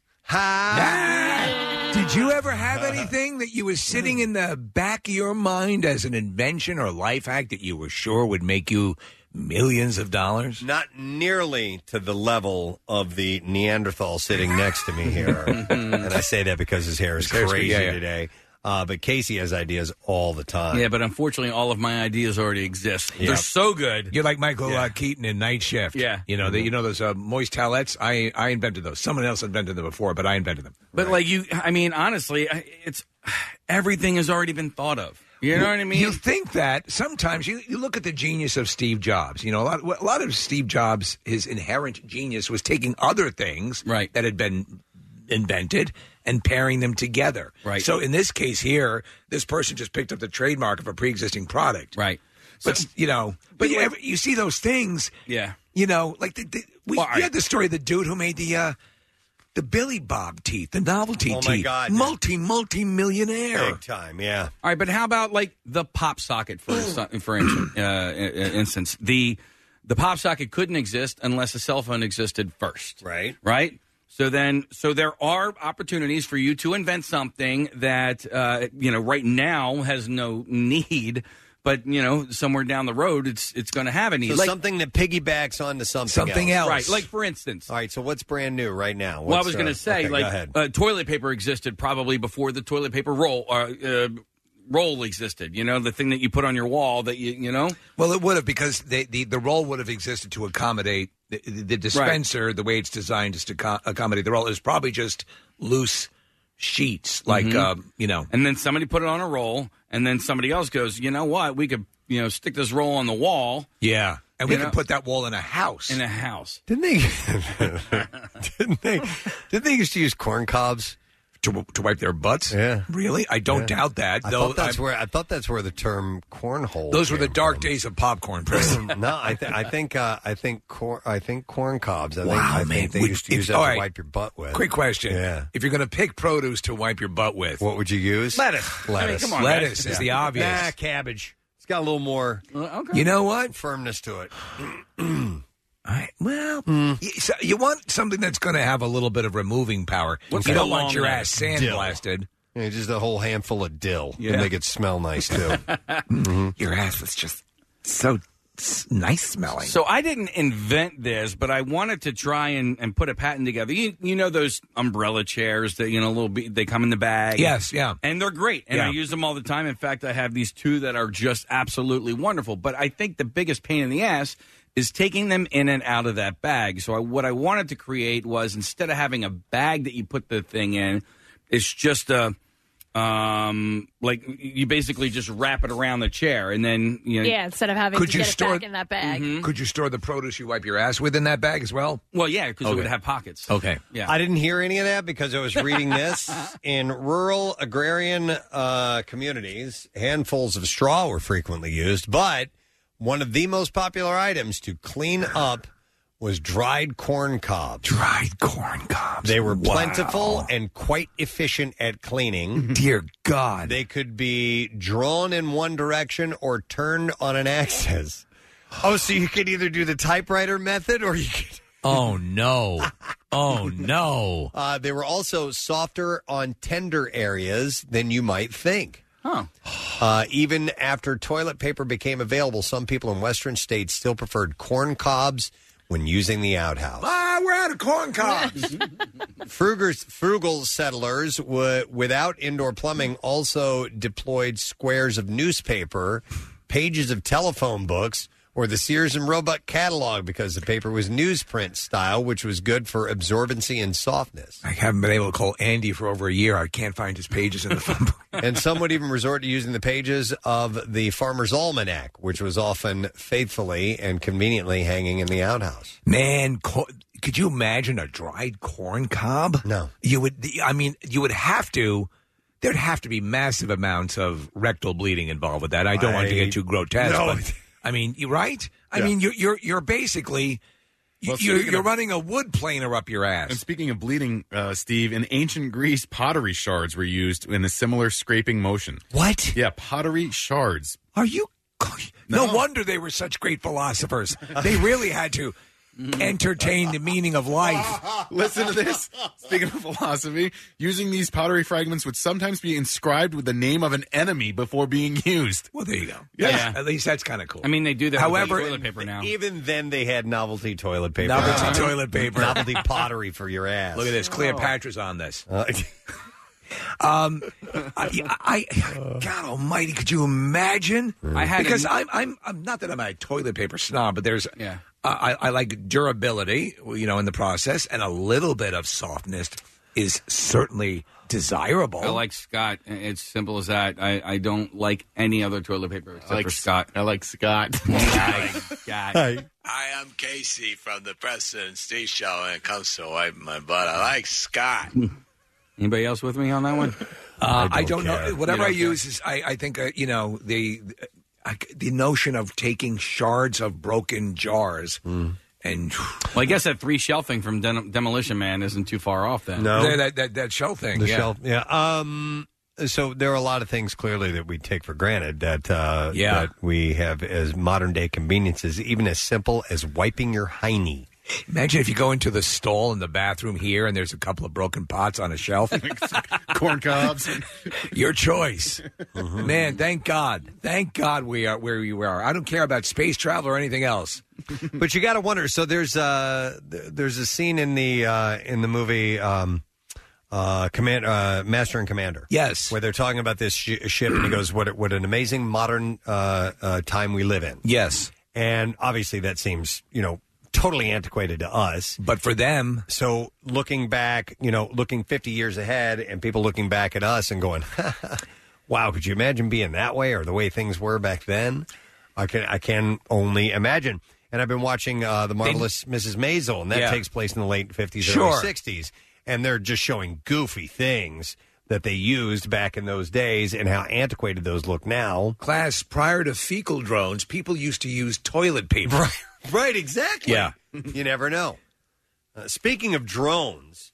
Ha! Did you ever have anything that you was sitting in the back of your mind as an invention or life hack that you were sure would make you millions of dollars? Not nearly to the level of the Neanderthal sitting next to me here, and I say that because his hair is His hair's- crazy yeah, yeah. today. Uh, but Casey has ideas all the time. Yeah, but unfortunately, all of my ideas already exist. Yeah. They're so good. You're like Michael Yeah. uh, Keaton in Night Shift. Yeah. You know, the, you know those uh, moist towelettes? I I invented those. Someone else invented them before, but I invented them. But like you, I mean, honestly, I- it's everything has already been thought of. You know what I mean? You think that sometimes you, you look at the genius of Steve Jobs. You know, a lot, a lot of Steve Jobs, his inherent genius was taking other things right. that had been invented and pairing them together. Right. So in this case here, this person just picked up the trademark of a pre-existing product. Right. But, you know, but you, ever, you see those things, Yeah. you know, like the, the, we, Well, we had the story of the dude who made the uh, the Billy Bob teeth, the novelty Oh, teeth. my God. Multi, multi-millionaire. Big time, yeah. All right, but how about like the pop socket for instance, for instance, uh, instance the the pop socket couldn't exist unless a cell phone existed first, right? Right. So then, so there are opportunities for you to invent something that uh, you know right now has no need, but you know somewhere down the road it's it's going to have a need. So Like- something that piggybacks onto something, Something else. right? Like for instance. All right, so what's brand new right now? Well, I What's, was going to uh, say, okay, go like, ahead. uh, toilet paper existed probably before the toilet paper roll uh, uh, roll existed. You know, the thing that you put on your wall that you you know. Well, it would have because the, the, the roll would have existed to accommodate the, the dispenser. The way it's designed is to co- accommodate the roll. It's probably just loose sheets, like Mhm. um, you know. And then somebody put it on a roll, and then somebody else goes, you know what? We could you know stick this roll on the wall. Yeah, and we You can know? put that wall in a house. In a house. Didn't they? didn't they? Didn't they used to use corn cobs to to wipe their butts? Yeah, really? I don't Yeah. doubt that. I though thought that's I'm- where I thought that's where the term cornhole. those were the came dark days of popcorn. Preston. from. No, I, th- I think uh, I think corn I think corn cobs. I think, Wow, I man. think they We- used to use if- that all to right. wipe your butt with. Quick question: Yeah. If you're going to pick produce to wipe your butt with, What would you use? Lettuce. Lettuce. I mean, come on, lettuce guys. is Yeah. the obvious. Nah, cabbage. It's got a little more You know what? firmness to it. I, well, Mm. you, so you want something that's going to have a little bit of removing power. What's you the don't want long your lettuce? ass Dill. sandblasted. Yeah, just a whole handful of dill Yeah. to make it smell nice too. Mm-hmm. Your ass was just so s- nice smelling. So I didn't invent this, but I wanted to try and, and put a patent together. You, you know those umbrella chairs that you know little be- they come in the bag. Yes, yeah. and they're great, and I Yeah. use them all the time. In fact, I have these two that are just absolutely wonderful. But I think the biggest pain in the ass is taking them in and out of that bag. So I, what I wanted to create was instead of having a bag that you put the thing in, it's just a um like you basically just wrap it around the chair, and then you know. Yeah, instead of having Could to you get store- it back in that bag. Mhm. Could you store the produce you wipe your ass with in that bag as well? Well, yeah, because it Okay. would have pockets. Okay. Yeah. I didn't hear any of that because I was reading this. In rural agrarian uh, communities, handfuls of straw were frequently used, but one of the most popular items to clean up was dried corn cobs. Dried corn cobs. They were Wow. plentiful and quite efficient at cleaning. Dear God. They could be drawn in one direction or turned on an axis. Oh, so you could either do the typewriter method or you could... Oh, no. Oh, no. Uh, they were also softer on tender areas than you might think. Huh. Uh, even after toilet paper became available, some people in western states still preferred corn cobs when using the outhouse. Ah, we're out of corn cobs. Fruger's, frugal settlers w- without indoor plumbing also deployed squares of newspaper, pages of telephone books, or the Sears and Roebuck catalog because the paper was newsprint style, which was good for absorbency and softness. I haven't been able to call Andy for over a year. I can't find his pages in the phone book. And some would even resort to using the pages of the Farmer's Almanac, which was often faithfully and conveniently hanging in the outhouse. Man, co- could you imagine a dried corn cob? No. You would, I mean, you would have to, there'd have to be massive amounts of rectal bleeding involved with that. I don't want to I- get too grotesque, No. but I mean, you right? I Yeah. mean, you're, you're, you're basically, Well, you're, speaking you're of- running a wood planer up your ass. And speaking of bleeding, uh, Steve, in ancient Greece, pottery shards were used in a similar scraping motion. What? Yeah, pottery shards. Are you? No, wonder they were such great philosophers. They really had to entertain the meaning of life. Listen to this. Speaking of philosophy, using these pottery fragments would sometimes be inscribed with the name of an enemy before being used. Well, there you go. Yeah. Yeah. At least that's kind of cool. I mean, they do that However, with toilet paper now. Even then, they had novelty toilet paper. Novelty toilet paper. Novelty pottery for your ass. Look at this. Cleopatra's on this. Uh, Um, I, I, God Almighty, could you imagine? I had because an- I'm, I'm, I'm not that I'm a toilet paper snob, but there's, Yeah. I, I like durability, you know, in the process, and a little bit of softness is certainly desirable. I like Scott. It's simple as that. I, I don't like any other toilet paper except I like for Scott. I like Scott. Scott. Hi, I'm Casey from the Preston and Steve Show. When it comes to wiping my butt, I like Scott. Anybody else with me on that one? Uh, I don't don't, care. know. Whatever You I don't use is, I, I think, uh, you know, the I, the notion of taking shards of broken jars Hmm. and Well, I guess that three shelving from Dem- Demolition Man isn't too far off then. No. that, that, that, that shell thing. the yeah. shelf. Yeah. Um. So there are a lot of things clearly that we take for granted that uh, Yeah. that we have as modern day conveniences, even as simple as wiping your hiney. Imagine if you go into the stall in the bathroom here and there's a couple of broken pots on a shelf. Corn cobs. Your choice. Man, thank God. Thank God we are where we are. I don't care about space travel or anything else. But you got to wonder. So there's uh th- there's a scene in the uh, in the movie um, uh, Command uh, Master and Commander. Yes. Where they're talking about this sh- ship, and he goes, "What what an amazing modern uh, uh, time we live in." Yes. And obviously that seems, you know, totally antiquated to us. But for them, so looking back, you know, looking fifty years ahead and people looking back at us and going, wow, could you imagine being that way or the way things were back then? I can I can only imagine. And I've been watching uh, The Marvelous Missus Maisel, and that Yeah. takes place in the late fifties, Sure. early sixties. And they're just showing goofy things that they used back in those days and how antiquated those look now. class, prior to fecal drones, people used to use toilet paper. Right, right, exactly. Yeah. You never know. Uh, speaking of drones,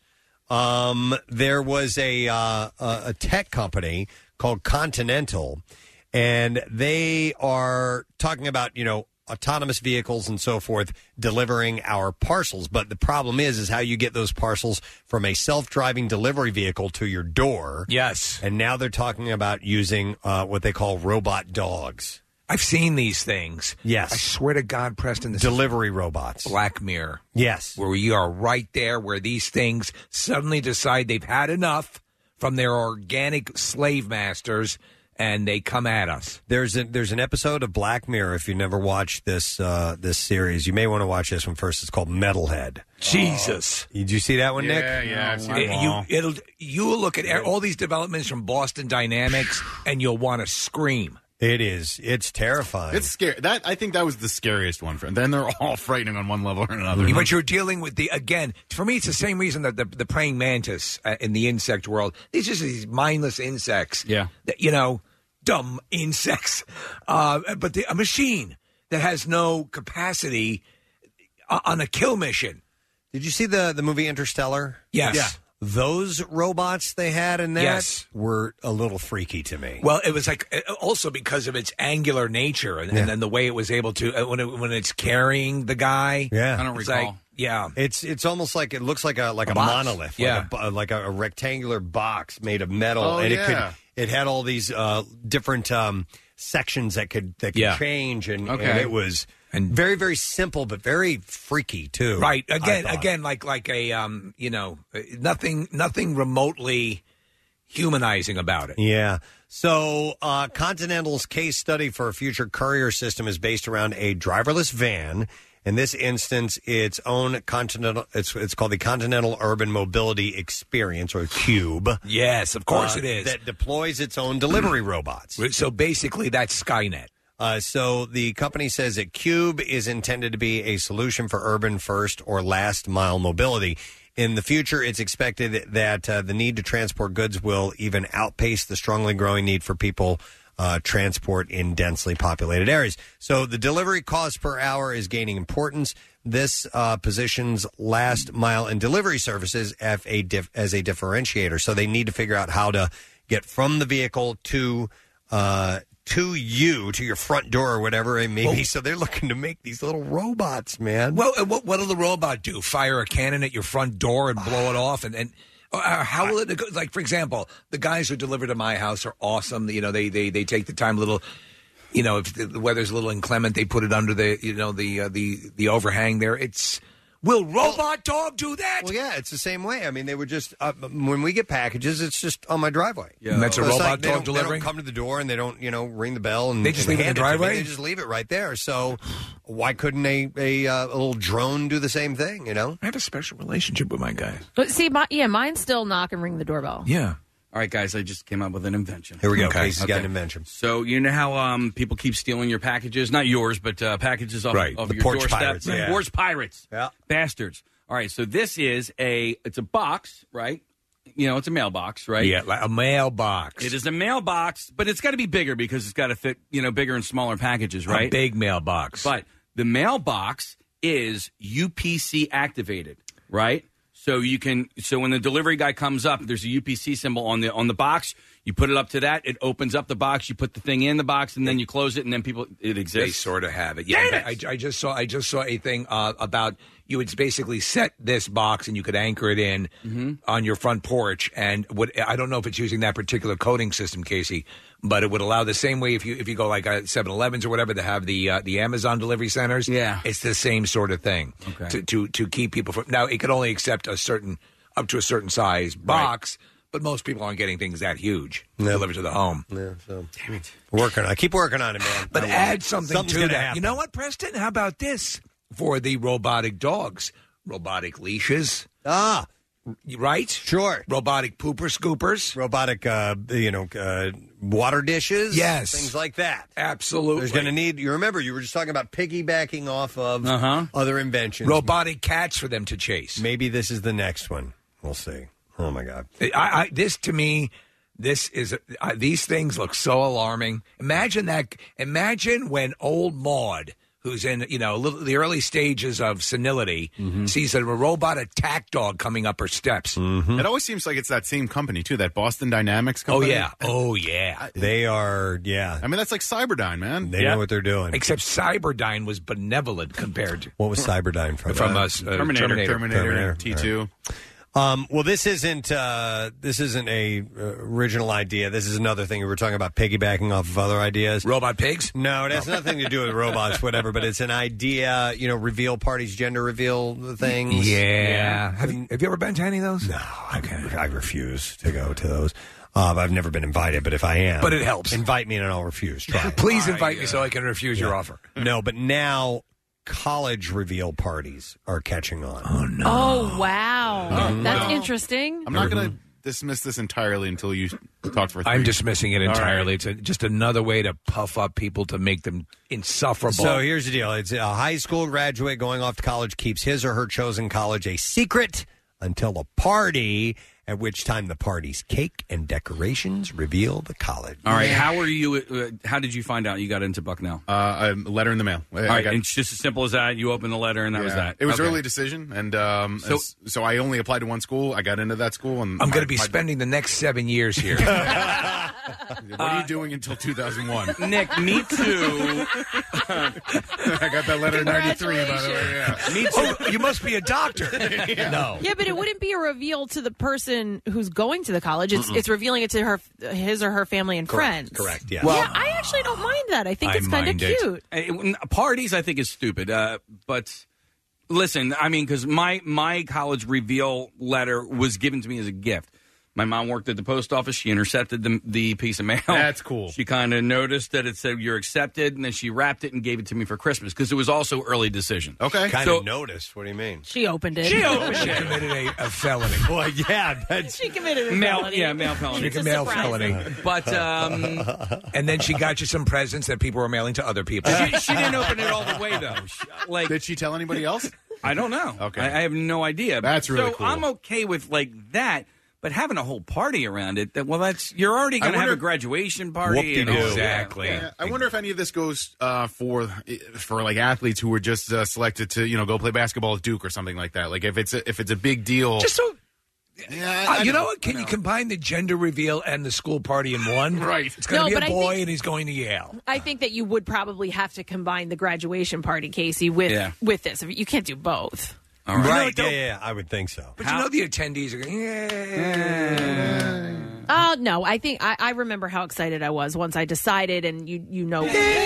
um, there was a, uh, a a tech company called Continental, and they are talking about, you know, autonomous vehicles and so forth delivering our parcels. But the problem is, is how you get those parcels from a self-driving delivery vehicle to your door. Yes. And now they're talking about using uh, what they call robot dogs. I've seen these things. Yes. I swear to God, Preston, this Delivery robots. is Black Mirror. Yes. Where we are right there, where these things suddenly decide they've had enough from their organic slave masters, and they come at us. There's a, there's an episode of Black Mirror. If you never watched this uh, this series, you may want to watch this one first. It's called Metalhead. Jesus. Did you see that one, Nick? Yeah, yeah. I've seen It- them you, all. it'll, you will look at all these developments from Boston Dynamics, and you'll want to scream. It is. It's terrifying. It's scary. That I think that was the scariest one. For, then they're all frightening on one level or another. But you're dealing with the, again, for me, it's the same reason that the, the praying mantis uh, in the insect world, these just these mindless insects. Yeah. That, you know, dumb insects. Uh, but the, a machine that has no capacity on a kill mission. Did you see the, the movie Interstellar? Yes. Yeah. Those robots they had in that Yes. were a little freaky to me. Well, it was like also because of its angular nature, and, Yeah. and then the way it was able to uh, when it, when it's carrying the guy. Yeah. I don't it's recall. Like, yeah, It's it's almost like it looks like a like a, A box. monolith, Yeah. like a, like a, a rectangular box made of metal, Oh, and yeah. it could it had all these uh, different um, sections that could that could Yeah. change, and, Okay. and it was And- very very simple but very freaky too. right. I Again, thought. again, like like a um, you know, nothing nothing remotely humanizing about it. Yeah. So uh, Continental's case study for a future courier system is based around a driverless van. In this instance, its own Continental. It's it's called the Continental Urban Mobility Experience, or CUBE. Yes, of course uh, it is. That deploys its own delivery robots. So basically, that's Skynet. Uh, so the company says that CUBE is intended to be a solution for urban first or last mile mobility. In the future, it's expected that uh, the need to transport goods will even outpace the strongly growing need for people uh, transport in densely populated areas. So the delivery cost per hour is gaining importance. This uh, positions last mile and delivery services as a, dif- as a differentiator. So they need to figure out how to get from the vehicle to uh, to you, to your front door or whatever it may be. So they're looking to make these little robots, man. Well, uh, what what'll the robot do? Fire a cannon at your front door and blow it off, and and uh, how will it go? Like, for example, the guys who deliver to my house are awesome. You know, they they they take the time, a little. You know, if the weather's a little inclement, they put it under the you know the uh, the the overhang there. It's will robot dog do that? Well, yeah, it's the same way. I mean, they would just uh, when we get packages, it's just on my driveway. Yeah. And that's a So it's robot like they dog don't- delivering? They don't come to the door and they don't, you know, ring the bell and They just and leave it in the hand to me. driveway? They just leave it right there. So why couldn't a a, uh, a little drone do the same thing? You know, I have a special relationship with my guys. But see, my, yeah, mine still knock and ring the doorbell. Yeah. All right, guys, I just came up with an invention. Here we go. Okay. Casey's got an invention. So you know how um, people keep stealing your packages? Not yours, but uh, packages off, Right. of The your porch doorstep. pirates, yeah. Porch pirates. Yeah. Bastards. All right, so this is a, it's a box, right? You know, it's a mailbox, right? Yeah, like a mailbox. It is a mailbox, but it's got to be bigger because it's got to fit, you know, bigger and smaller packages, right? A big mailbox. But the mailbox is U P C activated, right? So you can, so when the delivery guy comes up, there's a U P C symbol on the on the box. You put it up to that, it opens up the box. You put the thing in the box, and then you close it, and then people, it They exists. sort of have it. Yeah, Damn I, I just saw. I just saw a thing uh, about you would basically set this box and you could anchor it in Mm-hmm. on your front porch. And what I don't know if it's using that particular coding system, Casey, but it would allow the same way if you if you go like uh, seven elevens or whatever to have the uh, the Amazon delivery centers. Yeah. it's the same sort of thing. Okay. To to to keep people from now, it could only accept a certain up to a certain size box. But most people aren't getting things that huge delivered to the home. Yeah, so damn it, working. I keep working on it, man. But I will. add something Something's to gonna that. happen. You know what, Preston? How about this for the robotic dogs? Robotic leashes. Ah, right? Sure. Robotic pooper scoopers. Robotic, uh, you know, uh, water dishes. Yes. Things like that. Absolutely. There's going to need, you remember, you were just talking about piggybacking off of Uh-huh. other inventions. Robotic cats for them to chase. Maybe this is the next one. We'll see. Oh, my God. I, I, this, to me, this is, uh, these things look so alarming. Imagine that. Imagine when old Maud, who's in, you know, little, the early stages of senility, Mm-hmm. sees a robot attack dog coming up her steps. It always seems like it's that same company too, that Boston Dynamics Oh, company. yeah. Oh, yeah. They are, yeah. I mean, that's like Cyberdyne, man. They know what they're doing. Except Cyberdyne was benevolent compared to. What was Cyberdyne from? From Uh, us, uh, Terminator, Terminator. Terminator, T two. Um, well, this isn't uh, this isn't a uh, original idea. This is another thing we were talking about, piggybacking off of other ideas. Robot pigs? No, it has nothing to do with robots, whatever. But it's an idea. You know, reveal parties, gender reveal things. Yeah. Have you, have you ever been to any of those? No, I, I refuse to go to those. Uh, I've never been invited, but if I am, But it helps. Invite me and I'll refuse. Try it. Please invite me so I can refuse your offer. No, but now college reveal parties are catching on. Oh no! Oh, wow. Oh, That's no. interesting. I'm not going to dismiss this entirely until you talk for three. I'm dismissing it All right. entirely. It's a, just another way to puff up people to make them insufferable. So here's the deal. It's a high school graduate going off to college keeps his or her chosen college a secret until a party at which time the party's cake and decorations reveal the college. All right, how were you? Uh, how did you find out you got into Bucknell? Uh, a letter in the mail. All right, and it's just as simple as that. You opened the letter, and that was Yeah. that. It was Okay. early decision, and um, So- so, so I only applied to one school. I got into that school, and I'm my- going to be my- spending the next seven years here. What are you doing until two thousand one? Nick, me too. I got that letter in ninety-three, by the way. Yeah. Me too. Oh, you must be a doctor. No. Yeah, but it wouldn't be a reveal to the person who's going to the college. It's Mm-mm. it's revealing it to her, his or her family and friends. Correct. Yeah. Well- yeah, I actually don't mind that. I think I it's kind of mind it. cute. Uh, Parties, I think, is stupid. Uh, but listen, I mean, because my my college reveal letter was given to me as a gift. My mom worked at the post office. She intercepted the, the piece of mail. That's cool. She kind of noticed that it said you're accepted, and then she wrapped it and gave it to me for Christmas because it was also early decision. Okay. Kind So- of noticed. What do you mean? She opened it. She opened She it. committed a, a felony. Well, yeah, that's She committed a Mail, felony. yeah, mail felony. She It's a committed a surprise. felony. But um, And then she got you some presents that people were mailing to other people. she, she didn't open it all the way, though. She- like, Did she tell anybody else? I don't know. Okay. I, I have no idea. That's really so cool. I'm okay with like that, but having a whole party around it. That well, that's you're already going to have wonder- a graduation party. and Whoop-de-doo. all- Exactly. Yeah, I wonder if any of this goes uh, for for like athletes who were just uh, selected to you know go play basketball at Duke or something like that. Like if it's a, if it's a big deal. Just so. yeah, Uh, I you know know, what? Can I you know. combine the gender reveal and the school party in one? Right. It's going to No, be but a I boy think- and he's going to Yale. I think that you would probably have to combine the graduation party, Casey, with Yeah. with this. You can't do both. All right. Right. No, Yeah, don't- yeah, I would think so. But you know the attendees are going, yeah. Oh no, I think I, I remember how excited I was once I decided, and you you know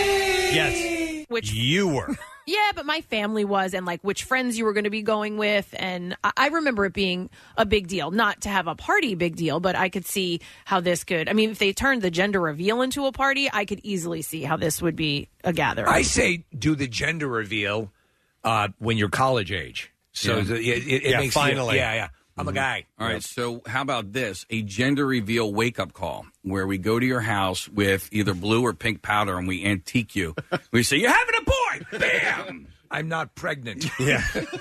Yes. which You were. yeah, but my family was, and like which friends you were going to be going with, and I, I remember it being a big deal. Not to have a party big deal, but I could see how this could. I mean, if they turned the gender reveal into a party, I could easily see how this would be a gathering. I say do the gender reveal uh, when you're college age. So Yeah. the, it, it, it Yeah, makes finally. You, yeah, yeah. I'm a guy. All right, so how about this? A gender reveal wake up call where we go to your house with either blue or pink powder and we antique you. We say, You're having a boy! Bam! I'm not pregnant. Yeah.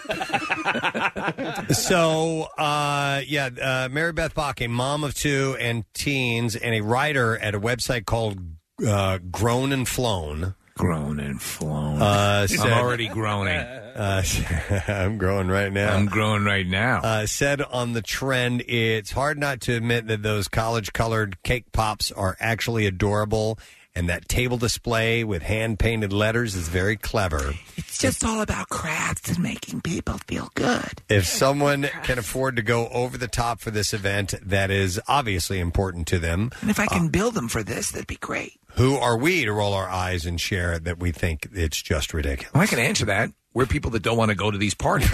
So, uh, yeah, uh, Mary Beth Bach, a mom of two and teens, and a writer at a website called uh, Grown and Flown. Grown and flown. Uh, said- I'm already groaning. Uh, I'm growing right now. I'm growing right now. Uh, said on the trend, it's hard not to admit that those college-colored cake pops are actually adorable, and that table display with hand-painted letters is very clever. It's just all about crafts and making people feel good. If someone can afford to go over the top for this event, that is obviously important to them. And if I can build them for this, that'd be great. Who are we to roll our eyes and share that we think it's just ridiculous? Well, I can answer that. We're people that don't want to go to these parties.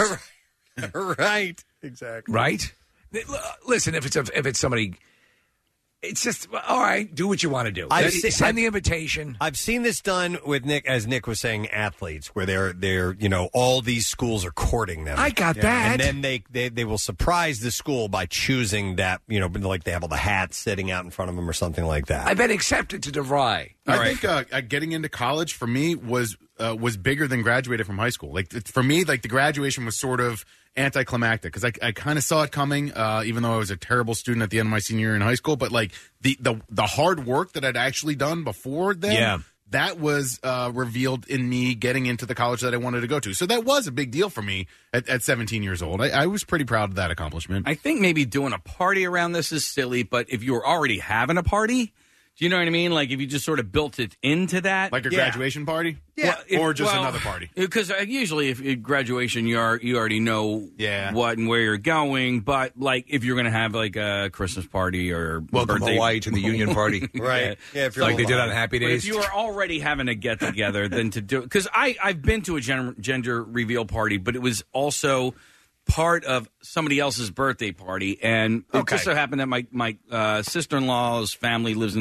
Right. Exactly. Right? L- Listen, if it's a, if it's somebody, it's just all right. Do what you want to do. I've Send se- the invitation. I've seen this done with Nick, as Nick was saying, athletes, where they're they're you know all these schools are courting them. I got Yeah, that. and then they, they they will surprise the school by choosing that you know like they have all the hats sitting out in front of them or something like that. I've been accepted to DeVry. I think uh, uh, getting into college for me was uh, was bigger than graduating from high school. Like th- for me, like the graduation was sort of anticlimactic because I, I kind of saw it coming, uh, even though I was a terrible student at the end of my senior year in high school. But like the the the hard work that I'd actually done before then, Yeah. that was uh, revealed in me getting into the college that I wanted to go to. So that was a big deal for me at, at seventeen years old. I, I was pretty proud of that accomplishment. I think maybe doing a party around this is silly, but if you were already having a party, do you know what I mean? Like if you just sort of built it into that, Like a Yeah. graduation party? Yeah, Or just well, another party? Because uh, usually, if at graduation, you are you already know Yeah. what and where you're going. But like, if you're going to have like a Christmas party or Welcome birthday, Hawaii to the Union Party. Right. Yeah, if you're like they did alive. on Happy But Days. if you are already having a get together, then to do because I I've been to a gen- gender reveal party, but it was also part of somebody else's birthday party, and it Okay. just so happened that my my uh, sister in law's family lives in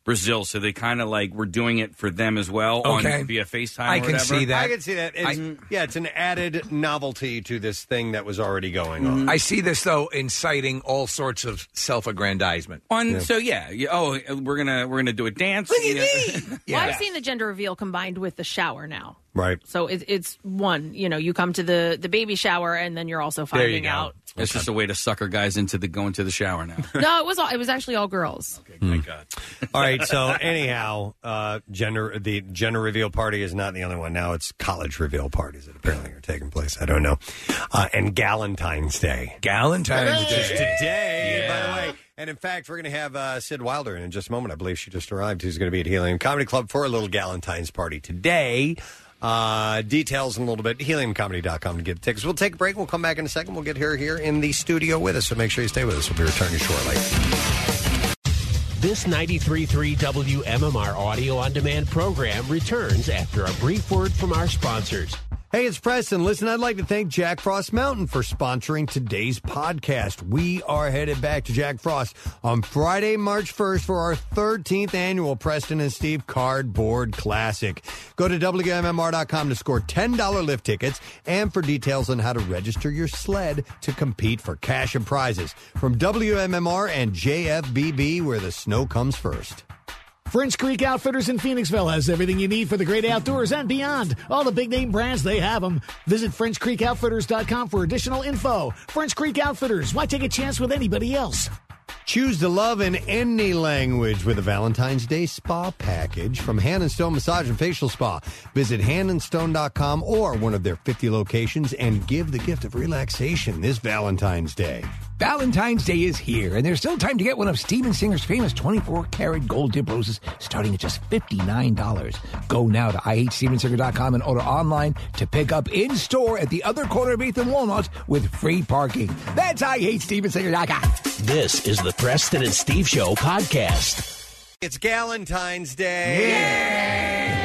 Brazil, so they kind of like were doing it for them as well Okay. on via FaceTime. I or can whatever. see that. I can see that. It's, yeah, it's an added novelty to this thing that was already going on. I see this though inciting all sorts of self-aggrandizement. On so yeah, yeah, oh, we're gonna we're gonna do a dance. Look at me. Well, I've seen the gender reveal combined with the shower now. Right. So it, it's one, you know, you come to the, the baby shower and then you're also There you finding go. out. It's just a way to sucker guys into the going to the shower now. No, it was all, it was actually all girls. Okay, thank God. All right. So anyhow, uh, gender the gender reveal party is not the only one. Now it's college reveal parties that apparently are taking place. I don't know. Uh, and Galentine's Day. Galentine's Which is Day. today, Yeah. by the way. And in fact, we're going to have uh, Sid Wilder in just a moment. I believe she just arrived. Who's going to be at Helium Comedy Club for a little Galentine's party today. Uh, details in a little bit. helium comedy dot com to get the tickets. We'll take a break. We'll come back in a second. We'll get her here in the studio with us. So make sure you stay with us. We'll be returning shortly. This ninety-three point three W M M R audio on demand program returns after a brief word from our sponsors. Hey, it's Preston. Listen, I'd like to thank Jack Frost Mountain for sponsoring today's podcast. We are headed back to Jack Frost on Friday, March first for our thirteenth annual Preston and Steve Cardboard Classic. Go to W M M R dot com to score ten dollars lift tickets and for details on how to register your sled to compete for cash and prizes. From W M M R and J F B B, where the snow comes first. French Creek Outfitters in Phoenixville has everything you need for the great outdoors and beyond. All the big name brands, they have them. Visit French Creek Outfitters dot com for additional info. French Creek Outfitters, why take a chance with anybody else? Choose to love in any language with a Valentine's Day spa package from Hand and Stone Massage and Facial Spa. Visit hand and stone dot com or one of their fifty locations and give the gift of relaxation this Valentine's Day. Valentine's Day is here, and there's still time to get one of Steven Singer's famous twenty-four karat gold dip roses starting at just fifty-nine dollars. Go now to I hate steven singer dot com and order online to pick up in-store at the other corner of eighth and Walnut with free parking. That's I hate steven singer dot com. This is the Preston and Steve Show podcast. It's Galentine's Day.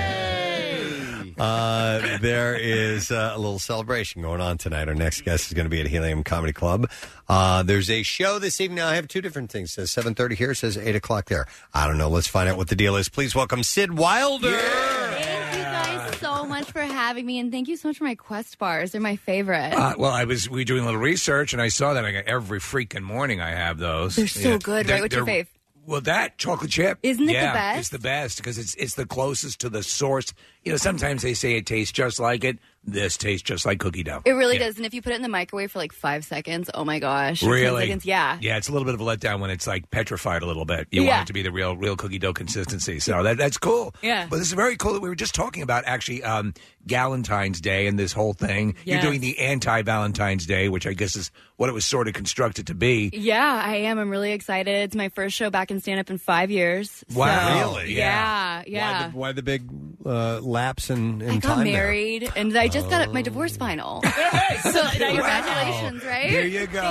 Uh, there is uh, a little celebration going on tonight. Our next guest is going to be at Helium Comedy Club. Uh, there's a show this evening. I have two different things. It says seven thirty here. It says eight o'clock there. I don't know. Let's find out what the deal is. Please welcome Sid Wilder. Thank you guys so much for having me, and thank you so much for my Quest bars. They're my favorite. Uh, well, I was we were doing a little research, and I saw that I got every freaking morning I have those. They're so good, right? What's your they're- fave? Well, that chocolate chip, Isn't it the yeah, best? It's the best because it's it's the closest to the source. You know, sometimes they say it tastes just like it. This tastes just like cookie dough. It really Yeah. does. And if you put it in the microwave for like five seconds, oh my gosh. ten Really? seconds, yeah. Yeah, it's a little bit of a letdown when it's like petrified a little bit. You Yeah. want it to be the real, real cookie dough consistency. So that that's cool. Yeah. But this is very cool that we were just talking about actually um, Galentine's Day and this whole thing. Yes. You're doing the anti-Valentine's Day, which I guess is what it was sort of constructed to be. Yeah, I am. I'm really excited. It's my first show back in stand up in five years. Wow. So, Really? Yeah, yeah. Why the, why the big uh, lapse in, in I got time there? married, and I just got my divorce final. so congratulations, right? There you go.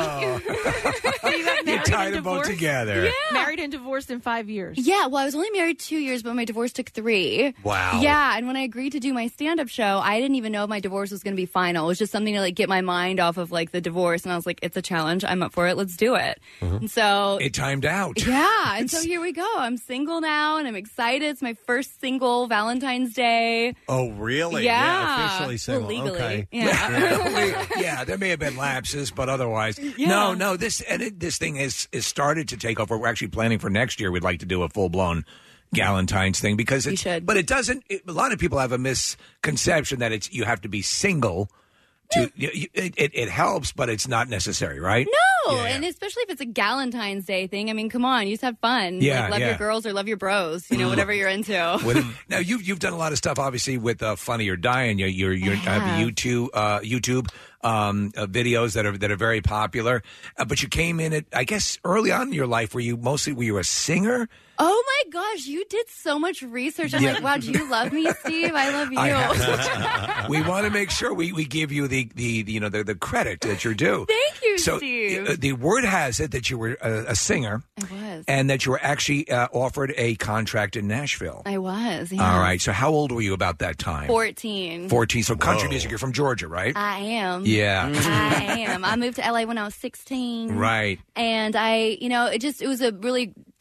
You got You married tied and them both divorced? together. Yeah. Married and divorced in five years. Yeah, well, I was only married two years, but my divorce took three. Wow. Yeah, and when I agreed to do my stand-up show, I didn't even know if my divorce was going to be final. It was just something to like get my mind off of like the divorce, and I was like, it's a challenge. I'm up for it. Let's do it. And so It timed out. yeah, and so here we go. I'm single now, and I'm excited. It's my first single Valentine's Day. Oh, really? Yeah. officially single. Well, legally. Okay. Yeah. yeah, there may have been lapses, but otherwise, Yeah. no, no. This and it, this thing is is started to take over. We're actually planning for next year. We'd like to do a full blown Galentine's thing because it's. But it doesn't. It, a lot of people have a misconception that it's you have to be single. To you, you- it, it, it helps, but it's not necessary, right? No, Yeah. and especially if it's a Galentine's Day thing. I mean, come on, you just have fun. Yeah, like, love yeah. your girls or love your bros. You know, whatever you're into. With- now you've you've done a lot of stuff, obviously, with uh, Funny or Dying. You you're, you're, have have. YouTube uh, YouTube um, uh, videos that are that are very popular. Uh, but you came in at I guess early on in your life. Were you mostly were you a singer? Oh my gosh, you did so much research. I'm Yeah. like, wow, do you love me, Steve? I love you. I have- we want to make sure we, we give you the, the, the you know the, the credit that you're due. Thank you, so Steve. uh, the word has it that you were a, a singer. I was. And that you were actually uh, offered a contract in Nashville. I was. Yeah. All right. So how old were you about that time? fourteen. fourteen. So country music. You're from Georgia, right? I am. Yeah. I am. I moved to L A when I was sixteen. Right. And I, you know, it just, it was a really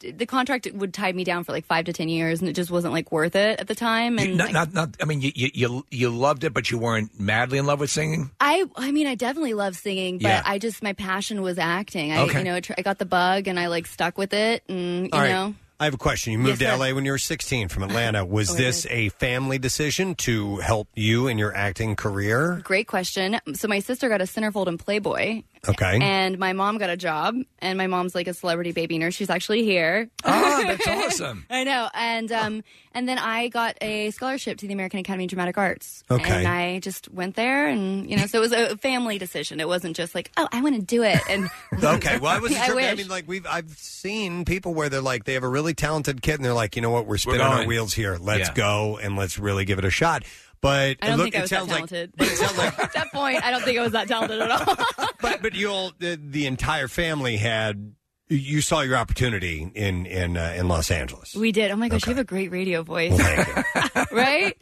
the contract would tie me down for like five to ten years, and it just wasn't like worth it at the time. And You- not, like, not, not. I mean, you, you you you loved it, but you weren't madly in love with singing. I, I mean, I definitely love singing, but Yeah. I just my passion was acting. I, Okay. you know, tr- I got the bug, and I like stuck with it, and you All right. know. I have a question. You moved Yes, to sir. L A when you were sixteen from Atlanta. Was Oh, I this a family decision to help you in your acting career? Great question. So my sister got a centerfold in Playboy. Okay. And my mom got a job, and my mom's like a celebrity baby nurse. She's actually here. Oh, that's awesome. I know. And um, and then I got a scholarship to the American Academy of Dramatic Arts. Okay. And I just went there, and you know, so it was a family decision. It wasn't just like, oh, I want to do it. And Okay, well, I wasn't I sure. I wish. mean, like we've I've seen people where they're like they have a really talented kid, and they're like, you know what, we're spinning our going. wheels here. Let's Yeah. go and let's really give it a shot. But I don't look, think I it was that sounds like, talented. but it sounds like, At that point, I don't think I was that talented at all. but but you all the, the entire family had. You saw your opportunity in in uh, in Los Angeles. We did. Oh my gosh, you have a great radio voice. right?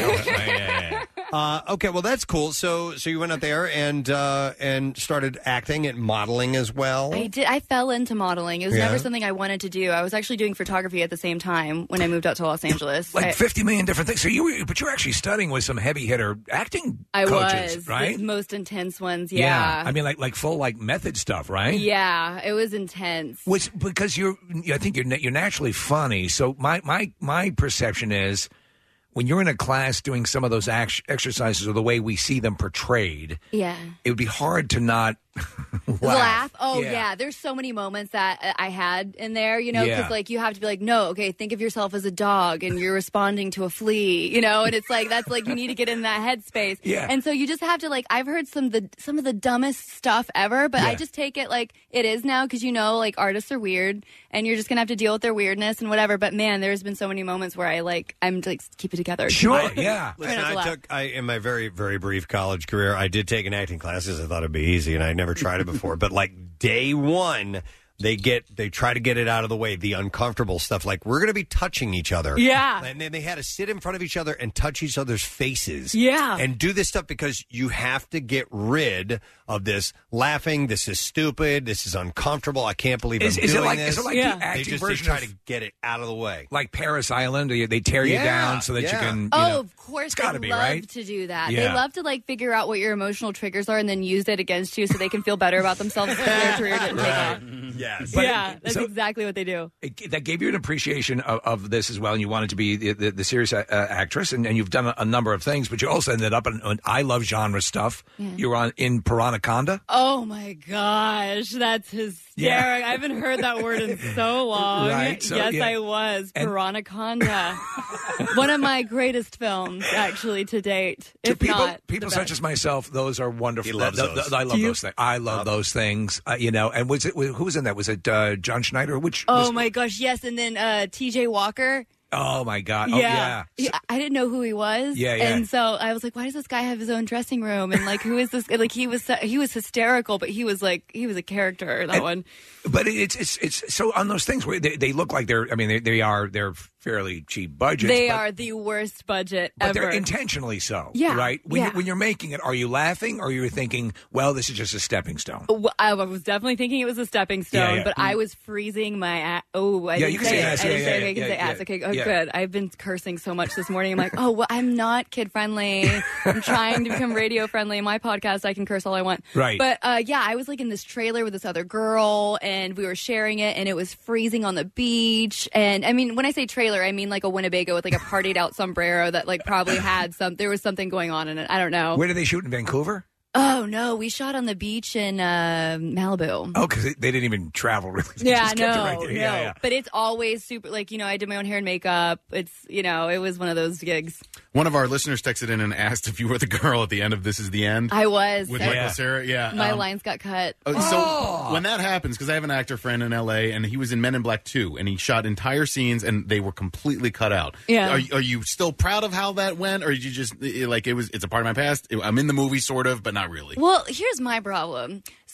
Uh, okay, well that's cool. So so you went out there and uh, and started acting and modeling as well. I did. I fell into modeling. It was Yeah. never something I wanted to do. I was actually doing photography at the same time when I moved out to Los Angeles. Like I, fifty million different things. So you were, but you were actually studying with some heavy hitter acting I coaches, was right? the most intense ones. Yeah. I mean, like like full like method stuff, right? Yeah, it was intense. Which because you're, I think you're na- you're naturally funny. So my my my perception is when you're in a class doing some of those act- exercises or the way we see them portrayed, Yeah. it would be hard to not laugh. Laugh. Oh Yeah. yeah. There's so many moments that uh, I had in there, you know, because Yeah. like you have to be like, no, okay, think of yourself as a dog and you're responding to a flea, you know, and it's like that's like you need to get in that headspace. Yeah. And so you just have to like I've heard some of the some of the dumbest stuff ever, but I Yeah. just take it like it is now because you know like artists are weird and you're just gonna have to deal with their weirdness and whatever. But man, there's been so many moments where I like I'm like keep it together. Sure, yeah. Listen, I took I in my very very brief college career, I did take an acting classes. I thought it'd be easy, and I never tried it before. But like day one, they get they try to get it out of the way, the uncomfortable stuff. Like we're going to be touching each other, Yeah. and then they had to sit in front of each other and touch each other's faces, Yeah. and do this stuff because you have to get rid of this laughing. This is stupid. This is uncomfortable. I can't believe Is, I'm is doing it like this. is it like Yeah. the they acting just they version try of to get it out of the way. like Paris Island? They, they tear you Yeah, down so that yeah. you can. You Oh, know, of course. It's gotta they be, love right? to do that. Yeah. They love to like figure out what your emotional triggers are and then use it against you so they can feel better about themselves because their career didn't take off. Yes. yeah, that's so- exactly what they do. It, that gave you an appreciation of, of this as well, and you wanted to be the, the, the serious uh, actress, and, and you've done a, a number of things, but you also ended up in, in I Love genre stuff. Yeah. You were on in Piranaconda. Oh my gosh, that's hysterical. Yeah. I haven't heard that word in so long. Right, so, yes, yeah. I was. And- Piranaconda. One of my greatest films, actually, to date. To If people, not, people the such best. as myself, those are wonderful. He loves Th- th- those. I love Do you? those things. I love those things. Uh, you know, and was it who was in that? Was it uh, John Schneider? Which? Oh was, my gosh, yes. And then uh, T J Walker. Oh my God! Oh yeah. Yeah, I didn't know who he was. Yeah, yeah. And so I was like, why does this guy have his own dressing room? And like, who is this? Like, he was he was hysterical, but he was like he was a character. That And- one. But it's it's it's so on those things where they, they look like they're. I mean, they, they are they're fairly cheap budgets. They but, are the worst budget but ever. they're intentionally so. Yeah, Right. When yeah. you when you're making it, are you laughing or are you thinking, well, this is just a stepping stone? Well, I was definitely thinking it was a stepping stone, Yeah, yeah. but I was freezing my ass. Oh, I Yeah, didn't you can say say it. ass. I didn't Yeah, say yeah, it. I can yeah, say yeah. ass. Okay, oh, Yeah. good. I've been cursing so much this morning. I'm like, oh, well, I'm not kid friendly. I'm trying to become radio friendly. In my podcast, I can curse all I want. Right. But uh, yeah, I was like in this trailer with this other girl, and we were sharing it, and it was freezing on the beach. And I mean, when I say trailer, I mean like a Winnebago with like a partied out sombrero that like probably had some. There was something going on in it. I don't know. Where did they shoot in Vancouver? Oh no, we shot on the beach in uh, Malibu. Oh, because they, they didn't even travel really. They Yeah, just no, kept it right there. no. Yeah, yeah. But it's always super. Like you know, I did my own hair and makeup. It's you know, it was one of those gigs. One of our listeners texted in and asked if you were the girl at the end of This Is the End. I was. With And Michael Cera. Yeah. My um, lines got cut. Uh, So when that happens, because I have an actor friend in L A, and he was in Men in Black two, and he shot entire scenes, and they were completely cut out. Yeah. Are, are you still proud of how that went, or did you just like it was? It's a part of my past. I'm in the movie, sort of, but not really. Well, here's my problem.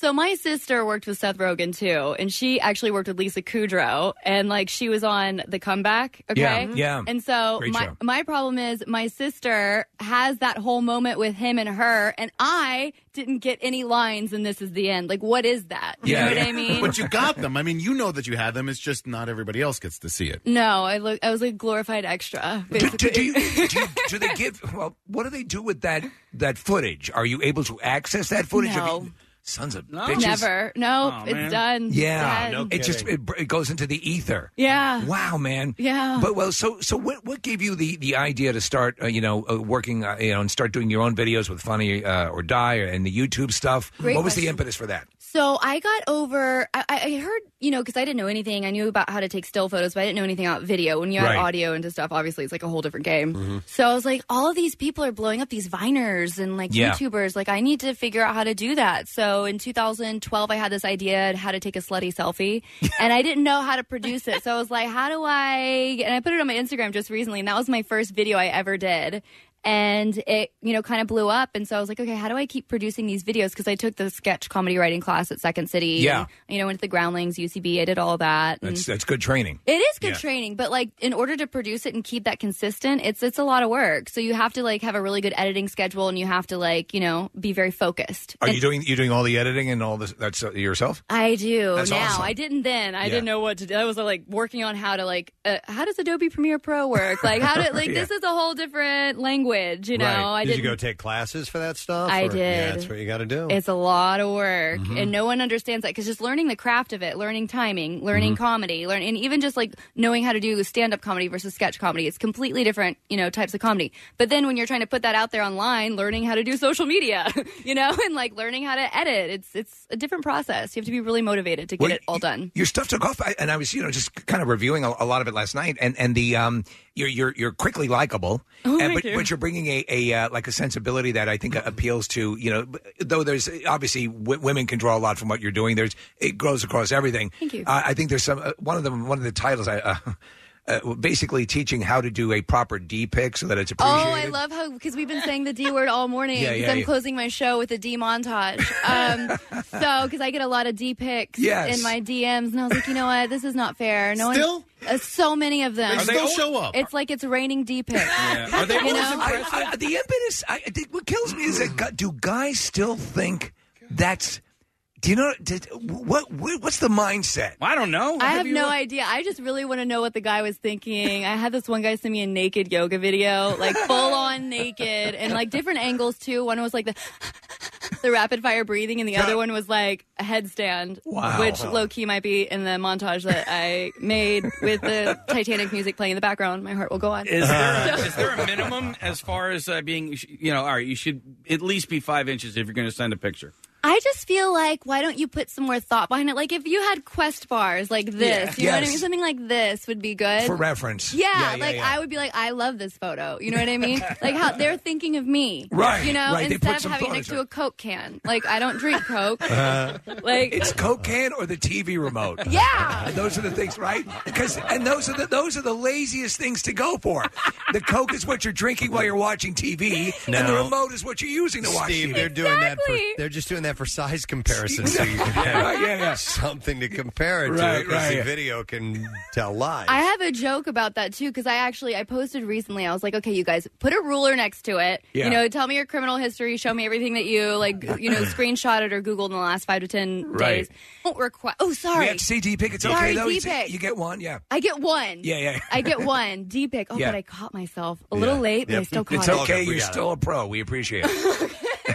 So my sister worked with Seth Rogen too, and she actually worked with Lisa Kudrow, and like she was on The Comeback. Okay, Yeah, yeah. And so Great my show. my problem is my sister has that whole moment with him and her, and I didn't get any lines, and this is the end. Like, what is that? You know what I mean? But you got them. I mean, you know that you had them. It's just not everybody else gets to see it. No, I look. I was like glorified extra. Do, Basically. do, do, you, do, you, do they give? Well, what do they do with that that footage? Are you able to access that footage? Have No. you- Sons of No. bitches. Never. Nope. Oh, it's man. done. Yeah, Dead. it just it, it goes into the ether. Yeah. Wow, man. Yeah. But well, so so what what gave you the the idea to start uh, you know uh, working uh, you know and start doing your own videos with Funny uh, or Die and the YouTube stuff? Great what was the question. impetus for that? So I got over, I, I heard, you know, because I didn't know anything. I knew about how to take still photos, but I didn't know anything about video. When you add Right. audio into stuff, obviously it's like a whole different game. Mm-hmm. So I was like, all of these people are blowing up, these Viners and like Yeah. YouTubers. Like, I need to figure out how to do that. So in two thousand twelve, I had this idea of how to take a slutty selfie, and I didn't know how to produce it. So I was like, how do I, and I put it on my Instagram just recently, and that was my first video I ever did. And it, you know, kind of blew up. And so I was like, okay, how do I keep producing these videos? Because I took the sketch comedy writing class at Second City. Yeah. And, you know, went to the Groundlings, U C B. I did all that. And That's that's good training. it is good Yeah. training, but like in order to produce it and keep that consistent, it's it's a lot of work. So you have to like have a really good editing schedule, and you have to like, you know, be very focused. Are And you doing you doing all the editing and all this? That's uh, yourself. I do That's now. awesome. I didn't then. I Yeah. didn't know what to do. I was like working on how to like, uh, how does Adobe Premiere Pro work? Like how to like Yeah. this is a whole different language. You know, Right. I did didn't. you go take classes for that stuff? I or- did. Yeah, that's what you got to do. It's a lot of work, Mhm. and no one understands that because just learning the craft of it, learning timing, learning Mhm. comedy, learn, and even just like knowing how to do stand-up comedy versus sketch comedy, it's completely different, you know, types of comedy. But then when you're trying to put that out there online, learning how to do social media, you know, and like learning how to edit, it's it's a different process. You have to be really motivated to get Well, it all done. Your stuff took off, I, and I was, you know, just kind of reviewing a, a lot of it last night. And and the um, you're you're you're quickly likable, Oh, and, thank but you. but you're bringing a a uh, like a sensibility that I think appeals to, you know, though there's obviously w- women can draw a lot from what you're doing. There's it grows across everything. Thank you. Uh, I think there's some uh, one of them one of the titles I. Uh, Uh, basically teaching how to do a proper D pic so that it's Oh, appreciated. I love how because we've been saying the D word all morning. Yeah, Because yeah, I'm yeah. closing my show with a D montage. Um, so because I get a lot of D pics Yes. in my D Ms, and I was like, you know what, this is not fair. No Still? one, uh, so many of them. They still show up. It's like it's raining D pics. Are they You know? I, I, the impetus. I, I think what kills me is that gu- do guys still think that's? Do you know did, what, what? What's the mindset? I don't know. I have no idea. I just really want to know what the guy was thinking. I had this one guy send me a naked yoga video, like full on naked, and like different angles too. One was like the the rapid fire breathing, and the other one was like a headstand, Wow. which low key might be in the montage that I made with the Titanic music playing in the background. My heart will go on. Is there, is there a minimum as far as uh, being, you know, all right, you should at least be five inches if you're going to send a picture? I just feel like, why don't you put some more thought behind it? Like, if you had Quest bars like this, Yeah. you know what I Yes. mean? Something like this would be good. For reference. Yeah, Yeah, yeah, like, yeah. I would be like, I love this photo. You know what I mean? Like, how they're thinking of me. Right, You know, right. They instead put of some having it thought next into to a Coke can. Like, I don't drink Coke. Uh, Like- it's Coke can or the T V remote. Yeah. those are the things, right? Because and those are the those are the laziest things to go for. The Coke is what you're drinking while you're watching T V, and the No. remote is what you're using to watch Steve, T V. they're doing that for they're just doing that for size comparison. So you can have Right, yeah, yeah. something to compare it to Right, because right, the yeah. video can tell lies. I have a joke about that too because I actually I posted recently. I was like, okay, you guys put a ruler next to it. Yeah. You know, tell me your criminal history. Show me everything that you like. You know, screenshotted or Googled in the last five to ten Right. days. Don't request. Oh, sorry. We have to see D pic. It's Sorry, okay though. D-pic. You get one, yeah. I get one. Yeah, yeah. I get one D pic. Oh, Yeah. but I caught myself a little late, but I still caught It's it. okay. You're still a pro. We appreciate it.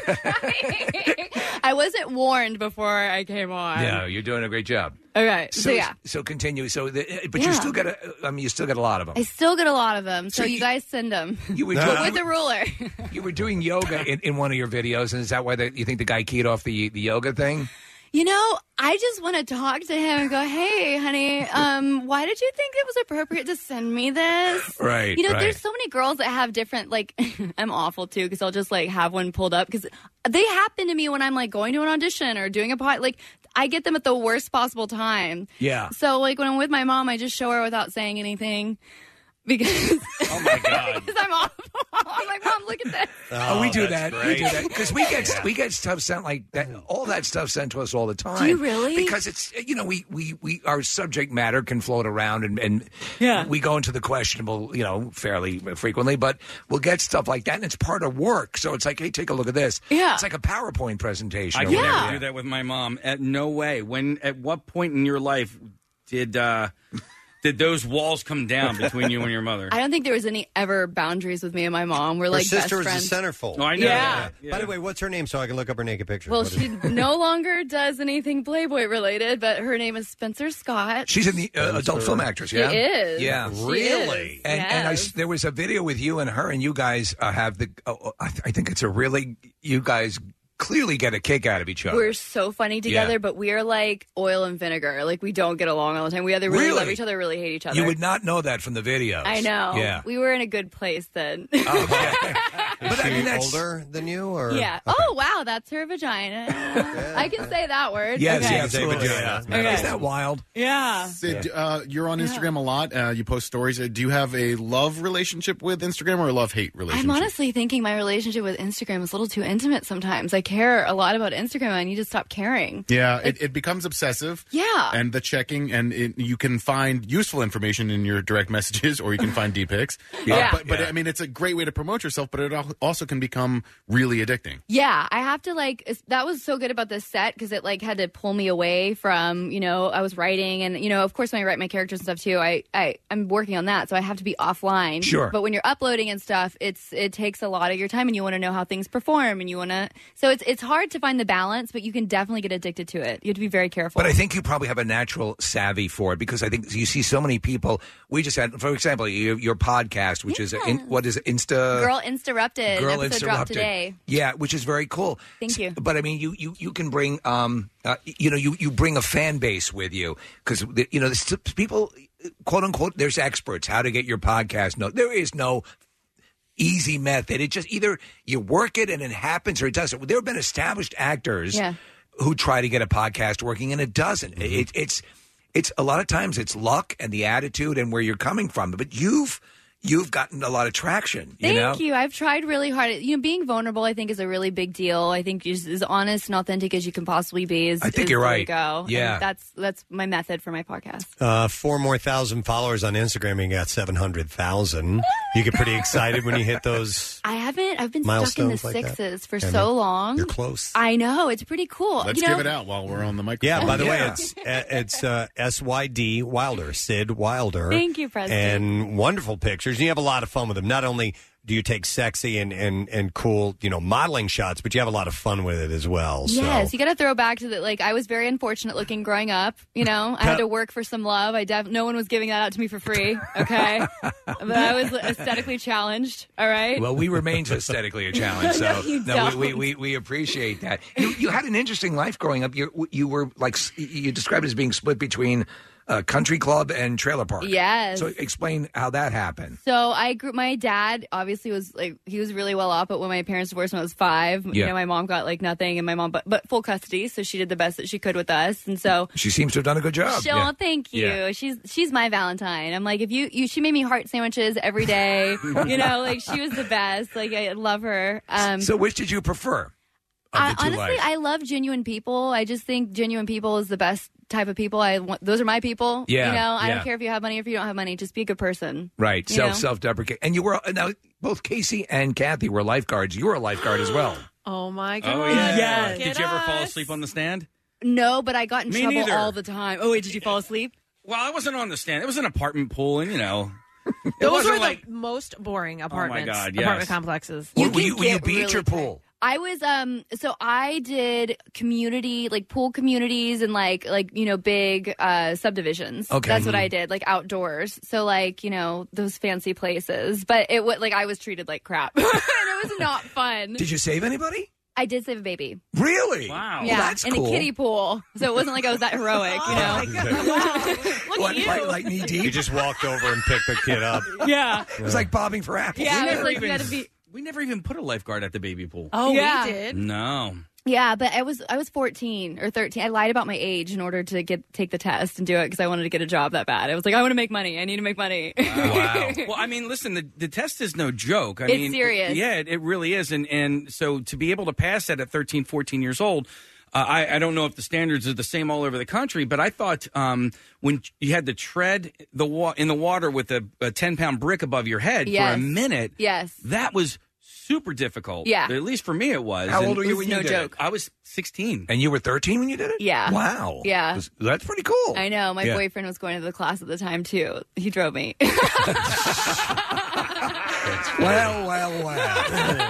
I wasn't warned before I came on. Yeah, you're doing a great job. Okay, so, So, yeah. so continue. So, the, but Yeah. you still got a. I mean, you still got a lot of them. I still get a lot of them, so, So you, you- guys send them. You were But doing- with a ruler. You were doing yoga in, in one of your videos, and is that why the, you think the guy keyed off the the yoga thing? You know, I just want to talk to him and go, hey, honey, um, why did you think it was appropriate to send me this? Right, You know, right. there's so many girls that have different, like, I'm awful too, because I'll just, like, have one pulled up, because they happen to me when I'm, like, going to an audition or doing a pod. Like, I get them at the worst possible time. Yeah. So, like, when I'm with my mom, I just show her without saying anything. because oh my god, I'm off. I'm like, Mom, look at this. Oh, we do that's that. We do great. that because we get Yeah. we get stuff sent like that. All that stuff sent to us all the time. Do you really? Because it's you know we we, we our subject matter can float around and, and Yeah. we go into the questionable you know fairly frequently, but we'll get stuff like that and it's part of work. So it's like, hey, take a look at this. Yeah. It's like a PowerPoint presentation. I or could whatever. never do that with my mom. At no way. When? At what point in your life did uh, did those walls come down between you and your mother? I don't think there was any ever boundaries with me and my mom. We're Her like sister best was friends. the centerfold. Oh, I know. Yeah. Yeah. By the way, what's her name so I can look up her naked picture? Well, What is she it? no longer does anything Playboy related, but her name is Spencer Scott. She's in the uh, adult film actress, She yeah? is. Yeah. She Really? is. And, and I, Yes. there was a video with you and her, and you guys uh, have the, uh, I, th- I think it's a really, you guys clearly get a kick out of each other. We're so funny together, Yeah. but we are like oil and vinegar. Like we don't get along all the time. We either really, Really? love each other, or really hate each other. You would not know that from the videos. I know. Yeah. We were in a good place then. Is But I she mean, that's- older than you? Or? Yeah. Oh wow, that's her vagina. I can say that word. Yes, okay. yeah, absolutely. vagina. Yeah. Okay. Isn't that wild? Yeah. Sid, uh, you're on Instagram a lot. Uh, you post stories. Uh, do you have a love relationship with Instagram or a love-hate relationship? I'm honestly thinking my relationship with Instagram is a little too intimate sometimes. I care a lot about Instagram and I need to stop caring. Yeah, it, it becomes obsessive. Yeah. And the checking, and it, you can find useful information in your direct messages, or you can find D pics. Yeah. but but Yeah. I mean, it's a great way to promote yourself, but it al- also can become really addicting. Yeah, I have to like it's- that was so good about this set because it like had to pull me away from, you know, I was writing and you know, of course when I write my characters and stuff too, I, I I'm working on that, so I have to be offline. Sure. But when you're uploading and stuff, it's it takes a lot of your time and you want to know how things perform and you want to so it's it's hard to find the balance, but you can definitely get addicted to it. You have to be very careful. But I think you probably have a natural savvy for it because I think you see so many people. We just had, for example, your, your podcast, which is, a, in, what is it, Insta? Girl Interrupted. Girl episode dropped Interrupted. today. Yeah, which is very cool. Thank you. But I mean, you you, you can bring, um, uh, you know, you, you bring a fan base with you because you know, there's people, quote unquote, there's experts how to get your podcast. No, there is no easy method. It just either you work it and it happens or it doesn't. There have been established actors Yeah. who try to get a podcast working and it doesn't. Mm-hmm. It, it's it's a lot of times it's luck and the attitude and where you're coming from. But you've you've gotten a lot of traction. Thank you know? you. I've tried really hard. You know, being vulnerable, I think, is a really big deal. I think just as honest and authentic as you can possibly be is. I think is you're the way right. to go. Yeah. And that's that's my method for my podcast. Uh, four more thousand followers on Instagram, and you got seven hundred thousand. You get pretty excited when you hit those. I haven't. I've been Milestones stuck in the like that? sixes for I so know. long. You're close. I know. It's pretty cool. Let's you know, give it out while we're on the microphone. Yeah, by the way, Yeah. it's uh, it's uh, S Y D Wilder, Sid Wilder. Thank you, President. And wonderful pictures. And you have a lot of fun with them. Not only do you take sexy and, and, and cool, you know, modeling shots, but you have a lot of fun with it as well. So. Yes, you got to throw back to the like. I was very unfortunate looking growing up. You know, I had to work for some love. I def- no one was giving that out to me for free. Okay, but I was aesthetically challenged. All right. Well, we remain aesthetically a challenge, so No, you no, we, we, don't. we, we appreciate that. You, you had an interesting life growing up. You you were like you described it as being split between uh, country club and trailer park. Yes. So explain how that happened. So I grew. My dad obviously was like he was really well off, but when my parents divorced when I was five, you Yeah. know, my mom got like nothing, and my mom but but full custody, so she did the best that she could with us, and so. She seems to have done a good job. She, oh, thank you. Yeah. She's she's my Valentine. I'm like, if you, you she made me heart sandwiches every day. You know, like she was the best. Like I love her. Um, So which did you prefer? Of I, the two honestly, lives? I love genuine people. I just think genuine people is the best type of people. I want, those are my people. Yeah, You know, I yeah. don't care if you have money or if you don't have money. Just be a good person. Right, You self know? self deprecate. And you were now both Casey and Kathy were lifeguards. You were a lifeguard as well. Oh my god! Oh yeah. Yes. Did you ever fall asleep on the stand? No, but I got in Me trouble neither. all the time. Oh wait, did you fall asleep? Well, I wasn't on the stand. It was an apartment pool, and you know, it Those wasn't were like the most boring apartments. God, yes. Apartment complexes. Were, You were you, can were you get beach really or pool? I was um so I did community like pool communities and like like you know big uh subdivisions. Okay. That's what Mm. I did, like outdoors. So like, you know, those fancy places. But it was like I was treated like crap. And it was not fun. Did you save anybody? I did save a baby. Really? Wow. Yeah, Well, that's in cool. a kiddie pool. So it wasn't like I was that heroic, you know. Look What, at you. Like, like knee deep? You just walked over and picked the kid up. Yeah. It was like bobbing for apples. Yeah, We it was never like you even- had to be we never even put a lifeguard at the baby pool. Oh, Yeah. we did. No. Yeah, but I was I was fourteen or thirteen. I lied about my age in order to get take the test and do it because I wanted to get a job that bad. I was like, I want to make money. I need to make money. Wow. Well, I mean, listen, the, the test is no joke. I It's mean, serious. Yeah, it, it really is. And, and so to be able to pass that at thirteen, fourteen years old, uh, I, I don't know if the standards are the same all over the country, but I thought um, when you had to tread the wa- in the water with a, a ten-pound brick above your head Yes. for a minute, Yes. that was super difficult. Yeah. At least for me it was. How And old were you it was when you no did joke. it? I was sixteen. And you were thirteen when you did it? Yeah. Wow. Yeah. That's pretty cool. I know. My Yeah. boyfriend was going to the class at the time, too. He drove me. Well, well, well.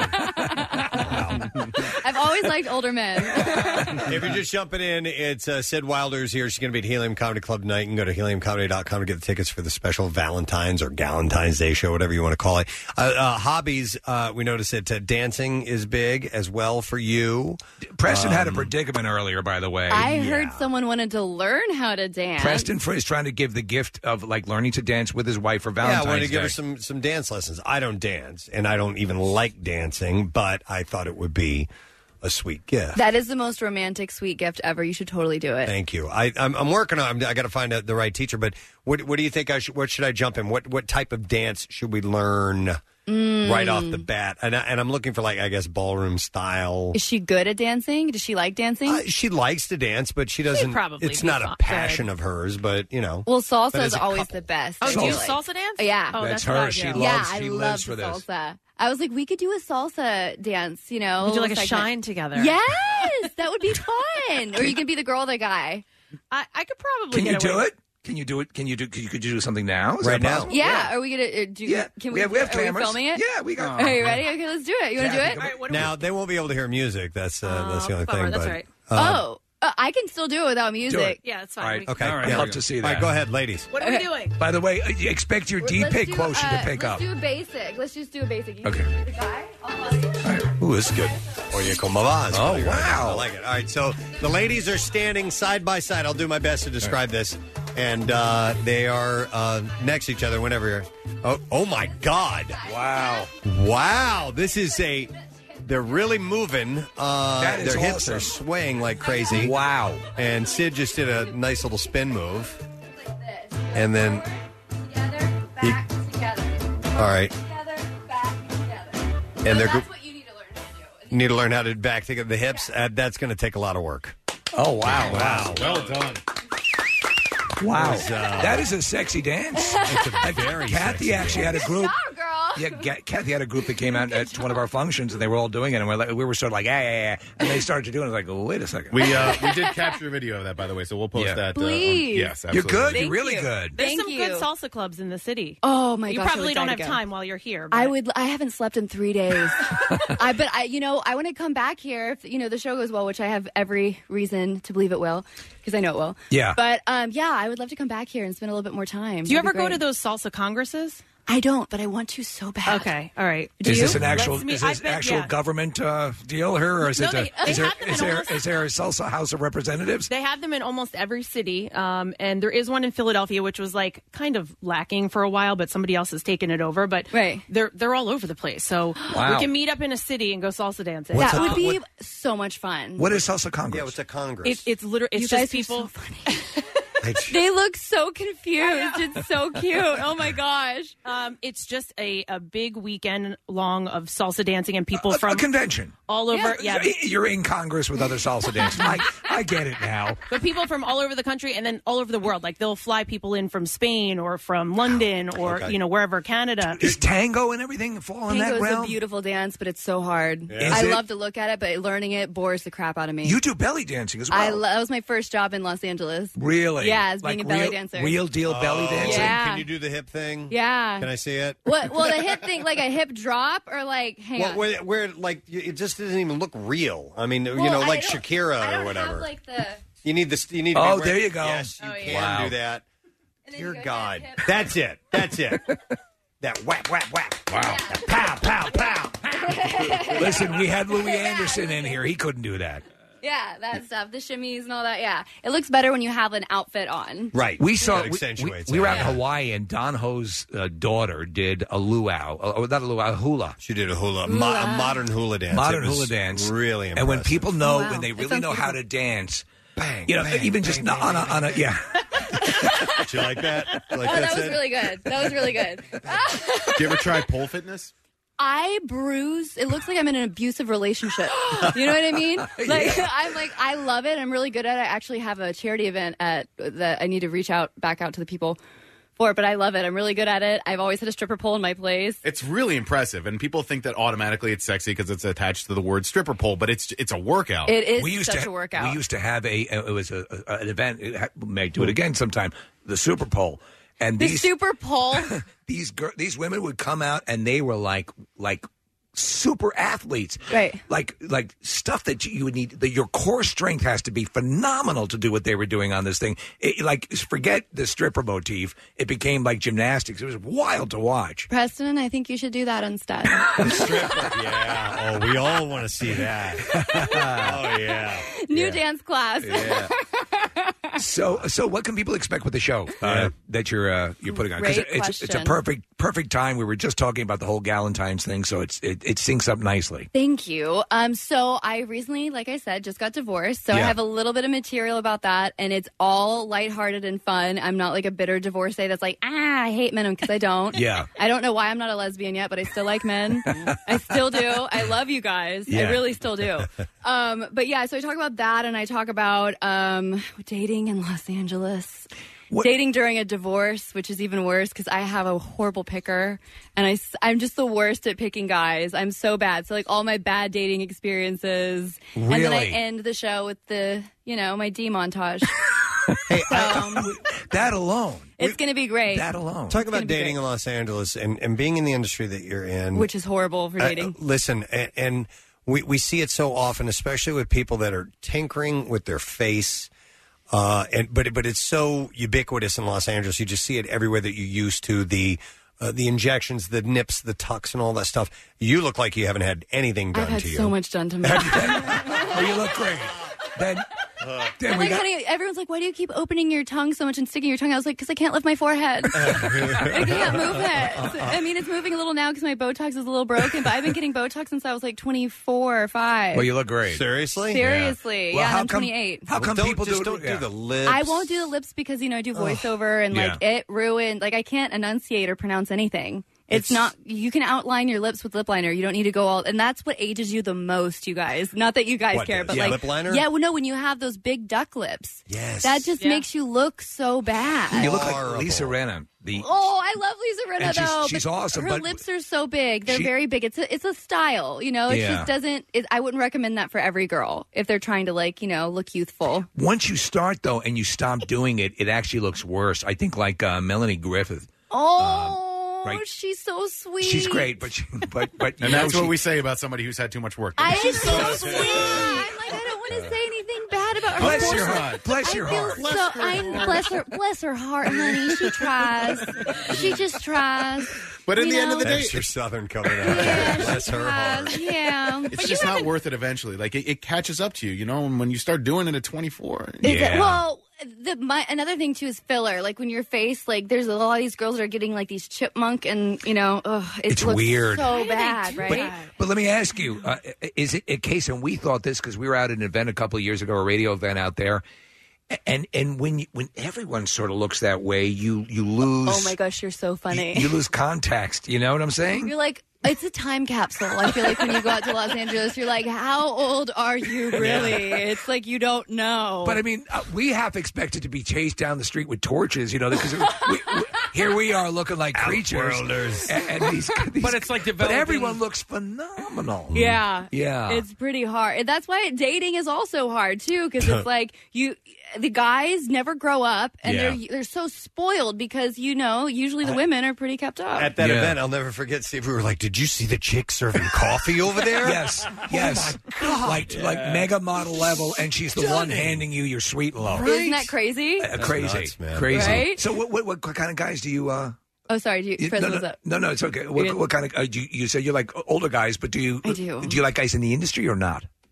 I've always liked older men. If you're just jumping in, it's uh, Sid Wilder's here. She's going to be at Helium Comedy Club tonight. You can go to helium comedy dot com to get the tickets for the special Valentine's or Galentine's Day show, whatever you want to call it. Uh, uh, hobbies, uh, we noticed that uh, dancing is big as well for you. Preston had a Um, predicament earlier, by the way. I heard someone wanted to learn how to dance. Preston is trying to give the gift of like learning to dance with his wife for Valentine's yeah, I wanted to Day. give her some, some dance lessons. I don't dance, and I don't even like dancing, but I thought it would be a sweet gift. That is the most romantic, sweet gift ever. You should totally do it. Thank you. I, I'm, I'm working on. I got to find out the right teacher. But what, what do you think? I should. What should I jump in? What, what type of dance should we learn Mm. right off the bat? And, I, and I'm looking for like I guess ballroom style. Is she good at dancing? Does she like dancing? Uh, she likes to dance, but she doesn't. probably it's be not fine. a passion of hers, but you know. Well, But salsa as is a always couple- the best. Oh, I do you feel like. salsa dance? Yeah. Oh, That's that's, what her. I She do. loves- yeah, she I lives love for the this. salsa. I was like, we could do a salsa dance, you know. We do like a segment. shine together. Yes, that would be fun. Or you can be the girl or the guy. I, I could probably Can get you away do with- it? Can you do it? Can you do? Could you, could you do something now? Is Right that now. possible? Yeah. Are we gonna uh, do? Yeah. Can We we? have- we have are cameras. we filming it? Yeah, we got- Are you ready? Okay, let's do it. You want to do it? Now they won't be able to hear music. That's uh, that's the only bummer. thing. That's but, right. um, oh, uh, I can still do it without music. Yeah, it's All fine. right. We- Okay. All right. yeah. I'd love to see that. All right, go ahead, ladies. What are we doing? By the way, uh, you expect your D Let's P I C do, quotient uh, to pick up. Let's do a basic. Let's just do a basic. You Okay. can be the guy. I'll follow you. Ooh, this is good. Oye, como vas? Oh, Really good. wow. I like it. All right, so the ladies are standing side by side. I'll do my best to describe this. And uh, they are uh, next to each other whenever you're. Oh, oh, my God. Wow. Wow. This is a. They're really moving. Uh, That is their hips awesome. are swaying like crazy. Wow. And Sid just did a nice little spin move. And then. He, all right. And they're. That's what you need to learn how to do. Need to learn how to back together the hips. Uh, that's going to take a lot of work. Oh wow! Wow. Well done. Wow. was, uh, that is a sexy dance. It's a very Kathy sexy actually dance. had a group. Job, girl. Yeah, Ga- Kathy had a group that came out at one of our functions, and they were all doing it, and we're like, we were sort of like, yeah, yeah, yeah, and they started to do it. I was like, oh, wait a second. We uh, we did capture a video of that, by the way, so we'll post Yeah. that. Uh, on, Please. yes, You're absolutely. good. Thank You're really you. good. There's Thank some you. good salsa clubs in the city. Oh my you gosh! I probably would don't die have to go. time while you're here. I but- would. I haven't slept in three days. I but I, you know, I want to come back here if you know the show goes well, which I have every reason to believe it will, because I know it will. Yeah. But um, yeah, I would love to come back here and spend a little bit more time. Do you That'd ever be go great. to those salsa congresses? I don't, but I want to so bad. Okay, all right. Do is you? this an actual? Let's meet- Is I this bet- actual yeah. government uh, deal here, or is No, it? they- a, they is there? have them Is in there? almost- Is there a Salsa House of Representatives? They have them in almost every city, um, and there is one in Philadelphia, which was like kind of lacking for a while, but somebody else has taken it over. But Right. they're they're all over the place, so Wow. we can meet up in a city and go salsa dancing. What's that a- would be what- so much fun. What is Salsa Congress? Yeah, what's a Congress? It, it's literally it's You just guys are people. so funny. They look so confused. It's so cute. Oh my gosh. Um, it's just a, a big weekend long of salsa dancing and people a, from a convention. all over. Yeah, You're in Congress with other salsa dancers. I, I get it now. but people from all over the country and then all over the world. Like they'll fly people in from Spain or from London or Okay. you know wherever Canada. Is tango and everything fall in Tango that is realm? a beautiful dance, but it's so hard. Is I it? love to look at it, but learning it bores the crap out of me. You do belly dancing as well. I lo- that was my first job in Los Angeles. Really? Yeah, as being Like a belly real, dancer. Real deal belly Oh, dancing? Yeah. Can you do the hip thing? Yeah. Can I see it? What? Well, the hip thing, like a hip drop, or like hang Well, on. where, where like it just doesn't even look real. I mean, you Well, know, I like don't- Shakira I don't or whatever. Have, like the. You need this. You need. To Oh, be there wearing- you go. Yes, you Oh, can yeah. do that. And then Dear you go God, hip, hip. that's it. That's it. That whack, whack, whack. Wow. Pow, pow, pow. Listen, we had Louis Anderson in here. He couldn't do that. Yeah, that stuff, the shimmies and all that. Yeah, it looks better when you have an outfit on. Right. We saw. That We, accentuates we, we it. were out in Yeah. Hawaii, and Don Ho's uh, daughter did a luau. Uh, not a luau, a hula. She did a hula, mo- a modern hula dance. Modern It was hula dance. Really impressive. And when people know, Wow. when they That really sounds know how beautiful. to dance, bang, you know, bang, even just bang, on a, on a yeah. Did you like that? Like Oh, that that was said? really good. That was really good. Do you ever try pole fitness? I bruise. It looks like I'm in an abusive relationship. You know what I mean? Like Yeah. I'm like I love it. I'm really good at it. I actually have a charity event at that I need to reach out back out to the people for, but I love it. I'm really good at it. I've always had a stripper pole in my place. It's really impressive, and people think that automatically it's sexy because it's attached to the word stripper pole, but it's it's a workout. It is we used such to, a workout. We used to have a. It was a, a, an event. It ha- we may do it again sometime. The Super Pole, and The these super pole. these gir- these women would come out, and they were like like super athletes, right? Like like stuff that you would need. The, your core strength has to be phenomenal to do what they were doing on this thing. It, like forget the stripper motif. It became like gymnastics. It was wild to watch. Preston, I think you should do that instead. Yeah. Oh, we all want to see that. Oh, yeah. New dance class. So, so what can people expect with the show uh, that you're uh, you're putting on? Great it's it's a question. perfect perfect time. We were just talking about the whole Galentine's thing, so it's it, it syncs up nicely. Thank you. Um, so I recently, like I said, just got divorced. So I Yeah. have a little bit of material about that, and it's all lighthearted and fun. I'm not like a bitter divorcee that's like, ah, I hate men, because I don't. Yeah. I don't know why I'm not a lesbian yet, but I still like men. I still do. I love you guys. Yeah. I really still do. Um, but yeah, so I talk about that, and I talk about um, dating in Los Angeles. Dating during a divorce, which is even worse because I have a horrible picker, and I, am just the worst at picking guys. I'm so bad. So, like, all my bad dating experiences. And then I Really? end the show with the, you know, my D montage. That alone. It's going to be great. That alone. Talk It's about gonna be dating in Los Angeles and, and being in the industry that you're in. Which is horrible for Uh, dating. listen, and, and we, we see it so often, especially with people that are tinkering with their face. Uh, and but but it's so ubiquitous in Los Angeles. You just see it everywhere that you used to. The uh, the injections, the nips, the tucks, and all that stuff. You look like you haven't had anything done I've had to you. so much done to me. Oh, you look great. Then, then I'm we like, got. honey, everyone's like, why do you keep opening your tongue so much and sticking your tongue out? I was like, because I can't lift my forehead. I can't move it. So, I mean, it's moving a little now because my Botox is a little broken, but I've been getting Botox since I was like twenty-four or five. Well, you look great. Seriously? Seriously. Well, Yeah, how I'm come- twenty-eight. How come Don't- people just do, don't yeah. do the lips? I won't do the lips because, you know, I do voiceover and like Yeah. it ruined, like I can't enunciate or pronounce anything. It's, It's- not, you can outline your lips with lip liner. You don't need to go all, and that's what ages you the most, you guys. Not that you guys What, care, the- but yeah, like. lip liner? Yeah, well, no, when you have those big duck lips. Yes. That just Yeah. makes you look so bad. You look like Horrible. Lisa Renna. The Oh, I love Lisa Rinna And she's- though. she's but awesome, Her but- lips are so big; they're She- very big. It's a, it's a style, you know. It Yeah. just doesn't. It, I wouldn't recommend that for every girl if they're trying to like you know look youthful. once you start though, and you stop doing it, it actually looks worse. I think like uh, Melanie Griffith. Oh, right. she's so sweet. She's great, but she, but but you And know that's she- what we say about somebody who's had too much work. I am so sweet. I'm like I don't want to say anything bad about her. Bless Of your course heart. Bless I your feel heart. So, Bless her I heart. bless her, bless her heart, honey. She tries. She just tries. But in You the end of know? the day, Extra Southern coming out. Yeah, Bless she her heart. tries. Yeah. it's But you just not haven't- worth it eventually. Like, it, it catches up to you, you know, and when you start doing it at twenty-four. Is it, well, the my another thing too is filler. Like when your face, like there's a lot of these girls that are getting like these chipmunk and you know, ugh, it It's looks weird. so bad, right? But, but let me ask you: uh, is it a case? And we thought this because we were out at an event a couple of years ago, a radio event out there, and and when you, when everyone sort of looks that way, you you lose. Oh my gosh, you're so funny. You lose context. You know what I'm saying? You're like, it's a time capsule. I feel like when you go out to Los Angeles, you're like, how old are you really? It's like you don't know. But I mean, uh, we half expected to be chased down the street with torches, you know, because we, we, here we are looking like creatures. Outworlders. And, and these, these, But it's like But developing- everyone looks phenomenal. Yeah. Yeah. It's pretty hard. And that's why dating is also hard, too, because it's like you, the guys never grow up and Yeah. they're they're so spoiled because, you know, usually the women are pretty kept up. At that Yeah. event, I'll never forget, Steve, we were like, did you see the chick serving coffee over there? Yes, yes. Like like mega model level, and she's the one handing you your sweet and low. Isn't that crazy? Uh, crazy, nuts, man. crazy. Right? So, what, what what kind of guys do you? Uh, Oh, sorry. Do you, you- Fred, no, what's no, up? no, no, it's okay. You What, didn't- what kind of? Uh, you, you say you like older guys, but do you? I do. Do you like guys in the industry or not?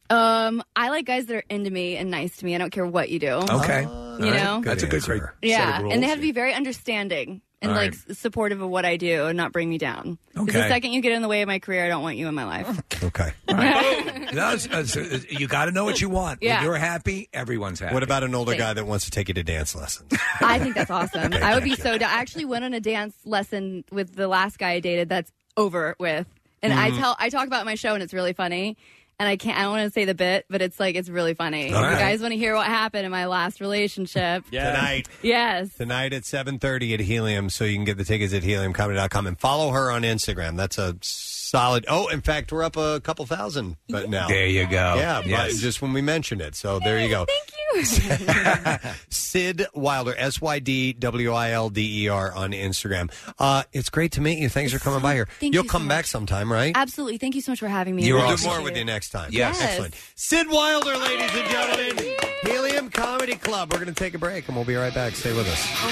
Um, I like guys that are into me and nice to me. I don't care what you do. Okay. You All right. know? That's a good great Yeah, set of rules. and they have to be very understanding and All like right. s- supportive of what I do and not bring me down. Because Okay. the second you get in the way of my career, I don't want you in my life. Okay. No, it's- it's- you got to know what you want. Yeah. When you're happy, everyone's happy. What about an older Thanks. guy that wants to take you to dance lessons? I think that's awesome. Okay, I would be thank so down. I actually went on a dance lesson with the last guy I dated that's over with. And I Mhm. tell I talk about it in my show and it's really funny. And I can't I don't want to say the bit, but it's like it's really funny. All If right. you guys want to hear what happened in my last relationship. Tonight. Yes. Tonight at seven thirty at Helium, so you can get the tickets at helium comedy dot com and follow her on Instagram. That's a solid. Oh, in fact, we're up a couple thousand but now. There you go. Yeah, but Yes. just when we mentioned it. So there you go. Thank you. Sid Wilder, S Y D W I L D E R on Instagram. Uh, it's great to meet you. Thanks for coming by here. Thank You'll you so come back much. sometime, right? Absolutely. Thank you so much for having me. You'll I do appreciate more with it. you next time. Yes. Excellent. Sid Wilder, ladies and gentlemen. Helium Comedy Club. We're going to take a break, and we'll be right back. Stay with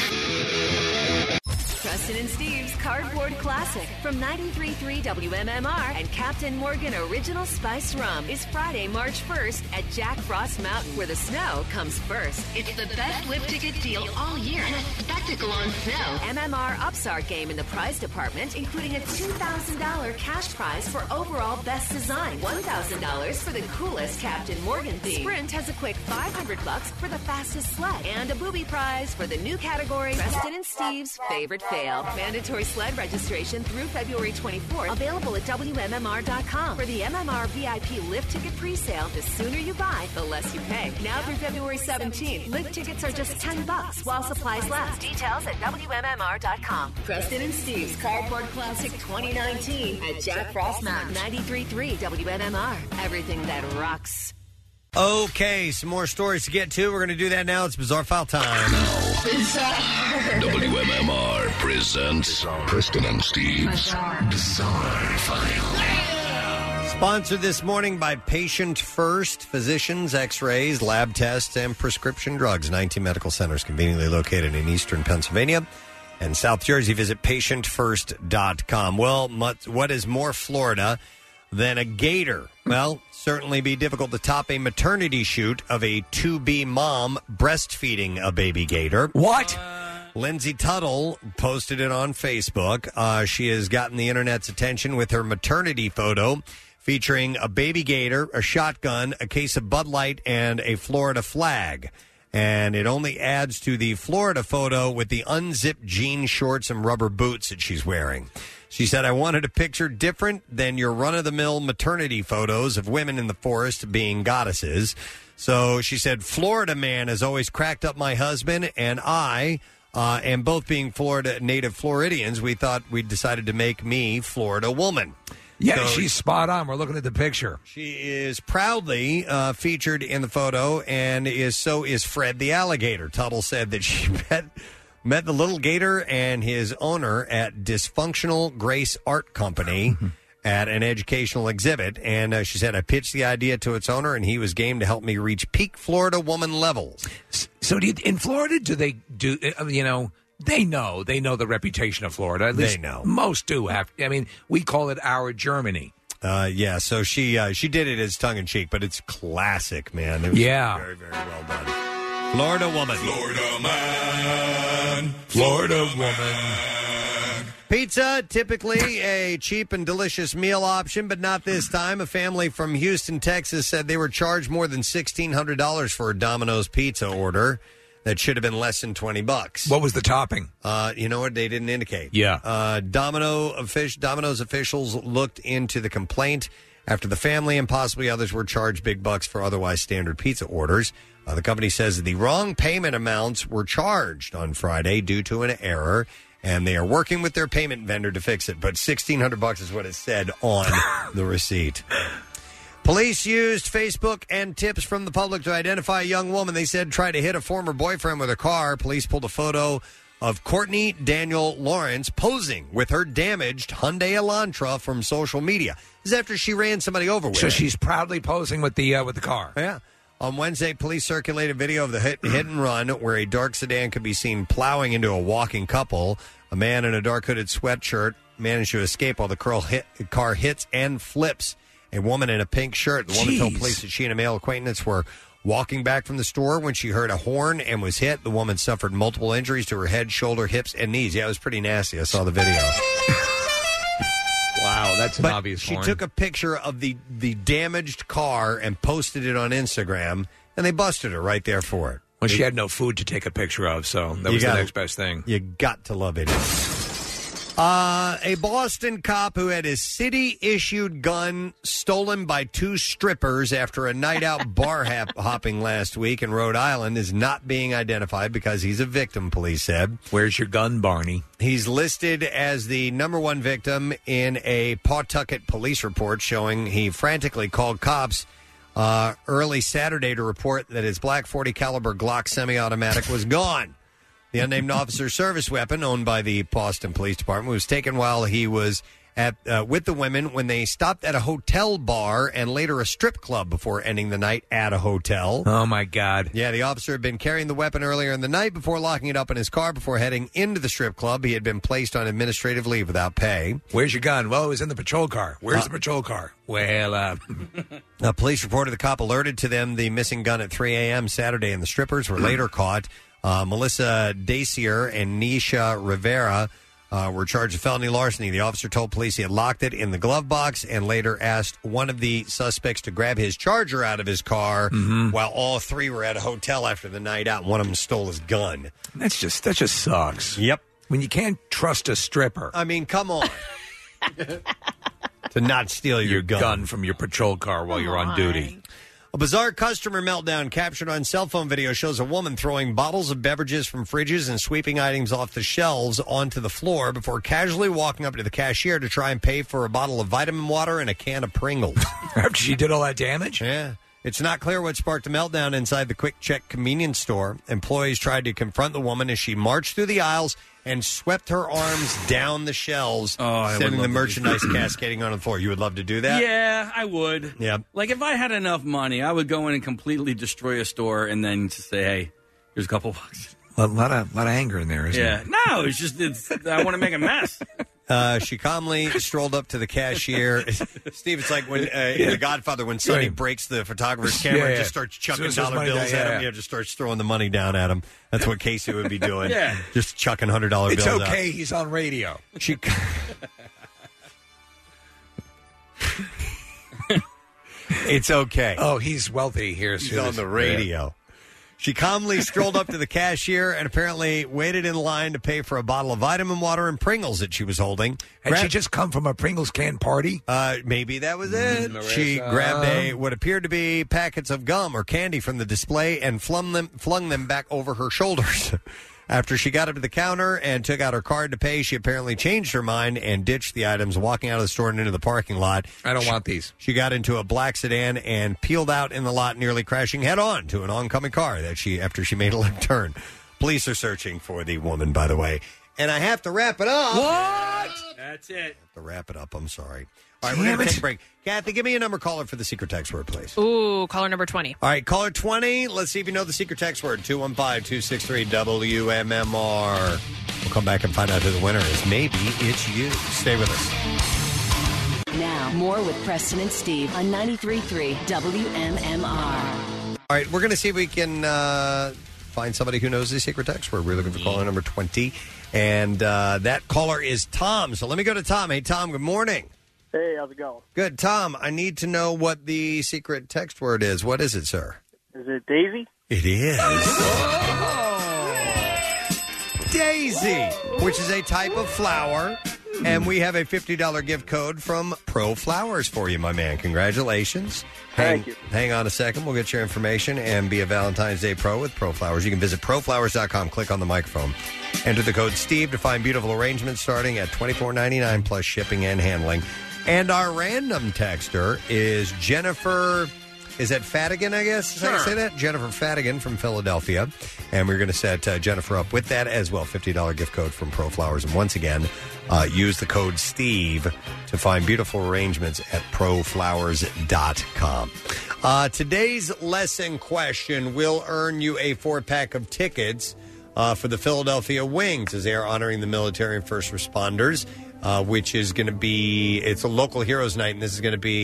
us. Preston and Steve's Cardboard Classic from ninety-three point three W M M R and Captain Morgan Original Spiced Rum is Friday, March first at Jack Frost Mountain, where the snow comes first. It's the best lift ticket deal all year and a spectacle on snow. M M R ups our game in the prize department, including a two thousand dollars cash prize for overall best design, one thousand dollars for the coolest Captain Morgan theme. Sprint has a quick five hundred bucks for the fastest sled and a booby prize for the new category, Preston and Steve's favorite fail. Mandatory sled registration through February twenty-fourth. Available at W M M R dot com. For the M M R V I P lift ticket presale, the sooner you buy, the less you pay. Now through February seventeenth, lift tickets are just ten bucks while supplies last. Details at W M M R dot com. Preston and Steve's Cardboard Classic twenty nineteen at Jack Frost Mountain. ninety-three point three W M M R. Everything that rocks. Okay, some more stories to get to. We're going to do that now. It's Bizarre File time. W M M R presents Preston and Steve's Bizarre, File. Sponsored this morning by Patient First, physicians, x-rays, lab tests, and prescription drugs. nineteen medical centers conveniently located in eastern Pennsylvania and South Jersey. Visit patient first dot com. Well, much, what is more Florida than a gator? Well, certainly be difficult to top a maternity shoot of a to-be mom breastfeeding a baby gator. What? Lindsay Tuttle posted it on Facebook. Uh, she has gotten the internet's attention with her maternity photo featuring a baby gator, a shotgun, a case of Bud Light, and a Florida flag. And it only adds to the Florida photo with the unzipped jean shorts and rubber boots that she's wearing. She said, I wanted a picture different than your run-of-the-mill maternity photos of women in the forest being goddesses. So she said, Florida man has always cracked up my husband, and I, uh, and both being Florida native Floridians, we thought we decided to make me Florida woman. Yeah, So- she's spot on. We're looking at the picture. She is proudly uh, featured in the photo, and is so is Fred the alligator. Tuttle said that she met met the little gator and his owner at Dysfunctional Grace Art Company at an educational exhibit. And uh, she said, I pitched the idea to its owner, and he was game to help me reach peak Florida woman levels. So do you, in Florida, do they do, uh, you know, they know, they know the reputation of Florida. At least They know. Most do have. I mean, we call it our Germany. Uh, yeah, so she uh, she did it as tongue-in-cheek, but it's classic, man. It was Yeah. very, very well done. Florida woman. Florida man. Florida woman. Pizza, typically a cheap and delicious meal option, but not this time. A family from Houston, Texas said they were charged more than sixteen hundred dollars for a Domino's pizza order that should have been less than twenty bucks. What was the topping? Uh, you know what? They didn't indicate. Yeah. Uh, Domino offic- Domino's officials looked into the complaint after the family and possibly others were charged big bucks for otherwise standard pizza orders. Uh, the company says the wrong payment amounts were charged on Friday due to an error, and they are working with their payment vendor to fix it. But sixteen hundred bucks is what it said on the receipt. Police used Facebook and tips from the public to identify a young woman they said tried to hit a former boyfriend with a car. Police pulled a photo of Courtney Daniel Lawrence posing with her damaged Hyundai Elantra from social media. This is after she ran somebody over with So it. she's proudly posing with the uh, with the car. Yeah. On Wednesday, police circulated video of the hit, hit and run where a dark sedan could be seen plowing into a walking couple. A man in a dark hooded sweatshirt managed to escape while the curl hit, car hits and flips a woman in a pink shirt. The woman Jeez. told police that she and a male acquaintance were walking back from the store when she heard a horn and was hit. The woman suffered multiple injuries to her head, shoulder, hips, and knees. Yeah, it was pretty nasty. I saw the video. Wow, that's an But obvious she horn. took a picture of the, the damaged car and posted it on Instagram, and they busted her right there for it. Well, she had no food to take a picture of, so that You was gotta- the next best thing. You got to love it. Uh, a Boston cop who had his city-issued gun stolen by two strippers after a night-out bar hop- hopping last week in Rhode Island is not being identified because he's a victim, police said. Where's your gun, Barney? He's listed as the number one victim in a Pawtucket police report showing he frantically called cops uh, early Saturday to report that his black forty caliber Glock semi-automatic was gone. The unnamed officer's service weapon, owned by the Boston Police Department, was taken while he was at uh, with the women when they stopped at a hotel bar and later a strip club before ending the night at a hotel. Oh, my God. Yeah, the officer had been carrying the weapon earlier in the night before locking it up in his car before heading into the strip club. He had been placed on administrative leave without pay. Where's your gun? Well, it was in the patrol car. Where's Uh, the patrol car? Well, uh... Uh, police reported the cop alerted to them the missing gun at three a.m. Saturday, and the strippers were later caught. Uh, Melissa Dacier and Nisha Rivera uh, were charged with felony larceny. The officer told police he had locked it in the glove box and later asked one of the suspects to grab his charger out of his car while all three were at a hotel after the night out. One of them stole his gun. That's just that just sucks. Yep. When you can't trust a stripper. I mean, come on. To not steal your, your gun. gun from your patrol car while you're on duty. A bizarre customer meltdown captured on cell phone video shows a woman throwing bottles of beverages from fridges and sweeping items off the shelves onto the floor before casually walking up to the cashier to try and pay for a bottle of vitamin water and a can of Pringles. After she did all that damage? Yeah. It's not clear what sparked the meltdown inside the Quick Check convenience store. Employees tried to confront the woman as she marched through the aisles and swept her arms down the shelves, Oh, I would sending the love to do merchandise cascading on the floor. You would love to do that? Yeah, I would. Yeah. Like, if I had enough money, I would go in and completely destroy a store and then just say, hey, here's a couple bucks. A lot of, lot of anger in there, isn't Yeah. there? No, it's just, it's, I want to make a mess. Uh, she calmly strolled up to the cashier. Steve, it's like when uh, in The Godfather, when Sonny Right. breaks the photographer's camera Yeah, and yeah. just starts chucking Just throws dollar money bills down, at yeah, him. yeah. Yeah, just starts throwing the money down at him. That's what Casey would be doing. Yeah. Just chucking hundred dollar It's bills okay. He's on radio. out. She. It's okay. Oh, he's wealthy here. He's on the radio. She calmly strolled up to the cashier and apparently waited in line to pay for a bottle of vitamin water and Pringles that she was holding. Had she just come from a Pringles can party? Uh, maybe that was it. She Marissa. grabbed a what appeared to be packets of gum or candy from the display and flung them flung them back over her shoulders. After she got up to the counter and took out her card to pay, she apparently changed her mind and ditched the items, walking out of the store and into the parking lot. I don't She- want these. She got into a black sedan and peeled out in the lot, nearly crashing head-on to an oncoming car that she after she made a left turn. Police are searching for the woman, by the way. And I have to wrap it up. What? That's it. To wrap it up, I'm sorry. All right, we're going to take a break. Kathy, give me a number caller for the secret text word, please. Ooh, caller number twenty. All right, caller twenty. Let's see if you know the secret text word. two one five, two six three, W M M R. We'll come back and find out who the winner is. Maybe it's you. Stay with us. Now, more with Preston and Steve on ninety-three point three W M M R. All right, we're going to see if we can uh, find somebody who knows the secret text word. We're looking for caller number twenty. And uh, that caller is Tom. So let me go to Tom. Hey, Tom, good morning. Hey, how's it going? Good. Tom, I need to know what the secret text word is. What is it, sir? Is it Daisy? It is. Daisy, which is a type of flower. And we have a fifty dollars gift code from Pro Flowers for you, my man. Congratulations. Thank hang, you. Hang on a second. We'll get your information and be a Valentine's Day Pro with Pro Flowers. You can visit pro flowers dot com. Click on the microphone. Enter the code Steve to find beautiful arrangements starting at twenty-four ninety-nine plus shipping and handling. And our random texter is Jennifer. Is that Fadigan, I guess? Is that how you say that? Jennifer Fadigan from Philadelphia. And we're going to set uh, Jennifer up with that as well. fifty dollars gift code from Pro Flowers. And once again, uh, use the code Steve to find beautiful arrangements at pro flowers dot com. Uh, today's lesson question will earn you a four-pack of tickets uh, for the Philadelphia Wings as they are honoring the military and first responders, uh, which is going to be, it's a local heroes night, and this is going to be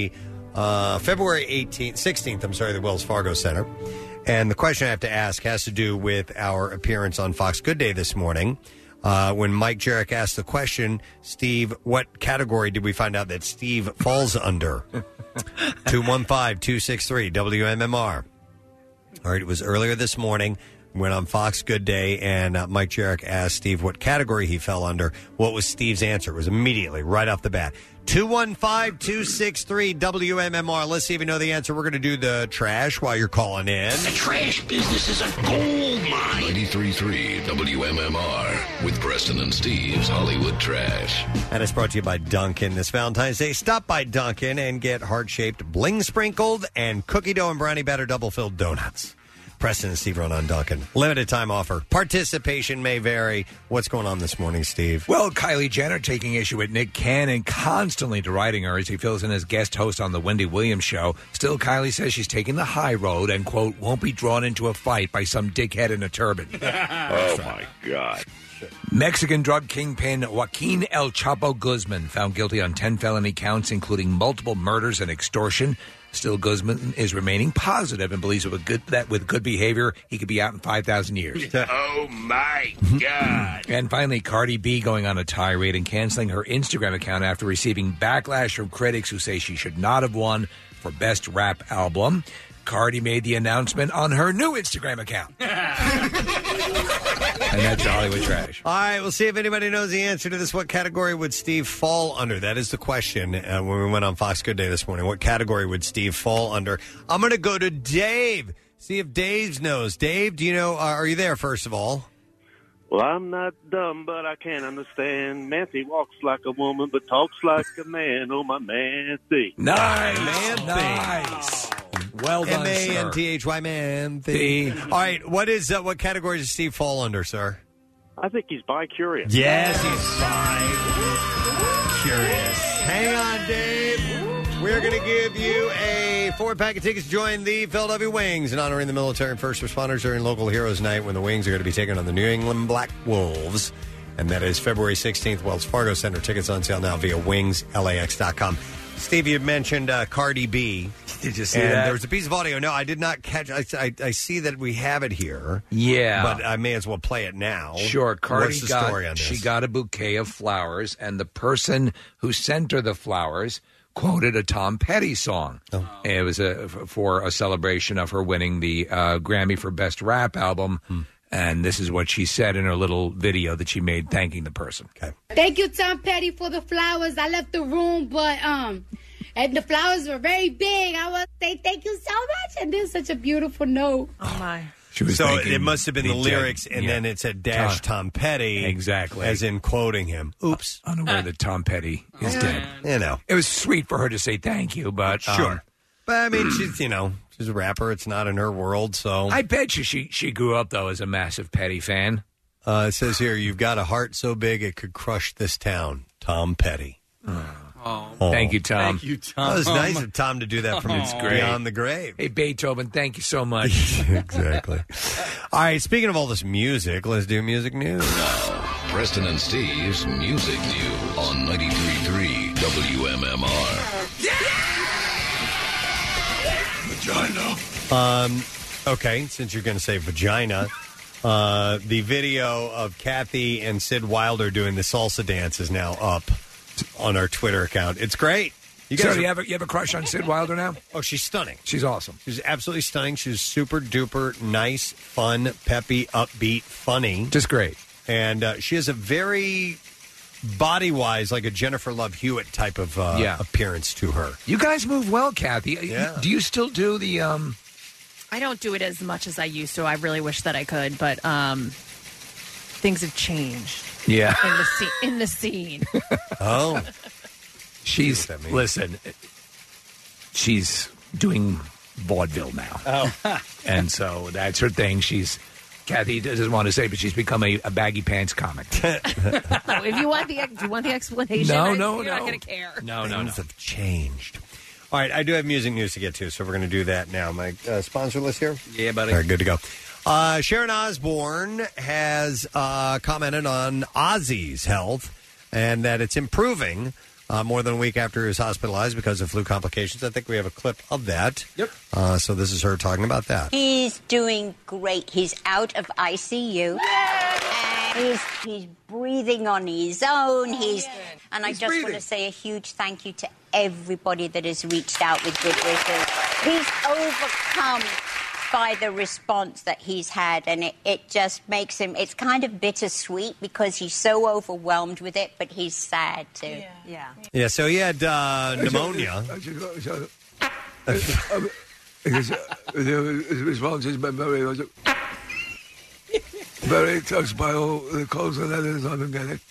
uh, February eighteenth, sixteenth, I'm sorry, the Wells Fargo Center. And the question I have to ask has to do with our appearance on Fox Good Day this morning. Uh, when Mike Jarek asked the question, Steve, what category did we find out that Steve falls under? two one five, two six three, W M M R. All right, it was earlier this morning. Went on Fox Good Day, and uh, Mike Jarek asked Steve what category he fell under. What was Steve's answer? It was immediately, right off the bat. two one five, two six three, W M M R. Let's see if you know the answer. We're going to do the trash while you're calling in. The trash business is a gold mine. ninety-three point three W M M R with Preston and Steve's Hollywood Trash. And it's brought to you by Dunkin'. This Valentine's Day, stop by Dunkin' and get heart-shaped, bling-sprinkled, and cookie dough and brownie batter double-filled donuts. Preston and Steve run on Dunkin'. Limited time offer. Participation may vary. What's going on this morning, Steve? Well, Kylie Jenner taking issue with Nick Cannon, constantly deriding her as he fills in as guest host on the Wendy Williams show. Still, Kylie says she's taking the high road and, quote, won't be drawn into a fight by some dickhead in a turban. Oh, my God. Mexican drug kingpin Joaquin El Chapo Guzman found guilty on ten felony counts, including multiple murders and extortion. Still, Guzman is remaining positive and believes that with good, that with good behavior, he could be out in five thousand years. Oh, my God. And finally, Cardi B going on a tirade and canceling her Instagram account after receiving backlash from critics who say she should not have won for Best Rap Album. Cardi made the announcement on her new Instagram account. And that's Hollywood Trash. All right, we'll see if anybody knows the answer to this. What category would Steve fall under? That is the question uh, when we went on Fox Good Day this morning. What category would Steve fall under? I'm going to go to Dave. See if Dave knows. Dave, do you know, uh, are you there, first of all? Well, I'm not dumb, but I can't understand. Nancy walks like a woman, but talks like a man. Oh, my Nancy. Nice. Man Nice. Well done, M A N T H Y, man. The- All right, what is uh, what category does Steve fall under, sir? I think he's bi-curious. Yes, he's bi-curious. Hang on, Dave. We're going to give you a four-pack of tickets to join the Philadelphia Wings in honoring the military and first responders during Local Heroes Night when the Wings are going to be taking on the New England Black Wolves. And that is February sixteenth, Wells Fargo Center. Tickets on sale now via wings L A X dot com. Steve, you mentioned uh, Cardi B. Did you see and that? There was a piece of audio. No, I did not catch. I, I, I see that we have it here. Yeah. But I may as well play it now. Sure, Cardi What's the got, story on this? she got a bouquet of flowers, and the person who sent her the flowers quoted a Tom Petty song. Oh. It was a, for a celebration of her winning the uh, Grammy for Best Rap Album. Hmm. And this is what she said in her little video that she made thanking the person. Okay. Thank you, Tom Petty, for the flowers. I left the room, but um, and the flowers were very big. I want to say thank you so much. And this is such a beautiful note. Oh my! She was so thanking it must have been the, the lyrics, dead- and yeah. then it said dash Tom, Petty. Exactly. As in quoting him. Oops. Unaware that Tom Petty is dead. You know. It was sweet for her to say thank you, but um, Sure. But, I mean, she's, you know, she's a rapper. It's not in her world, so. I bet you she, she grew up, though, as a massive Petty fan. Uh, it says here, you've got a heart so big it could crush this town. Tom Petty. Oh, thank you, Tom. Thank you, Tom. That was nice of Tom to do that from It's great. beyond the grave. Hey, Beethoven, thank you so much. Exactly. All right, speaking of all this music, let's do music news. Preston and Steve's Music News on ninety-three point three W M M R. Vagina. Um, okay, since you're going to say vagina, uh, the video of Kathy and Sid Wilder doing the salsa dance is now up on our Twitter account. It's great. You guys so, are- do you have a, you have a crush on Sid Wilder now? Oh, she's stunning. She's awesome. She's absolutely stunning. She's super duper nice, fun, peppy, upbeat, funny. Just great. And uh, she has a very body wise, like a Jennifer Love Hewitt type of uh, Yeah. appearance to her. You guys move well, Kathy. Yeah. Do you still do the... um? I don't do it as much as I used to. I really wish that I could, but um, things have changed. Yeah. In the scene. In the scene. Oh. She's... Listen, she's doing vaudeville now. Oh. And so that's her thing. She's... Kathy doesn't want to say, but she's become a, a baggy pants comic. if you want the do you want the explanation, No, I- no, you're no. not going to care. No, no, no. Things have changed. All right, I do have music news to get to, so we're going to do that now. My uh, sponsor list here? Yeah, buddy. All right, good to go. Uh, Sharon Osbourne has uh, commented on Ozzy's health and that it's improving. uh, more than a week after he was hospitalized because of flu complications. I think we have a clip of that. Yep. Uh, so this is her talking about that. He's doing great. He's out of I C U. And he's, he's breathing on his own. He's, and I He's just breathing. want to say a huge thank you to everybody that has reached out with good wishes. He's overcome by the response that he's had, and it, it just makes him, it's kind of bittersweet because he's so overwhelmed with it, but he's sad too. Yeah. Yeah, so he had uh, pneumonia. His response is very, very touched by all the calls and letters I've been getting.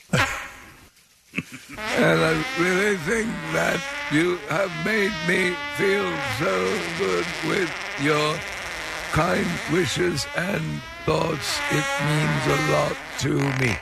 And I really think that you have made me feel so good with your kind wishes and thoughts. It means a lot to me.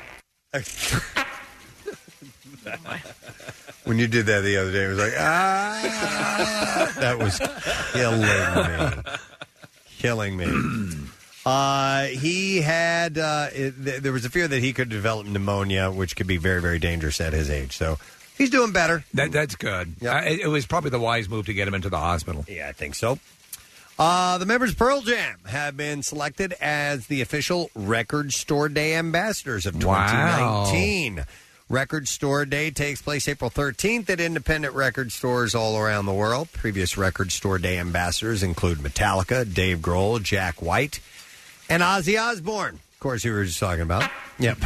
When you did that the other day, it was like, ah, that was killing me. Killing me. Uh, he had, uh, it, th- there was a fear that he could develop pneumonia, which could be very, very dangerous at his age. So he's doing better. That, that's good. Uh, it, it was probably the wise move to get him into the hospital. Yeah, I think so. Uh, the members of Pearl Jam have been selected as the official Record Store Day ambassadors of twenty nineteen. Wow. Record Store Day takes place April thirteenth at independent record stores all around the world. Previous Record Store Day ambassadors include Metallica, Dave Grohl, Jack White, and Ozzy Osbourne. Of course, you were just talking about. Yep.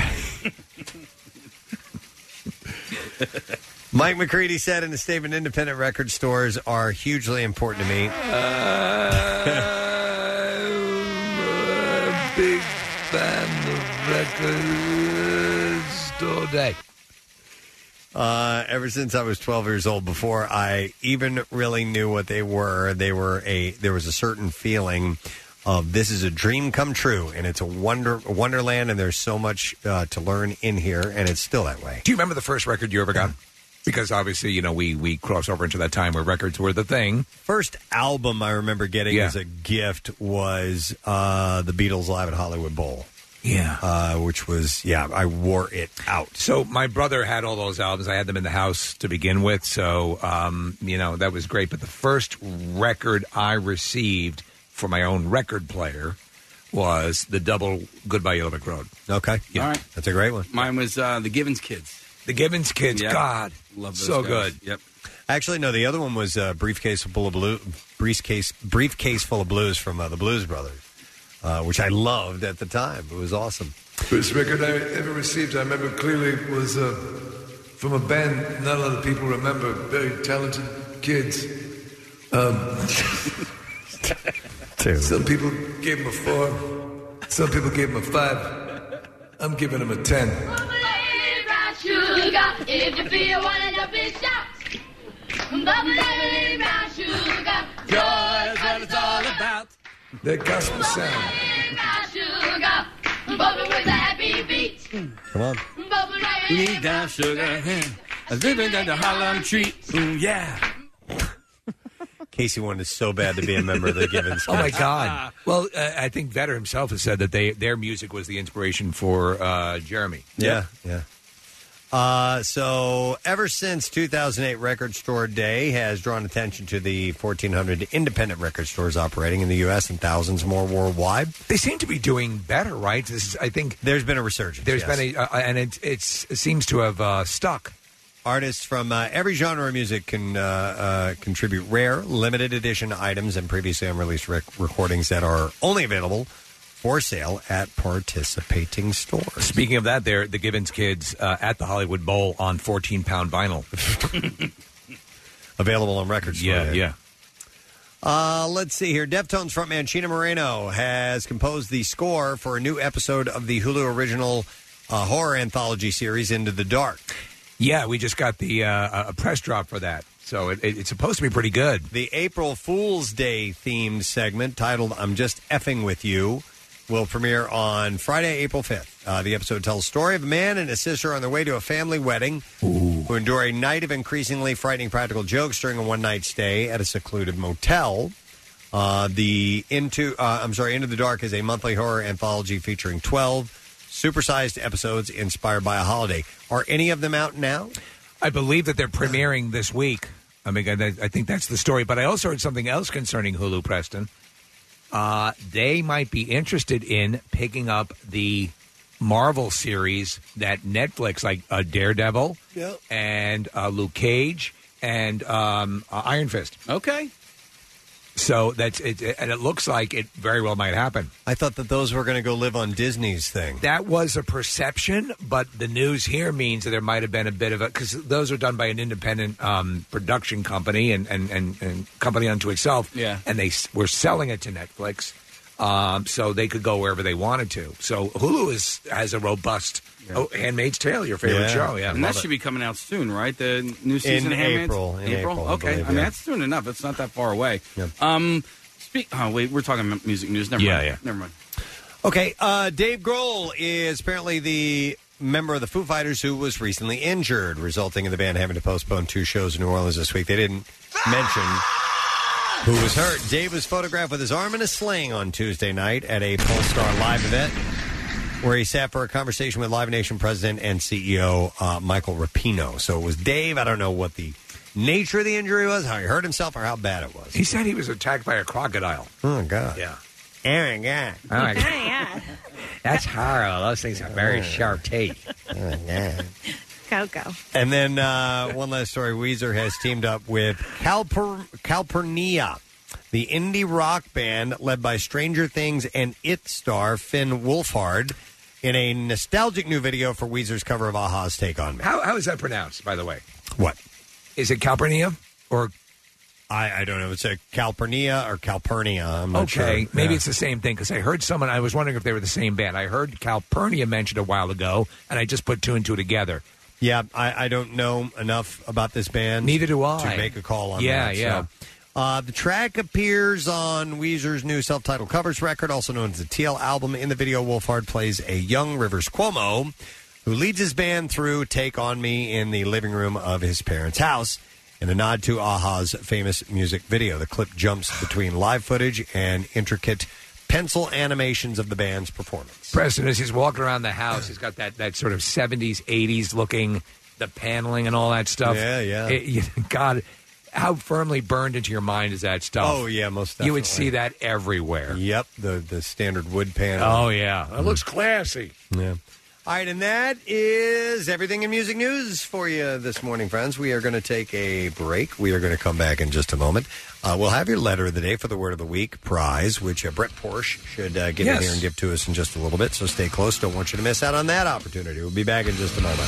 Mike McCready said in a statement, independent record stores are hugely important to me. I'm a big fan of Record Store Day. Uh, ever since I was twelve years old, before I even really knew what they were, they were a there was a certain feeling of this is a dream come true, and it's a wonder a wonderland, and there's so much uh, to learn in here, and it's still that way. Do you remember the first record you ever got? Because obviously, you know, we we cross over into that time where records were the thing. First album I remember getting Yeah. as a gift was uh, the Beatles Live at Hollywood Bowl. Yeah. Uh, which was, yeah, I wore it out. So my brother had all those albums. I had them in the house to begin with. So, um, you know, that was great. But the first record I received for my own record player was the double Goodbye Yellow Brick Road. Okay. Yeah. All right. That's a great one. Mine was uh, the Gibbons Kids. The Gibbons Kids. Yeah. God. Love those so guys. good. Yep. Actually, no, the other one was uh, Briefcase Full of Blue, Briefcase, Briefcase Full of Blues from uh, the Blues Brothers, uh, which I loved at the time. It was awesome. First record I ever received, I remember clearly, was uh, from a band not a lot of people remember. Very talented kids. Um, some people gave them a four. Some people gave them a five. I'm giving them a ten. Sugar, if you feel one, don't be shocked. Bubbly brown sugar, joy is what it's all about. That gospel sound. Brown sugar, bubble with a happy beat. Come on. Bubble Need down sugar, I living down the Harlem tree. Ooh, yeah. Casey wanted so bad to be a member of the Gibbons. Oh, my God. Well, uh, I think Vedder himself has said that they their music was the inspiration for uh, Jeremy. Yeah, yeah. Uh, so ever since two thousand eight, Record Store Day has drawn attention to the fourteen hundred independent record stores operating in the U S and thousands more worldwide. They seem to be doing better, right? This is, I think there's been a resurgence. There's yes. been a, uh, and it, it's, it seems to have uh, stuck. Artists from uh, every genre of music can uh, uh, contribute rare, limited edition items and previously unreleased rec- recordings that are only available for sale at participating stores. Speaking of that, there the Gibbons Kids uh, at the Hollywood Bowl on fourteen pound vinyl, available on Record Store Yeah, Day. yeah. Uh, let's see here. Deftones frontman Chino Moreno has composed the score for a new episode of the Hulu original uh, horror anthology series Into the Dark. Yeah, we just got the uh, a press drop for that, so it, it, it's supposed to be pretty good. The April Fool's Day themed segment titled I'm Just Effing With You will premiere on Friday, April fifth. Uh, the episode tells the story of a man and his sister on their way to a family wedding who endure a night of increasingly frightening practical jokes during a one-night stay at a secluded motel. Uh, the Into uh, I'm sorry, Into the Dark is a monthly horror anthology featuring twelve supersized episodes inspired by a holiday. Are any of them out now? I believe that they're premiering this week. I mean, I, I think that's the story. But I also heard something else concerning Hulu, Preston. Uh, they might be interested in picking up the Marvel series that Netflix, like uh, Daredevil Yep. and uh, Luke Cage and um, uh, Iron Fist. Okay. So that's it, and it looks like it very well might happen. I thought that those were going to go live on Disney's thing. That was a perception, but the news here means that there might have been a bit of a, because those are done by an independent um, production company and, and, and, and company unto itself. Yeah. And they s- were selling it to Netflix, um, so they could go wherever they wanted to. So Hulu is has a robust oh, Handmaid's Tale, your favorite Yeah. show. Yeah, and that love should it. be coming out soon, right? The new season In of Handmaid's? April, in April, I Okay. believe, I mean, yeah. that's soon enough. It's not that far away. Yep. Um, speak. Oh, wait. We're talking about music news. Never Yeah, mind. yeah. Never mind. Okay, uh, Dave Grohl is apparently the member of the Foo Fighters who was recently injured, resulting in the band having to postpone two shows in New Orleans this week. They didn't mention who was hurt. Dave was photographed with his arm in a sling on Tuesday night at a Polestar Live event where he sat for a conversation with Live Nation president and C E O uh, Michael Rapino. So it was Dave. I don't know what the nature of the injury was, how he hurt himself, or how bad it was. He said he was attacked by a crocodile. Oh, God. Yeah. Oh, my God. Oh, my God. That's horrible. Those things have very sharp teeth. Oh, God. Coco. And then uh, one last story. Weezer has teamed up with Calper- Calpurnia, the indie rock band led by Stranger Things and It star Finn Wolfhard, in a nostalgic new video for Weezer's cover of a-ha's Take On Me. How, how is that pronounced, by the way? What? Is it Calpurnia or... I, I don't know. It's a Calpurnia or Calpurnia. I'm not Okay, sure. maybe Yeah. it's the same thing because I heard someone. I was wondering if they were the same band. I heard Calpurnia mentioned a while ago, and I just put two and two together. Yeah, I, I don't know enough about this band. Neither do I. To make a call on Yeah, that. yeah. So, uh, the track appears on Weezer's new self-titled covers record, also known as the T L album. In the video, Wolfhard plays a young Rivers Cuomo who leads his band through Take On Me in the living room of his parents' house. In a nod to a-ha's famous music video, the clip jumps between live footage and intricate pencil animations of the band's performance. Preston, as he's walking around the house, he's got that, that sort of seventies, eighties looking, the paneling and all that stuff. Yeah, yeah. It- you- God, how firmly burned into your mind is that stuff? Oh, yeah, most definitely. You would see that everywhere. Yep, the, the standard wood panel. Oh, yeah. That looks classy. Yeah. All right, and that is everything in music news for you this morning, friends. We are going to take a break. We are going to come back in just a moment. Uh, we'll have your letter of the day for the Word of the Week prize, which uh, Brett Porsche should uh, get Yes. in here and give to us in just a little bit. So stay close. Don't want you to miss out on that opportunity. We'll be back in just a moment.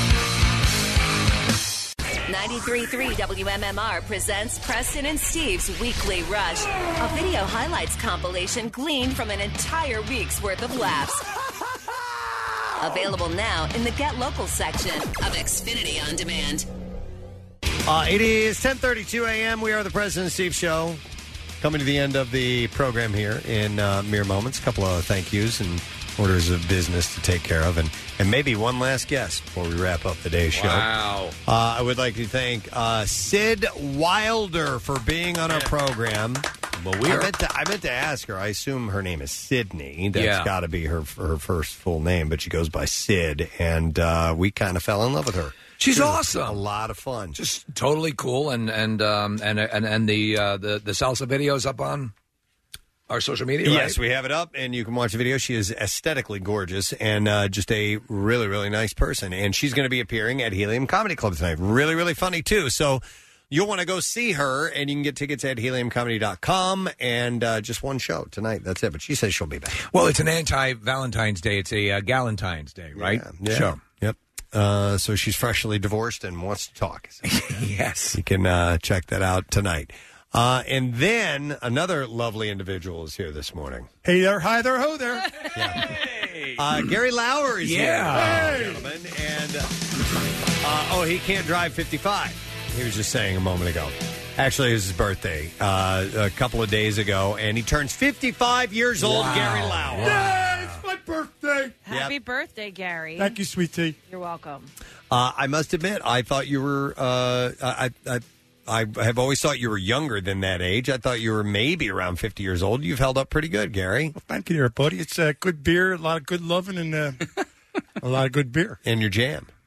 ninety-three point three W M M R presents Preston and Steve's Weekly Rush, a video highlights compilation gleaned from an entire week's worth of laughs. Available now in the Get Local section of Xfinity On Demand. Uh, it is ten thirty-two a.m. We are the President Steve Show. Coming to the end of the program here in uh, mere moments. A couple of thank yous and orders of business to take care of. And, and maybe one last guest before we wrap up the day's show. Wow. Uh, I would like to thank uh, Sid Wilder for being on our program. Well, we I are- meant, to, I meant to ask her. I assume her name is Sydney. That's Yeah. got to be her her first full name, but she goes by Sid. And uh, we kind of fell in love with her. She's She was awesome. A lot of fun. Just totally cool, and and um, and and and the uh, the the salsa videos up on our social media. Yes, right? we have it up, and you can watch the video. She is aesthetically gorgeous and uh, just a really, really nice person. And she's going to be appearing at Helium Comedy Club tonight. Really, really funny, too. So you'll want to go see her, and you can get tickets at helium comedy dot com. And uh, just one show tonight. That's it. But she says she'll be back. Well, it's an anti-Valentine's Day. It's a uh, Galentine's Day, right? Yeah. Sure. Yep. Uh, so she's freshly divorced and wants to talk. Yes. You can uh, check that out tonight. Uh, and then another lovely individual is here this morning. Hey there, hi there, ho there. Uh, Gary Lauer is Yeah. here, ladies and gentlemen. And, uh, oh, he can't drive fifty-five. He was just saying a moment ago. Actually, it was his birthday uh, a couple of days ago, and he turns fifty-five years old, Wow. Gary Lauer. Yeah, it's my birthday. Happy birthday, Gary. Thank you, sweetie. You're welcome. Uh, I must admit, I thought you were. Uh, I, I I have always thought you were younger than that age. I thought you were maybe around fifty years old. You've held up pretty good, Gary. Well, thank you, there, buddy. It's uh, good beer, a lot of good loving, and uh, a lot of good beer. And your jam.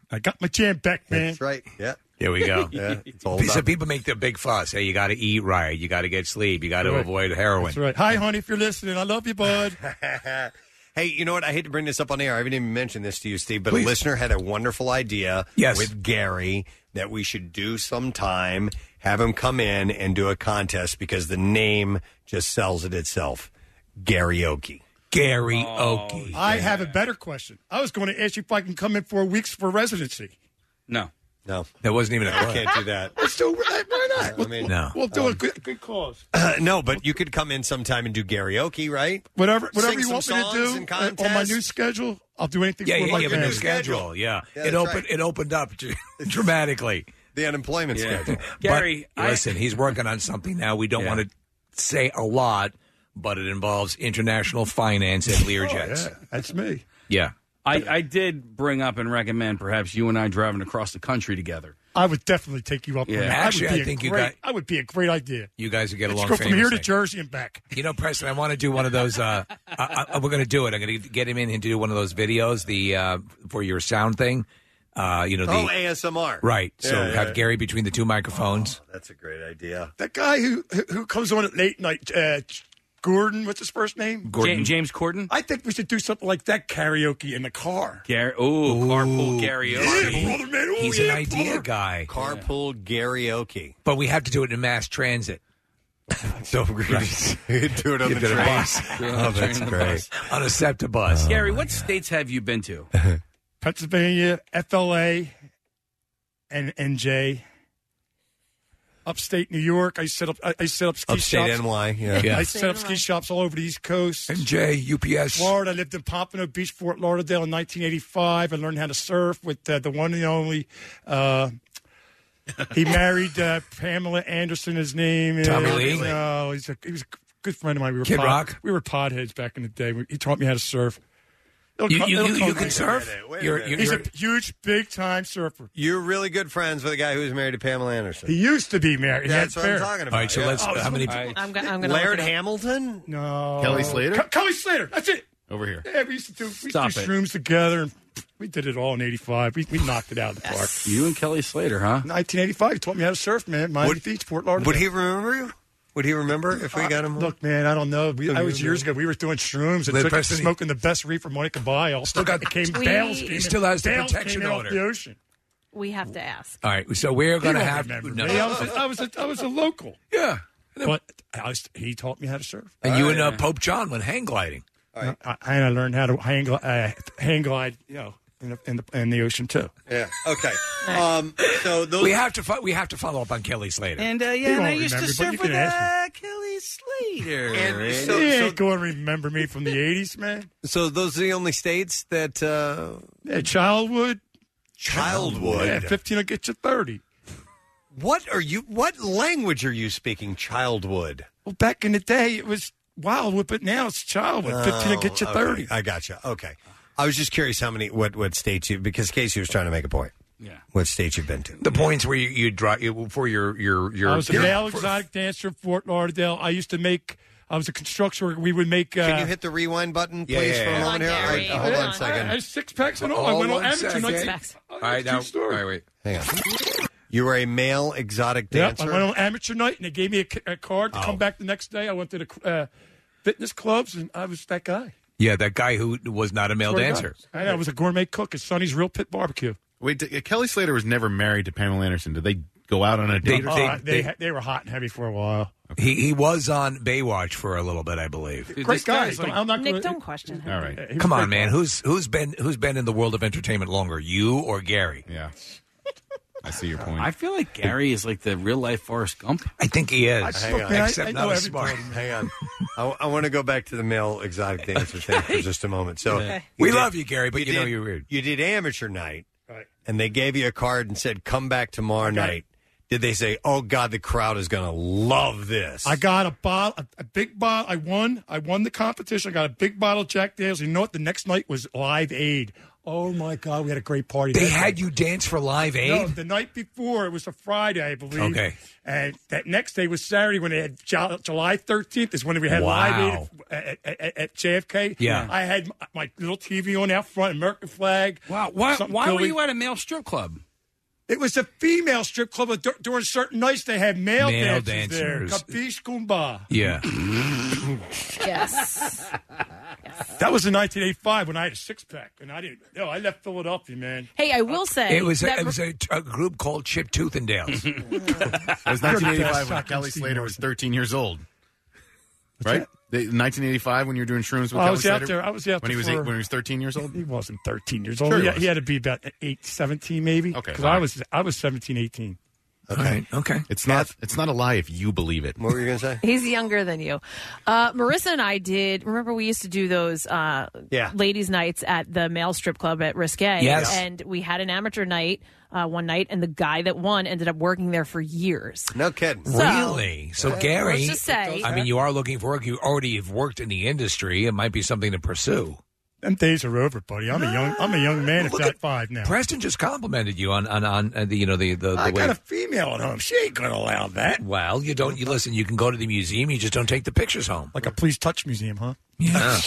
I got my jam back, man. That's right. Yeah. Here we go. Yeah, it's all so about- people make the big fuss. Hey, you got to eat right. You got to get sleep. You got to Right. avoid heroin. That's right. Hi, honey, if you're listening, I love you, bud. Hey, you know what? I hate to bring this up on the air. I haven't even mentioned this to you, Steve, but Please. a listener had a wonderful idea Yes. with Gary that we should do sometime, have him come in and do a contest because the name just sells it itself. Karaoke. Karaoke. I have a better question. I was going to ask you if I can come in for weeks for residency. No. No. That wasn't even a I question. can't do that. Let's do it. Why not? We'll, I mean, No. we'll do a um, good, good cause. Uh, no, but you could come in sometime and do karaoke, right? Whatever, whatever Sing you some want me to songs do and uh, on my contests. new schedule, I'll do anything Yeah, for yeah, my you have a new family. schedule. Yeah, Yeah, it that's opened. right. It opened up dramatically. The unemployment Yeah. schedule. Gary, But, I- listen, he's working on something now. We don't Yeah. want to say a lot, but it involves international finance and Learjets. Oh, yeah, that's me. Yeah. I, I did bring up and recommend perhaps you and I driving across the country together. I would definitely take you up on Yeah. that. Actually, I, would be I a think you great, got- I would be a great idea. You guys would get Let's along go from here to famously. Jersey and back. You know, Preston, I want to do one of those. Uh, I, I, we're going to do it. I'm going to get him in and do one of those videos, the uh, for your sound thing. Uh, you know, the Oh, A S M R. right. So Yeah, yeah, have yeah. Gary between the two microphones. That's a great idea. That guy who who- who comes on at late night, uh, Gordon, what's his first name? Gordon. Ja- James Corden? I think we should do something like that karaoke in the car. Gary, ooh, carpool Yeah, karaoke. brother, man. Oh, He's yeah, an idea brother. guy, Carpool karaoke. but we have to do it in mass transit. So we're going to do it on You the did a train. bus. Oh, that's great. On a SEPTA bus. Gary, what states have you been to? Pennsylvania, F L A, and N J. Upstate New York. I set up. I, I set up ski Upstate shops. N Y. Yeah. Yeah. I set up ski shops all over the East Coast. N J, U P S. Florida. I lived in Pompano Beach, Fort Lauderdale in nineteen eighty-five. I learned how to surf with uh, the one and only. Uh, he married uh, Pamela Anderson. His name is Tommy Lee? No, he's a, he was a good friend of mine. We were Kid pod, Rock? We were podheads back in the day. He taught me how to surf. It'll You, come- you, it'll you, come you can later. surf? Wait a minute, wait a You're, minute. you're, He's you're- a huge, big time surfer. You're really good friends with a guy who's married to Pamela Anderson. He used to be married. He That's had what I'm fair. talking about. all right, so yeah. let's. Oh, how many? All right. I'm, go- I'm going Laird to Hamilton? No. Kelly Slater? Ke- Kelly Slater. That's it. Over here. Yeah, we used to do, we used to Stop do it. shrooms together, and we did it all in eighty-five. We, we knocked it out of the park. You and Kelly Slater, huh? nineteen eighty-five, he taught me how to surf, man. Miami Would- Beach, Fort Lauderdale. Would he remember you? Would he remember if we got him? Look, man, I don't know. We, I was years ago. We were doing shrooms and Led took, Preston- smoking the best reefer money could buy. All Still got- it came We- bales. He Came in, still has the bales protection came in off order. the ocean. We have to ask. All right, so we're He going to won't have. remember No, me. I was, a, I was, a, I was a local, yeah. but I was, he taught me how to surf. And you and uh, Pope John went hang gliding. I, and I learned how to hang, gli- uh, hang glide, you know, in the, in the in the ocean too. Yeah. Okay. Um, so those. We have to. Fo- we have to follow up on Kelly Slater. And uh, He yeah, and I won't used to remember, but you surf with can ask uh, Kelly Slater. And And- so- he ain't going to remember me from the eighties, man. So those are the only states that. Uh, Yeah, Childwood. Childwood. Yeah, fifteen will get you thirty. What are you? What language are you speaking? Childwood. Well, back in the day, it was Wildwood, but now it's Childwood. fifteen will get you Oh, thirty. okay. I gotcha. Okay. I was just curious how many, what, what states you, because Casey was trying to make a point. Yeah. What states you've been to. The points where you you draw you, for your your your. I was a your- male for- exotic dancer in Fort Lauderdale. I used to make, I was a construction worker. We would make. Uh, Can you hit the rewind button, Yeah, please, yeah, for a yeah. moment here? Come on, All right, Gary. hold Come on a on. second. I had six packs and all. I Oh, went on one amateur second. night. Facts. Oh, All right, true now. story. All right, wait. Hang on. You were a male exotic Yep, dancer? I went on amateur night, and they gave me a, ca- a card to Oh. come back the next day. I went to the uh, fitness clubs, and I was that guy. Yeah, that guy who was not a male Swear to dancer. God. I, I was a gourmet cook at Sonny's Real Pit Barbecue. Wait, d- Kelly Slater was never married to Pamela Anderson. Did they go out on a date? Oh, They- they, they- they, they were hot and heavy for a while. He he was on Baywatch for a little bit, I believe. Dude, Great this guy. guy's like- I'm not Nick, gonna, don't question him. All right. he was Come a on, great man. guy. Who's who's been who's been in the world of entertainment longer, you or Gary? Yeah. I see your point. I feel like Gary is like the real life Forrest Gump. I think he is. I- Hang look, on. man, I- Except I not know as smart. everybody. Hang on. I, I want to go back to the male exotic dancer thing for just a moment. So Okay. you We did- love you, Gary, but you, know did- you're weird. You did amateur night, Right. and they gave you a card and said, "Come back tomorrow got night." Did they say, "Oh God, the crowd is going to love this"? I got a bottle, a, a big bottle. I won. I won the competition. I got a big bottle of Jack Daniels. You know what? The next night was Live Aid. Oh my God, we had a great party. They that had night. you dance for Live Aid? No, the night before it was a Friday, I believe. Okay. And that next day was Saturday when they had Ju- July thirteenth is when we had Wow. Live Aid at, at, at, at J F K. Yeah. I had my, my little T V on out front, American flag. Wow. Why, something why were Philly. you at a male strip club? It was a female strip club, but dur- during certain nights they had male, Male dancers there. dancers. Capiche Kumba. Yeah. Yes. That was in nineteen eighty-five when I had a six pack, and I didn't. No, I left Philadelphia, man. Hey, I will say It was a, that it was a, a group called Chip Tooth and Dale's. It was nineteen eighty-five when Fucking Kelly Steve Slater was Martin. thirteen years old. Right? They- nineteen eighty-five when you were doing shrooms with Well, I Kelly was Slater? out there. I was out when there he was for- eight, when he was thirteen years old. He wasn't thirteen years old. Sure he, he had, was. he had to be about eight, seventeen maybe. Okay, Because fine. I was I was seventeen, eighteen. Okay. Okay. It's not. It's not a lie if you believe it. What were you going to say? He's younger than you. Uh, Marissa and I did, remember we used to do those uh, Yeah. ladies' nights at the male strip club at Risque. Yes. And we had an amateur night uh, one night, and the guy that won ended up working there for years. No kidding. So- Really? So, Gary, Let's just say- I mean, you are looking for work. You already have worked in the industry. It might be something to pursue. Them days are over, buddy. I'm a young I'm a young man at Look that at- five now. Preston just complimented you on on, on uh, the you know the the, the I way. got a female at home. She ain't gonna allow that. Well, you don't. You listen. You can go to the museum. You just don't take the pictures home. Like a please touch museum, huh? Yeah.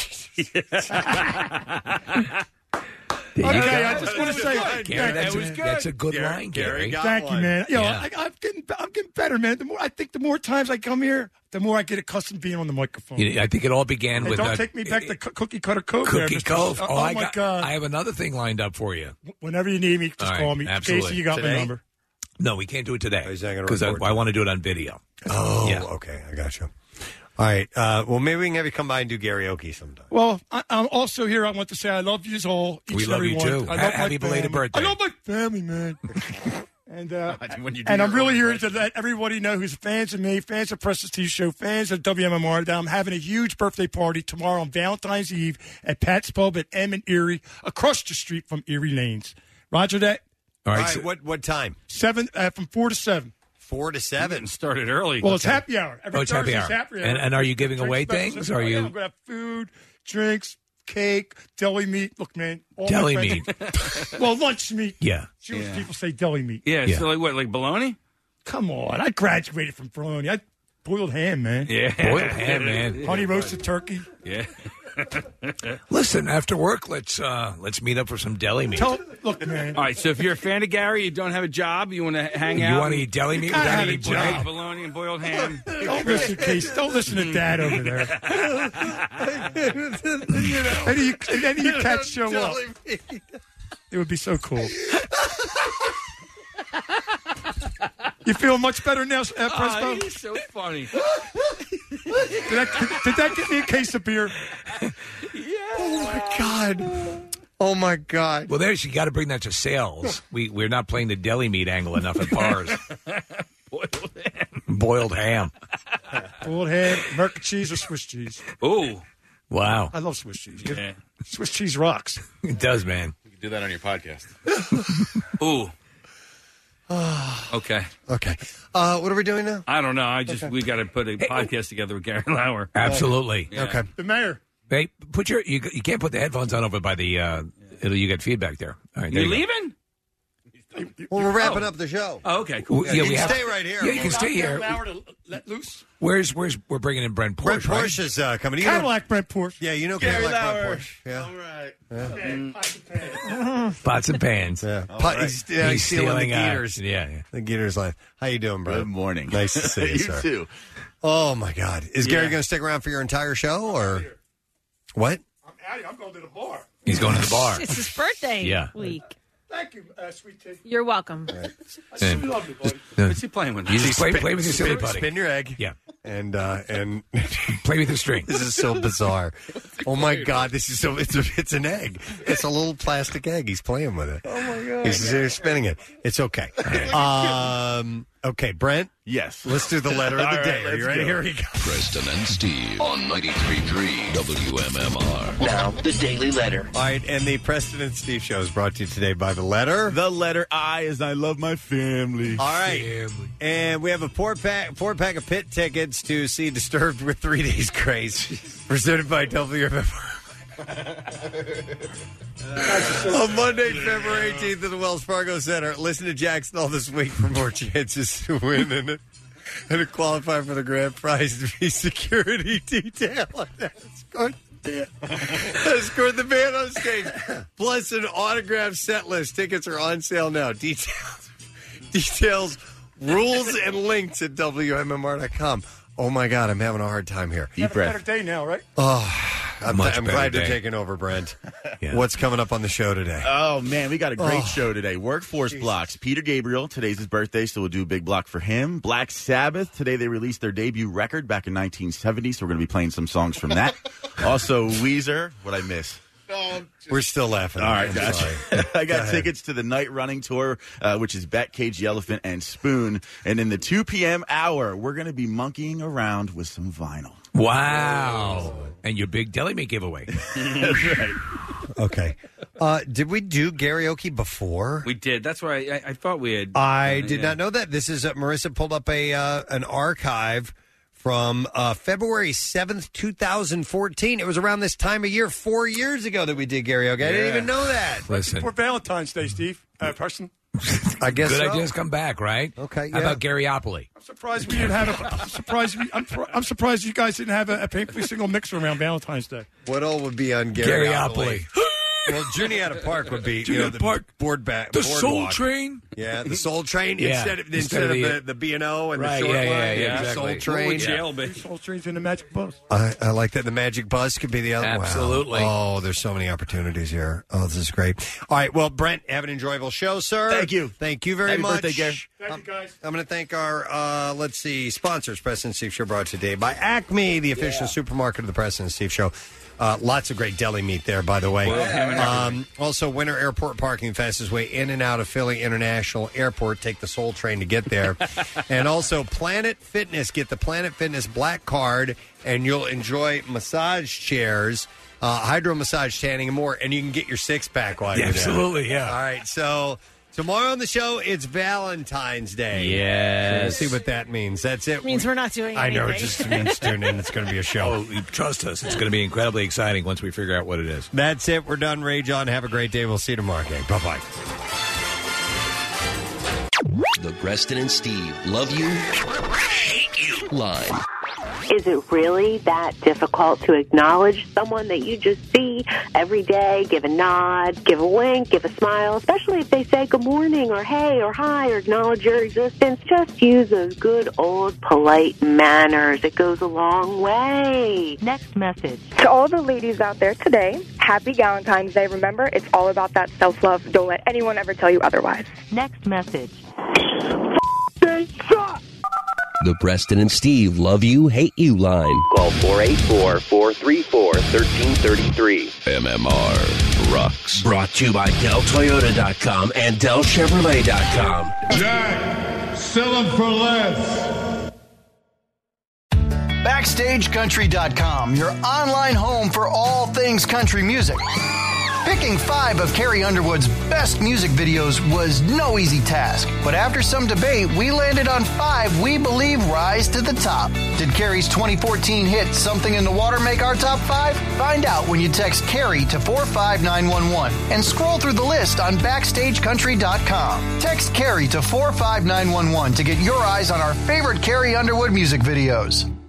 There you Okay, go. I just want to say, Gary, thank that's, you. a, that's a good Gary- line, Gary Gary. got Thank you, one. man. Yo, Yeah. I, I'm getting I'm getting better, man. The more I think, the more times I come here, the more I get accustomed being on the microphone. You know, I think it all began Hey, with don't uh, take me back to Coo- Cookie Cutter Cove. there, Cookie Mister Cove. Oh, Oh, I my got. God! I have another thing lined up for you. Whenever you need me, just All right, call me. absolutely. Casey, you got Today? my number. No, we can't do it today he's not gonna because I, record I want to do it on video. Oh, Yeah. okay. I got you. All right. Uh, well, maybe we can have you come by and do karaoke sometime. Well, I, I'm also here. I want to say I love you all. Each We and love every you one. too. I Ha- love my happy belated family. birthday. I love my family, man. and uh, When you do and I'm your really own here to let everybody know who's fans of me, fans of Preston Steve Show, fans of W M M R, that I'm having a huge birthday party tomorrow on Valentine's Eve at Pat's Pub at M and Erie, across the street from Erie Lanes. Roger that. All All right. right. so- What what time? Seven uh, from four to seven. Four to seven. Started early. Well, it's happy hour. Every Oh, it's happy Thursday's hour. happy hour. And- and are you giving Drink away specials. things? Oh, Are yeah, you- I'm gonna have food, drinks, cake, deli meat. Look, man, all my Deli friends- well, lunch meat. Yeah. Jewish Yeah. people say deli meat. yeah, Yeah. So like what? Like bologna? Come on, I graduated from bologna. I boiled ham, man. Yeah. Boiled ham, man. Honey roasted turkey. Yeah. Listen, after work, let's uh, let's meet up for some deli meat. Tell, look, man. All right. So if you're a fan of Gary, you don't have a job, you want to hang You out. want to eat deli meat gotta without have a eating job. bread? bologna and boiled ham. Don't listen, Case. Don't listen to Dad over there. any, of you, any of you cats show up. It would be so cool. You feel much better now, uh, Oh, Presto? he's so funny. Did that, did that get me a case of beer? Oh my god. Oh my god. Well, there's you got to bring that to sales. We we're not playing the deli meat angle enough at bars. Boiled ham. Boiled ham. Boiled ham, American cheese, or Swiss cheese? Ooh. Wow. I love Swiss cheese. Yeah. Yeah. Swiss cheese rocks. It does, man. You can do that on your podcast. Ooh. Okay. Okay. Uh, what are we doing now? I don't know. I just we got to put a podcast together with Gary Lauer. Absolutely. Yeah. Okay. The mayor. Hey, put your you, you can't put the headphones on over by the uh it'll you get feedback there. All right, there You you go. leaving? Well, we're wrapping up the show. Oh, okay. Cool. Well, yeah, you we can have- stay right here. Yeah, you can stay here. Hour to let loose. Where's where's we're bringing in Brent Porsche, Brent right? Porsche is uh, coming. You know- Cadillac Brent Porsche. yeah, you know Gary Cadillac Lauer. Brent Porsche. Yeah. All right. Pots and pans. Yeah. All Pot- right. he's, yeah, he's stealing, the uh, Geeters. yeah, yeah. The Geeters line. How you doing, bro? Good morning. Nice to see you, you sir. too. Oh my God. Is Yeah. Gary going to stick around for your entire show or what? I'm out of here. I'm going to the bar. He's going to the bar. It's his birthday Yeah. week. Thank you, uh, sweet tea. You're welcome. I so love you, buddy. What's he playing with? You just play, Spin- play with your silly spin, putty. spin your egg. Yeah. And uh, and Play with the string. this is so bizarre. Oh my God, this is so it's a, it's an egg. It's a little plastic egg. He's playing with it. Oh my God. He's here spinning it. It's okay. Um okay, Brent. Yes. Let's do the letter of All the right, day. Are let's you ready? go. Here we go. Preston and Steve on ninety-three point three W M M R. Now, the Daily Letter. All right, and the Preston and Steve show is brought to you today by the letter. The letter I is I love my family. All right, and we have a four pack, four pack of pit tickets to see Disturbed with Three Days Grace, presented by W M M R. On Monday, February eighteenth at the Wells Fargo Center, listen to Jack Snell this week for more chances to win and, and to qualify for the grand prize to be security detail. Escort the, escort the band on stage. Plus an autographed set list. Tickets are on sale now. Details, details, rules, and links at W M M R dot com. Oh, my God, I'm having a hard time here. Deep breath. Better day now, right? Oh, I'm, Much I'm better glad day. you're taking over, Brent. Yeah. What's coming up on the show today? Oh, man, we got a great Oh. show today. Workforce blocks. Peter Gabriel, today's his birthday, so we'll do a big block for him. Black Sabbath, today they released their debut record back in nineteen seventy, so we're going to be playing some songs from that. Also, Weezer, what I miss. We're still laughing. All right, I'm gotcha. sorry. I Go got ahead. tickets to the Night Running Tour, uh, which is Bat, Cage, Elephant, and Spoon. And in the two p.m. hour, we're going to be monkeying around with some vinyl. Wow. And your big deli meat giveaway. That's right. Okay. Uh, did we do karaoke before? We did. That's why I, I thought we had. I did yeah. not know that. This is uh, Marissa pulled up a uh, an archive from uh, February seventh, two thousand fourteen. It was around this time of year, four years ago, that we did karaoke. I didn't Yeah. even know that. Listen. For Valentine's Day, Steve. Uh, person. I guess Good so. ideas come back, right? Okay. How yeah. about Garyopoly? I'm surprised we didn't have a. I'm surprised. We, I'm, I'm surprised you guys didn't have a, a painfully single mixer around Valentine's Day. What all would be on Garyopoly? Garyopoly. Well, Juniata Park would be you know, Juniata the Park. board back. The boardwalk. Soul Train? Yeah, the Soul Train Yeah. instead of Instead instead of of the- the, the B and O and Right, the short yeah, yeah, line. yeah, the exactly. Soul Train. Jail, baby. Soul Train's in the Magic Bus. I, I like that. The Magic Bus could be the other. Absolutely. Wow. Oh, there's so many opportunities here. Oh, this is great. All right. Well, Brent, have an enjoyable show, sir. Thank you. Thank you very Happy much. birthday, Gary. Thank you, guys. I'm going to thank our, uh, let's see, sponsors, President Steve Show, brought today by Acme, the official supermarket of the President Steve Show. Uh, lots of great deli meat there, by the way. Um, also, Winter Airport parking, fastest way in and out of Philly International Airport. Take the Soul Train to get there. And also, Planet Fitness. Get the Planet Fitness Black Card, and you'll enjoy massage chairs, uh, hydro massage tanning, and more. And you can get your six pack while Yeah, you're there. absolutely, yeah. All right, so tomorrow on the show, it's Valentine's Day. Yes. So we'll see what that means. That's it. It means we're not doing I know, it anything. just means tune in. It's going to be a show. Oh, trust us. It's going to be incredibly exciting once we figure out what it is. That's it. We're done. Rage on. Have a great day. We'll see you tomorrow, gang. Bye-bye. The Preston and Steve Love You, Hate You line. Is it really that difficult to acknowledge someone that you just see every day, give a nod, give a wink, give a smile, especially if they say good morning or hey or hi or acknowledge your existence? Just use those good old polite manners. It goes a long way. Next message. To all the ladies out there today, happy Valentine's Day. Remember, it's all about that self-love. Don't let anyone ever tell you otherwise. Next message. The Preston and Steve Love You, Hate You line. Call four eight four, four three four, one three three three. M M R rocks. Brought to you by Del Toyota dot com and Del Chevrolet dot com. Jack, sell them for less. Backstage Country dot com, your online home for all things country music. Picking five of Carrie Underwood's best music videos was no easy task, but after some debate, we landed on five we believe rise to the top. Did Carrie's twenty fourteen hit Something in the Water make our top five? Find out when you text Carrie to four five nine one one and scroll through the list on Backstage Country dot com. Text Carrie to four five nine one one to get your eyes on our favorite Carrie Underwood music videos.